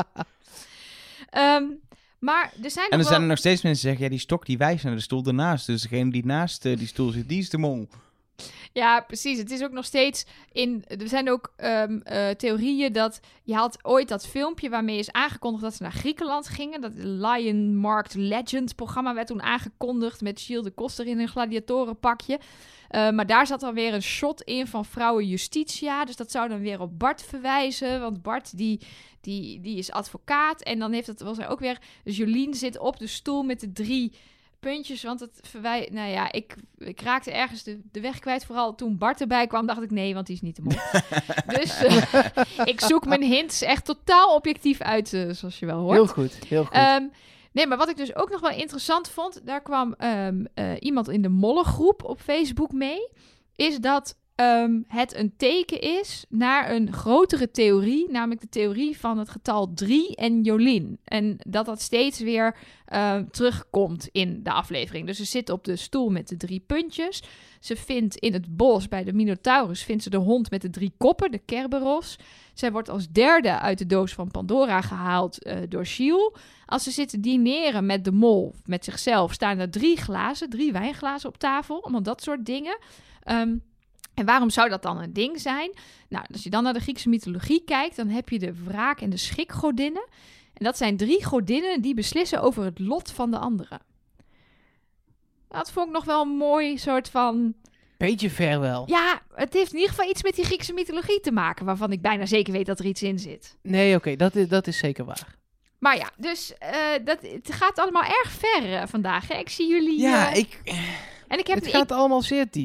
Um, maar er zijn En er nog zijn wel... er nog steeds mensen die zeggen, ja, die stok die wijst naar de stoel ernaast. Dus degene die naast uh, die stoel zit, die is de mol. Ja, precies. Het is ook nog steeds in... Er zijn ook um, uh, theorieën dat... Je had ooit dat filmpje waarmee is aangekondigd dat ze naar Griekenland gingen. Dat Lion Marked Legend programma werd toen aangekondigd met Gilles de Koster in een gladiatorenpakje. Uh, maar daar zat dan weer een shot in van vrouwen Justitia. Dus dat zou dan weer op Bart verwijzen. Want Bart die, die, die is advocaat. En dan heeft het was er ook weer... Dus Jolien zit op de stoel met de drie... puntjes, want het verwij... Nou ja, ik, ik raakte ergens de, de weg kwijt. Vooral toen Bart erbij kwam, dacht ik, nee, want die is niet de mol. Dus uh, ik zoek mijn hints echt totaal objectief uit, uh, zoals je wel hoort. Heel goed, heel goed. Um, nee, maar wat ik dus ook nog wel interessant vond, daar kwam um, uh, iemand in de mollengroep op Facebook mee, is dat um, het een teken is naar een grotere theorie, namelijk de theorie van het getal drie en Jolien. En dat dat steeds weer uh, terugkomt in de aflevering. Dus ze zit op de stoel met de drie puntjes. Ze vindt in het bos bij de Minotaurus vindt ze de hond met de drie koppen, de Kerberos. Zij wordt als derde uit de doos van Pandora gehaald uh, door Gilles. Als ze zitten dineren met de mol, met zichzelf, staan er drie glazen, drie wijnglazen op tafel. Allemaal dat soort dingen. Um, En waarom zou dat dan een ding zijn? Nou, als je dan naar de Griekse mythologie kijkt, dan heb je de wraak- en de schikgodinnen. En dat zijn drie godinnen die beslissen over het lot van de anderen. Dat vond ik nog wel een mooi soort van... Beetje ver wel. Ja, het heeft in ieder geval iets met die Griekse mythologie te maken, waarvan ik bijna zeker weet dat er iets in zit. Nee, oké, okay, dat, is, dat is zeker waar. Maar ja, dus uh, dat, het gaat allemaal erg ver uh, vandaag. Hè? Ik zie jullie... Ja, uh, ik... En ik heb, Het gaat ik, allemaal zeer diep.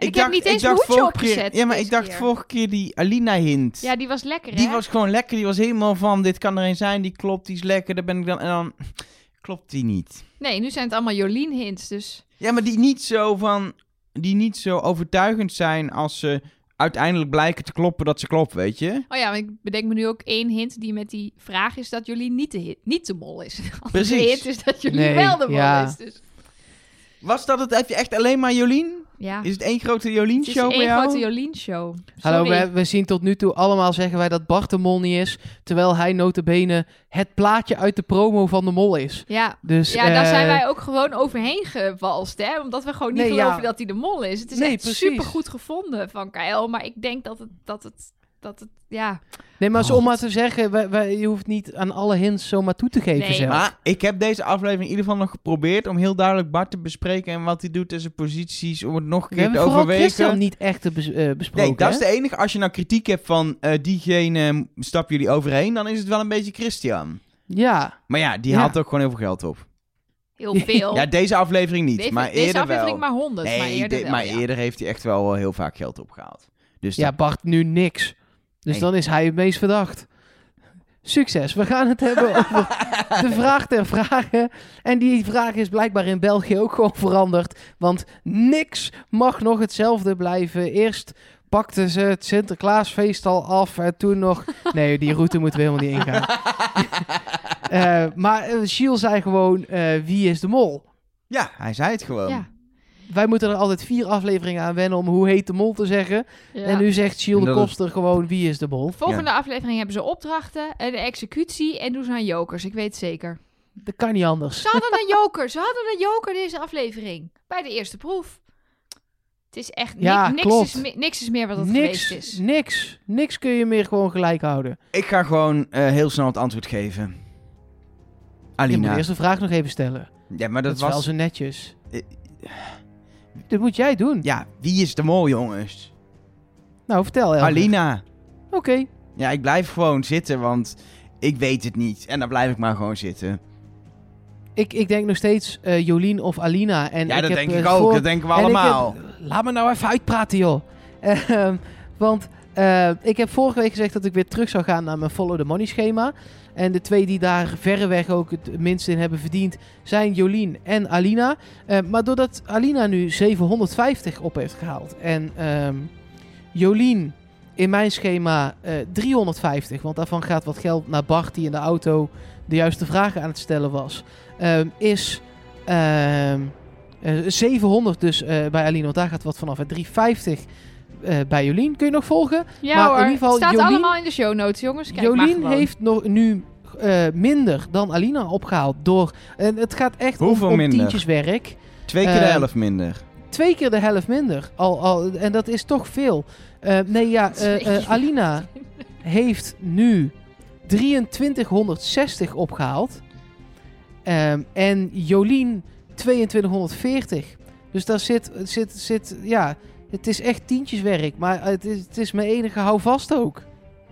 En ik, ik heb niet eens mijn hoedje opgezet. Keer, ja, maar ik dacht keer. vorige keer die Alina-hint. Ja, die was lekker, hè? Die was gewoon lekker. Die was helemaal van, dit kan er een zijn, die klopt, die is lekker. Daar ben ik dan... En dan klopt die niet. Nee, nu zijn het allemaal Jolien-hints, dus... Ja, maar die niet zo van... Die niet zo overtuigend zijn als ze uiteindelijk blijken te kloppen dat ze kloppen, weet je? Oh ja, maar ik bedenk me nu ook één hint die met die vraag is dat Jolien niet de, hit, niet de mol is. Precies. De hint is dat Jolien Nee, wel de mol ja. is, dus... Was dat het? Heb je echt alleen maar Jolien? Ja. Is het één grote Het is Jolien-show bij één jou? grote Jolien-show. Hallo, Sorry. we, we zien tot nu toe allemaal zeggen wij dat Bart de mol niet is. Terwijl hij notabene het plaatje uit de promo van de mol is. Ja, Dus, ja daar eh, zijn wij ook gewoon overheen gewalst, hè? Omdat we gewoon niet Nee, geloven ja. dat hij de mol is. Het is Nee, echt precies. super goed gevonden van K L, maar ik denk dat het, dat het, dat het, ja... Nee, maar zo Oh. om maar te zeggen, wij, wij, je hoeft niet aan alle hints zomaar toe te geven Nee, zelf. Maar ik heb deze aflevering in ieder geval nog geprobeerd om heel duidelijk Bart te bespreken en wat hij doet en zijn posities, om het nog een We keer te hebben vooral overwegen. Christian niet echt te bes- eh, besproken. Nee, dat is hè? de enige. Als je nou kritiek hebt van eh, diegene stappen jullie overheen, dan is het wel een beetje Christian. Ja, Maar ja, die Ja. haalt ook gewoon heel veel geld op. Heel veel. Ja, deze aflevering niet, Deze- maar deze eerder aflevering wel. maar honderd, nee, maar eerder de- wel, maar ja. eerder heeft hij echt wel heel vaak geld opgehaald. Dus ja, dat- Bart nu niks. Dus Nee. dan is hij het meest verdacht. Succes. We gaan het hebben over de vraag ter vragen. En die vraag is blijkbaar in België ook gewoon veranderd. Want niks mag nog hetzelfde blijven. Eerst pakten ze het Sinterklaasfeest al af en toen nog... Nee, die route moeten we helemaal niet ingaan. Eh, maar uh, Giel zei gewoon, eh, wie is de mol? ja, hij zei het gewoon. Ja. Wij moeten er altijd vier afleveringen aan wennen om hoe heet de mol te zeggen. Ja. En nu zegt Giel En de dat is- Koster gewoon, wie is de mol? Volgende aflevering hebben ze opdrachten, en de executie en doen ze aan jokers. Ik weet het zeker. Dat kan niet anders. Ze hadden een joker. Ze hadden een joker deze aflevering. Bij de eerste proef. Het is echt... ni- Ja, niks, klopt. is, me- niks is meer wat het Niks, geweest is. niks, niks kun je meer gewoon gelijk houden. Ik ga gewoon eh, heel snel het antwoord geven. Je Alina. moet eerst de vraag nog even stellen. Ja, maar Dat, dat, is wel was... zo netjes. Eh, Dit moet jij doen. Ja, wie is de mol, jongens? Nou, vertel Elger. Alina. Oké. Ja, ik blijf gewoon zitten, want ik weet het niet. En dan blijf ik maar gewoon zitten. Ik, ik denk nog steeds eh, Jolien of Alina. En Ja, ik dat heb, denk eh, ik ook. voor- Dat denken we en ik allemaal. heb- laat me nou even uitpraten, joh. Ehm, want eh, ik heb vorige week gezegd dat ik weer terug zou gaan naar mijn Follow the Money schema. En de twee die daar verreweg ook het minst in hebben verdiend zijn Jolien en Alina. Eh, maar doordat Alina nu zevenhonderdvijftig op heeft gehaald en ehm, Jolien in mijn schema eh, driehonderdvijftig, want daarvan gaat wat geld naar Bart die in de auto de juiste vragen aan het stellen was, ehm, is ehm, eh, zevenhonderd dus eh, bij Alina, want daar gaat wat vanaf. En driehonderdvijftig eh, bij Jolien. Kun je nog volgen? Ja Maar hoor, in ieder geval, het staat Jolien- allemaal in de show notes, jongens. Kijk maar Jolien gewoon. heeft nog, nu eh, minder dan Alina opgehaald door... En het gaat echt om, Hoeveel om minder? tientjeswerk. Twee keer de eh, helft minder. Twee keer de helft minder. Al, al, en dat is toch veel. Eh, nee, ja, Twee eh, eh, keer. Alina heeft nu drieëntwintighonderdzestig opgehaald. Ehm, en Jolien tweeëntwintighonderdveertig. Dus daar zit, zit, zit, ja, het is echt tientjeswerk. Maar het is, het is mijn enige houvast ook.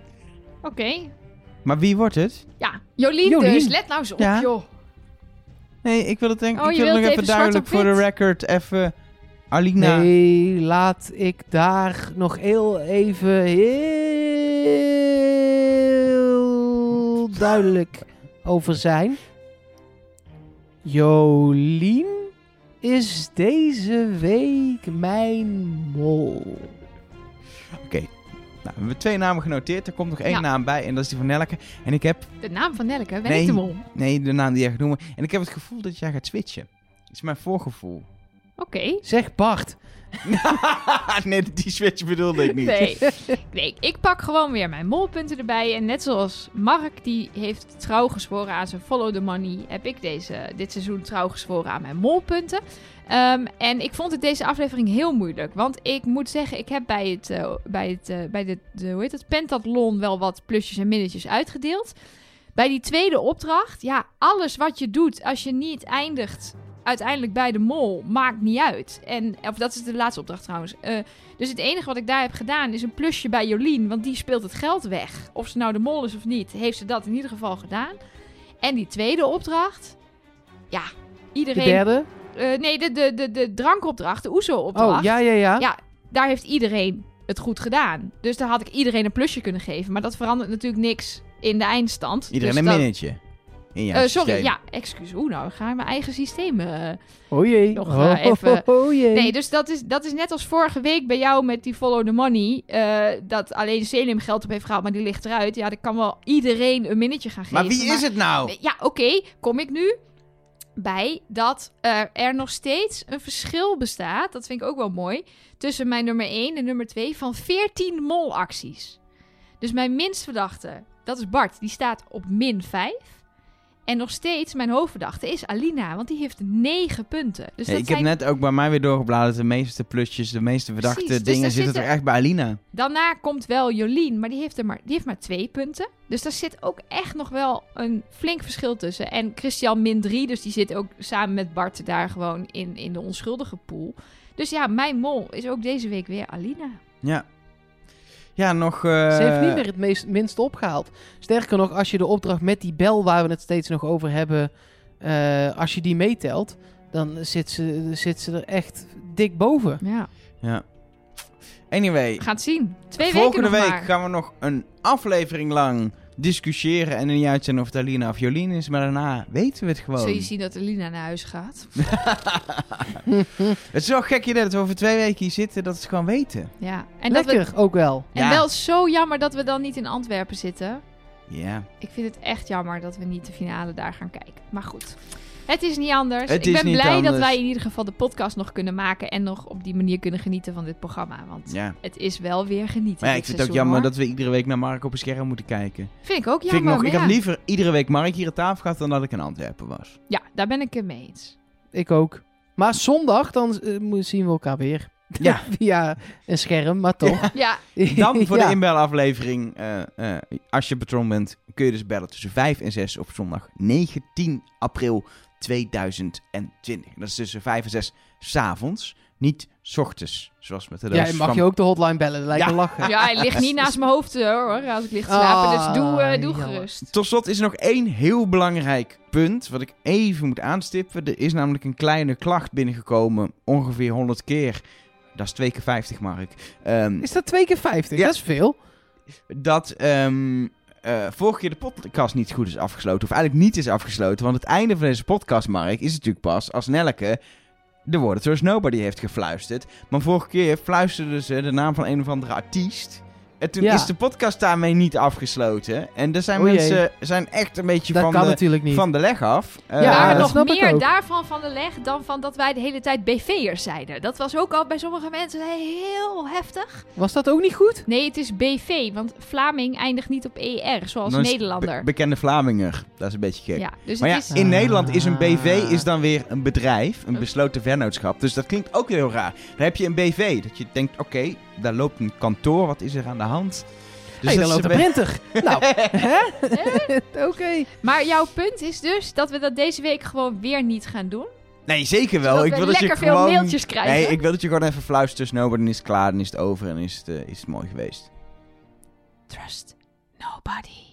Oké. Maar wie wordt het? Ja, Jolien, Jolien. dus. Let nou eens op, Ja. joh. Nee, ik wil het denk Oh, ik je wil wilt nog even even duidelijk zwart voor op de wit? record even Alina. Nee, laat ik daar nog heel even heel duidelijk over zijn. Jolien is deze week mijn mol. Nou, we hebben twee namen genoteerd. Er komt nog één Ja. naam bij en dat is die van Nelleke. En ik heb, De naam van Nelleke, ben Nee. ik de mol. nee, de naam die jij gaat noemen. En ik heb het gevoel dat jij gaat switchen. Dat is mijn voorgevoel. Oké. Zeg Bart. nee, die switch bedoelde ik niet. Nee. nee, ik pak gewoon weer mijn molpunten erbij. En net zoals Mark, die heeft trouw gezworen aan zijn Follow the Money, heb ik deze, dit seizoen trouw gezworen aan mijn molpunten. Um, en ik vond het deze aflevering heel moeilijk. Want ik moet zeggen, ik heb bij het, uh, bij het, uh, bij de, de, hoe heet het, pentathlon wel wat plusjes en minnetjes uitgedeeld. Bij die tweede opdracht, ja, alles wat je doet als je niet eindigt uiteindelijk bij de mol, maakt niet uit. En, of dat is de laatste opdracht trouwens. Uh, dus het enige wat ik daar heb gedaan is een plusje bij Jolien, want die speelt het geld weg. Of ze nou de mol is of niet, heeft ze dat in ieder geval gedaan. En die tweede opdracht, ja, iedereen... De derde? Uh, nee, de, de, de, de drankopdracht, de oezo-opdracht. Oh, ja, ja, ja. Ja, daar heeft iedereen het goed gedaan. Dus daar had ik iedereen een plusje kunnen geven. Maar dat verandert natuurlijk niks in de eindstand. Iedereen dus een dat, minnetje. In jouw Uh, sorry, systeem. ja, excuus. Oeh, nou ga ik mijn eigen systeem... Uh, Oh jee. Nog, oh, uh, even- oh, oh jee. Nee, dus dat is, dat is net als vorige week bij jou met die Follow the Money. Uh, dat alleen Selim geld op heeft gehaald, maar die ligt eruit. Ja, dan kan wel iedereen een minnetje gaan geven. Maar wie is het nou? Nee, ja, oké. Okay, kom ik nu bij dat uh, er nog steeds een verschil bestaat. Dat vind ik ook wel mooi. Tussen mijn nummer één en nummer twee van veertien molacties. Dus mijn minst verdachte, dat is Bart. Die staat op min vijf. En nog steeds, mijn hoofdverdachte is Alina, want die heeft negen punten. Dus Ja, dat ik zijn... heb net ook bij mij weer doorgebladerd. De meeste plusjes, de meeste verdachte Precies, dus dingen daar zitten zit er er- echt bij Alina. Daarna komt wel Jolien, maar die heeft, er maar die heeft maar twee punten. Dus daar zit ook echt nog wel een flink verschil tussen. En Christian min drie, dus die zit ook samen met Bart daar gewoon in, in de onschuldige pool. Dus ja, mijn mol is ook deze week weer Alina. Ja. Ja, nog... eh, Ze heeft niet meer het meest, minste opgehaald. Sterker nog, als je de opdracht met die bel waar we het steeds nog over hebben, eh, als je die meetelt, dan zit ze, zit ze er echt dik boven. Ja, Ja. Anyway, we gaan het zien. Twee volgende weken nog week maar. gaan we nog een aflevering lang discussiëren en er niet uitzenden of het Alina of Jolien is. Maar daarna weten we het gewoon. Zul je zien dat Alina naar huis gaat? Het is wel gek idee dat we over twee weken hier zitten, dat we het gewoon weten. Ja. En, dat Lekker, we, ook wel. en Ja. wel zo jammer dat we dan niet in Antwerpen zitten. Ja. Ik vind het echt jammer dat we niet de finale daar gaan kijken. Maar goed, het is niet anders. Het ik is ben niet blij anders. dat wij in ieder geval de podcast nog kunnen maken en nog op die manier kunnen genieten van dit programma. Want ja. het is wel weer genieten. Maar ja, ik dit vind het ook seizoen, jammer hoor. dat we iedere week naar Mark op een scherm moeten kijken. Vind ik ook Vind jammer. ik nog, ik maar heb ja. liever iedere week Mark hier aan tafel gehad dan dat ik in Antwerpen was. Ja, daar ben ik het mee eens. Ik ook. Maar zondag, dan eh, mo- zien we elkaar weer. Ja. Via een scherm, maar toch. Ja, Dan voor Ja. de inbelaflevering, eh, eh, als je patron bent, kun je dus bellen tussen vijf en zes op zondag negentien april tweeduizend twintig. Dat is tussen vijf en zes 's avonds, niet 's ochtends, zoals met de Ja, doos mag van- je ook de hotline bellen, dat lijkt Ja. me lachen. ja, hij ligt niet naast mijn hoofd eh, hoor, als ik lig te slapen. Ah, dus doe, eh, doe jammer. gerust. Tot slot is er nog één heel belangrijk punt wat ik even moet aanstippen. Er is namelijk een kleine klacht binnengekomen, ongeveer honderd keer. Dat is twee keer vijftig, Mark. Ehm, Is dat twee keer vijftig? Ja. Dat is veel. dat ehm, eh, vorige keer de podcast niet goed is afgesloten. Of eigenlijk niet is afgesloten. Want het einde van deze podcast, Mark, is natuurlijk pas als Nelleke de woorden Trust Nobody heeft gefluisterd. Maar vorige keer fluisterde ze de naam van een of andere artiest. En toen Ja. is de podcast daarmee niet afgesloten. En er zijn O jee. mensen zijn echt een beetje Dat van kan de, natuurlijk niet. van de leg af. Ja, Ja, Eh, dat nog snap ik meer ook. daarvan van de leg dan van dat wij de hele tijd B V'ers zeiden. Dat was ook al bij sommige mensen heel heftig. Was dat ook niet goed? Nee, het is B V, want Vlaming eindigt niet op E R, zoals dan is Nederlander. be- bekende Vlaminger. Dat is een beetje gek. Ja, dus Maar ja, het is... in Ah. Nederland is een B V is dan weer een bedrijf, een besloten vennootschap. Dus dat klinkt ook heel raar. Dan heb je een B V, dat je denkt, oké, daar loopt een kantoor, wat is er aan de hand? Dus Hey, dat dan is loopt de een be- printer. Nou, hè? Oké. Maar jouw punt is dus dat we dat deze week gewoon weer niet gaan doen. Nee, zeker wel. Zodat Ik we wil dat je lekker veel gewoon... mailtjes krijgen. Nee, ik wil dat je gewoon even fluistert, nou, dan is het klaar, dan is het over en is het, eh, is het mooi geweest. Trust nobody.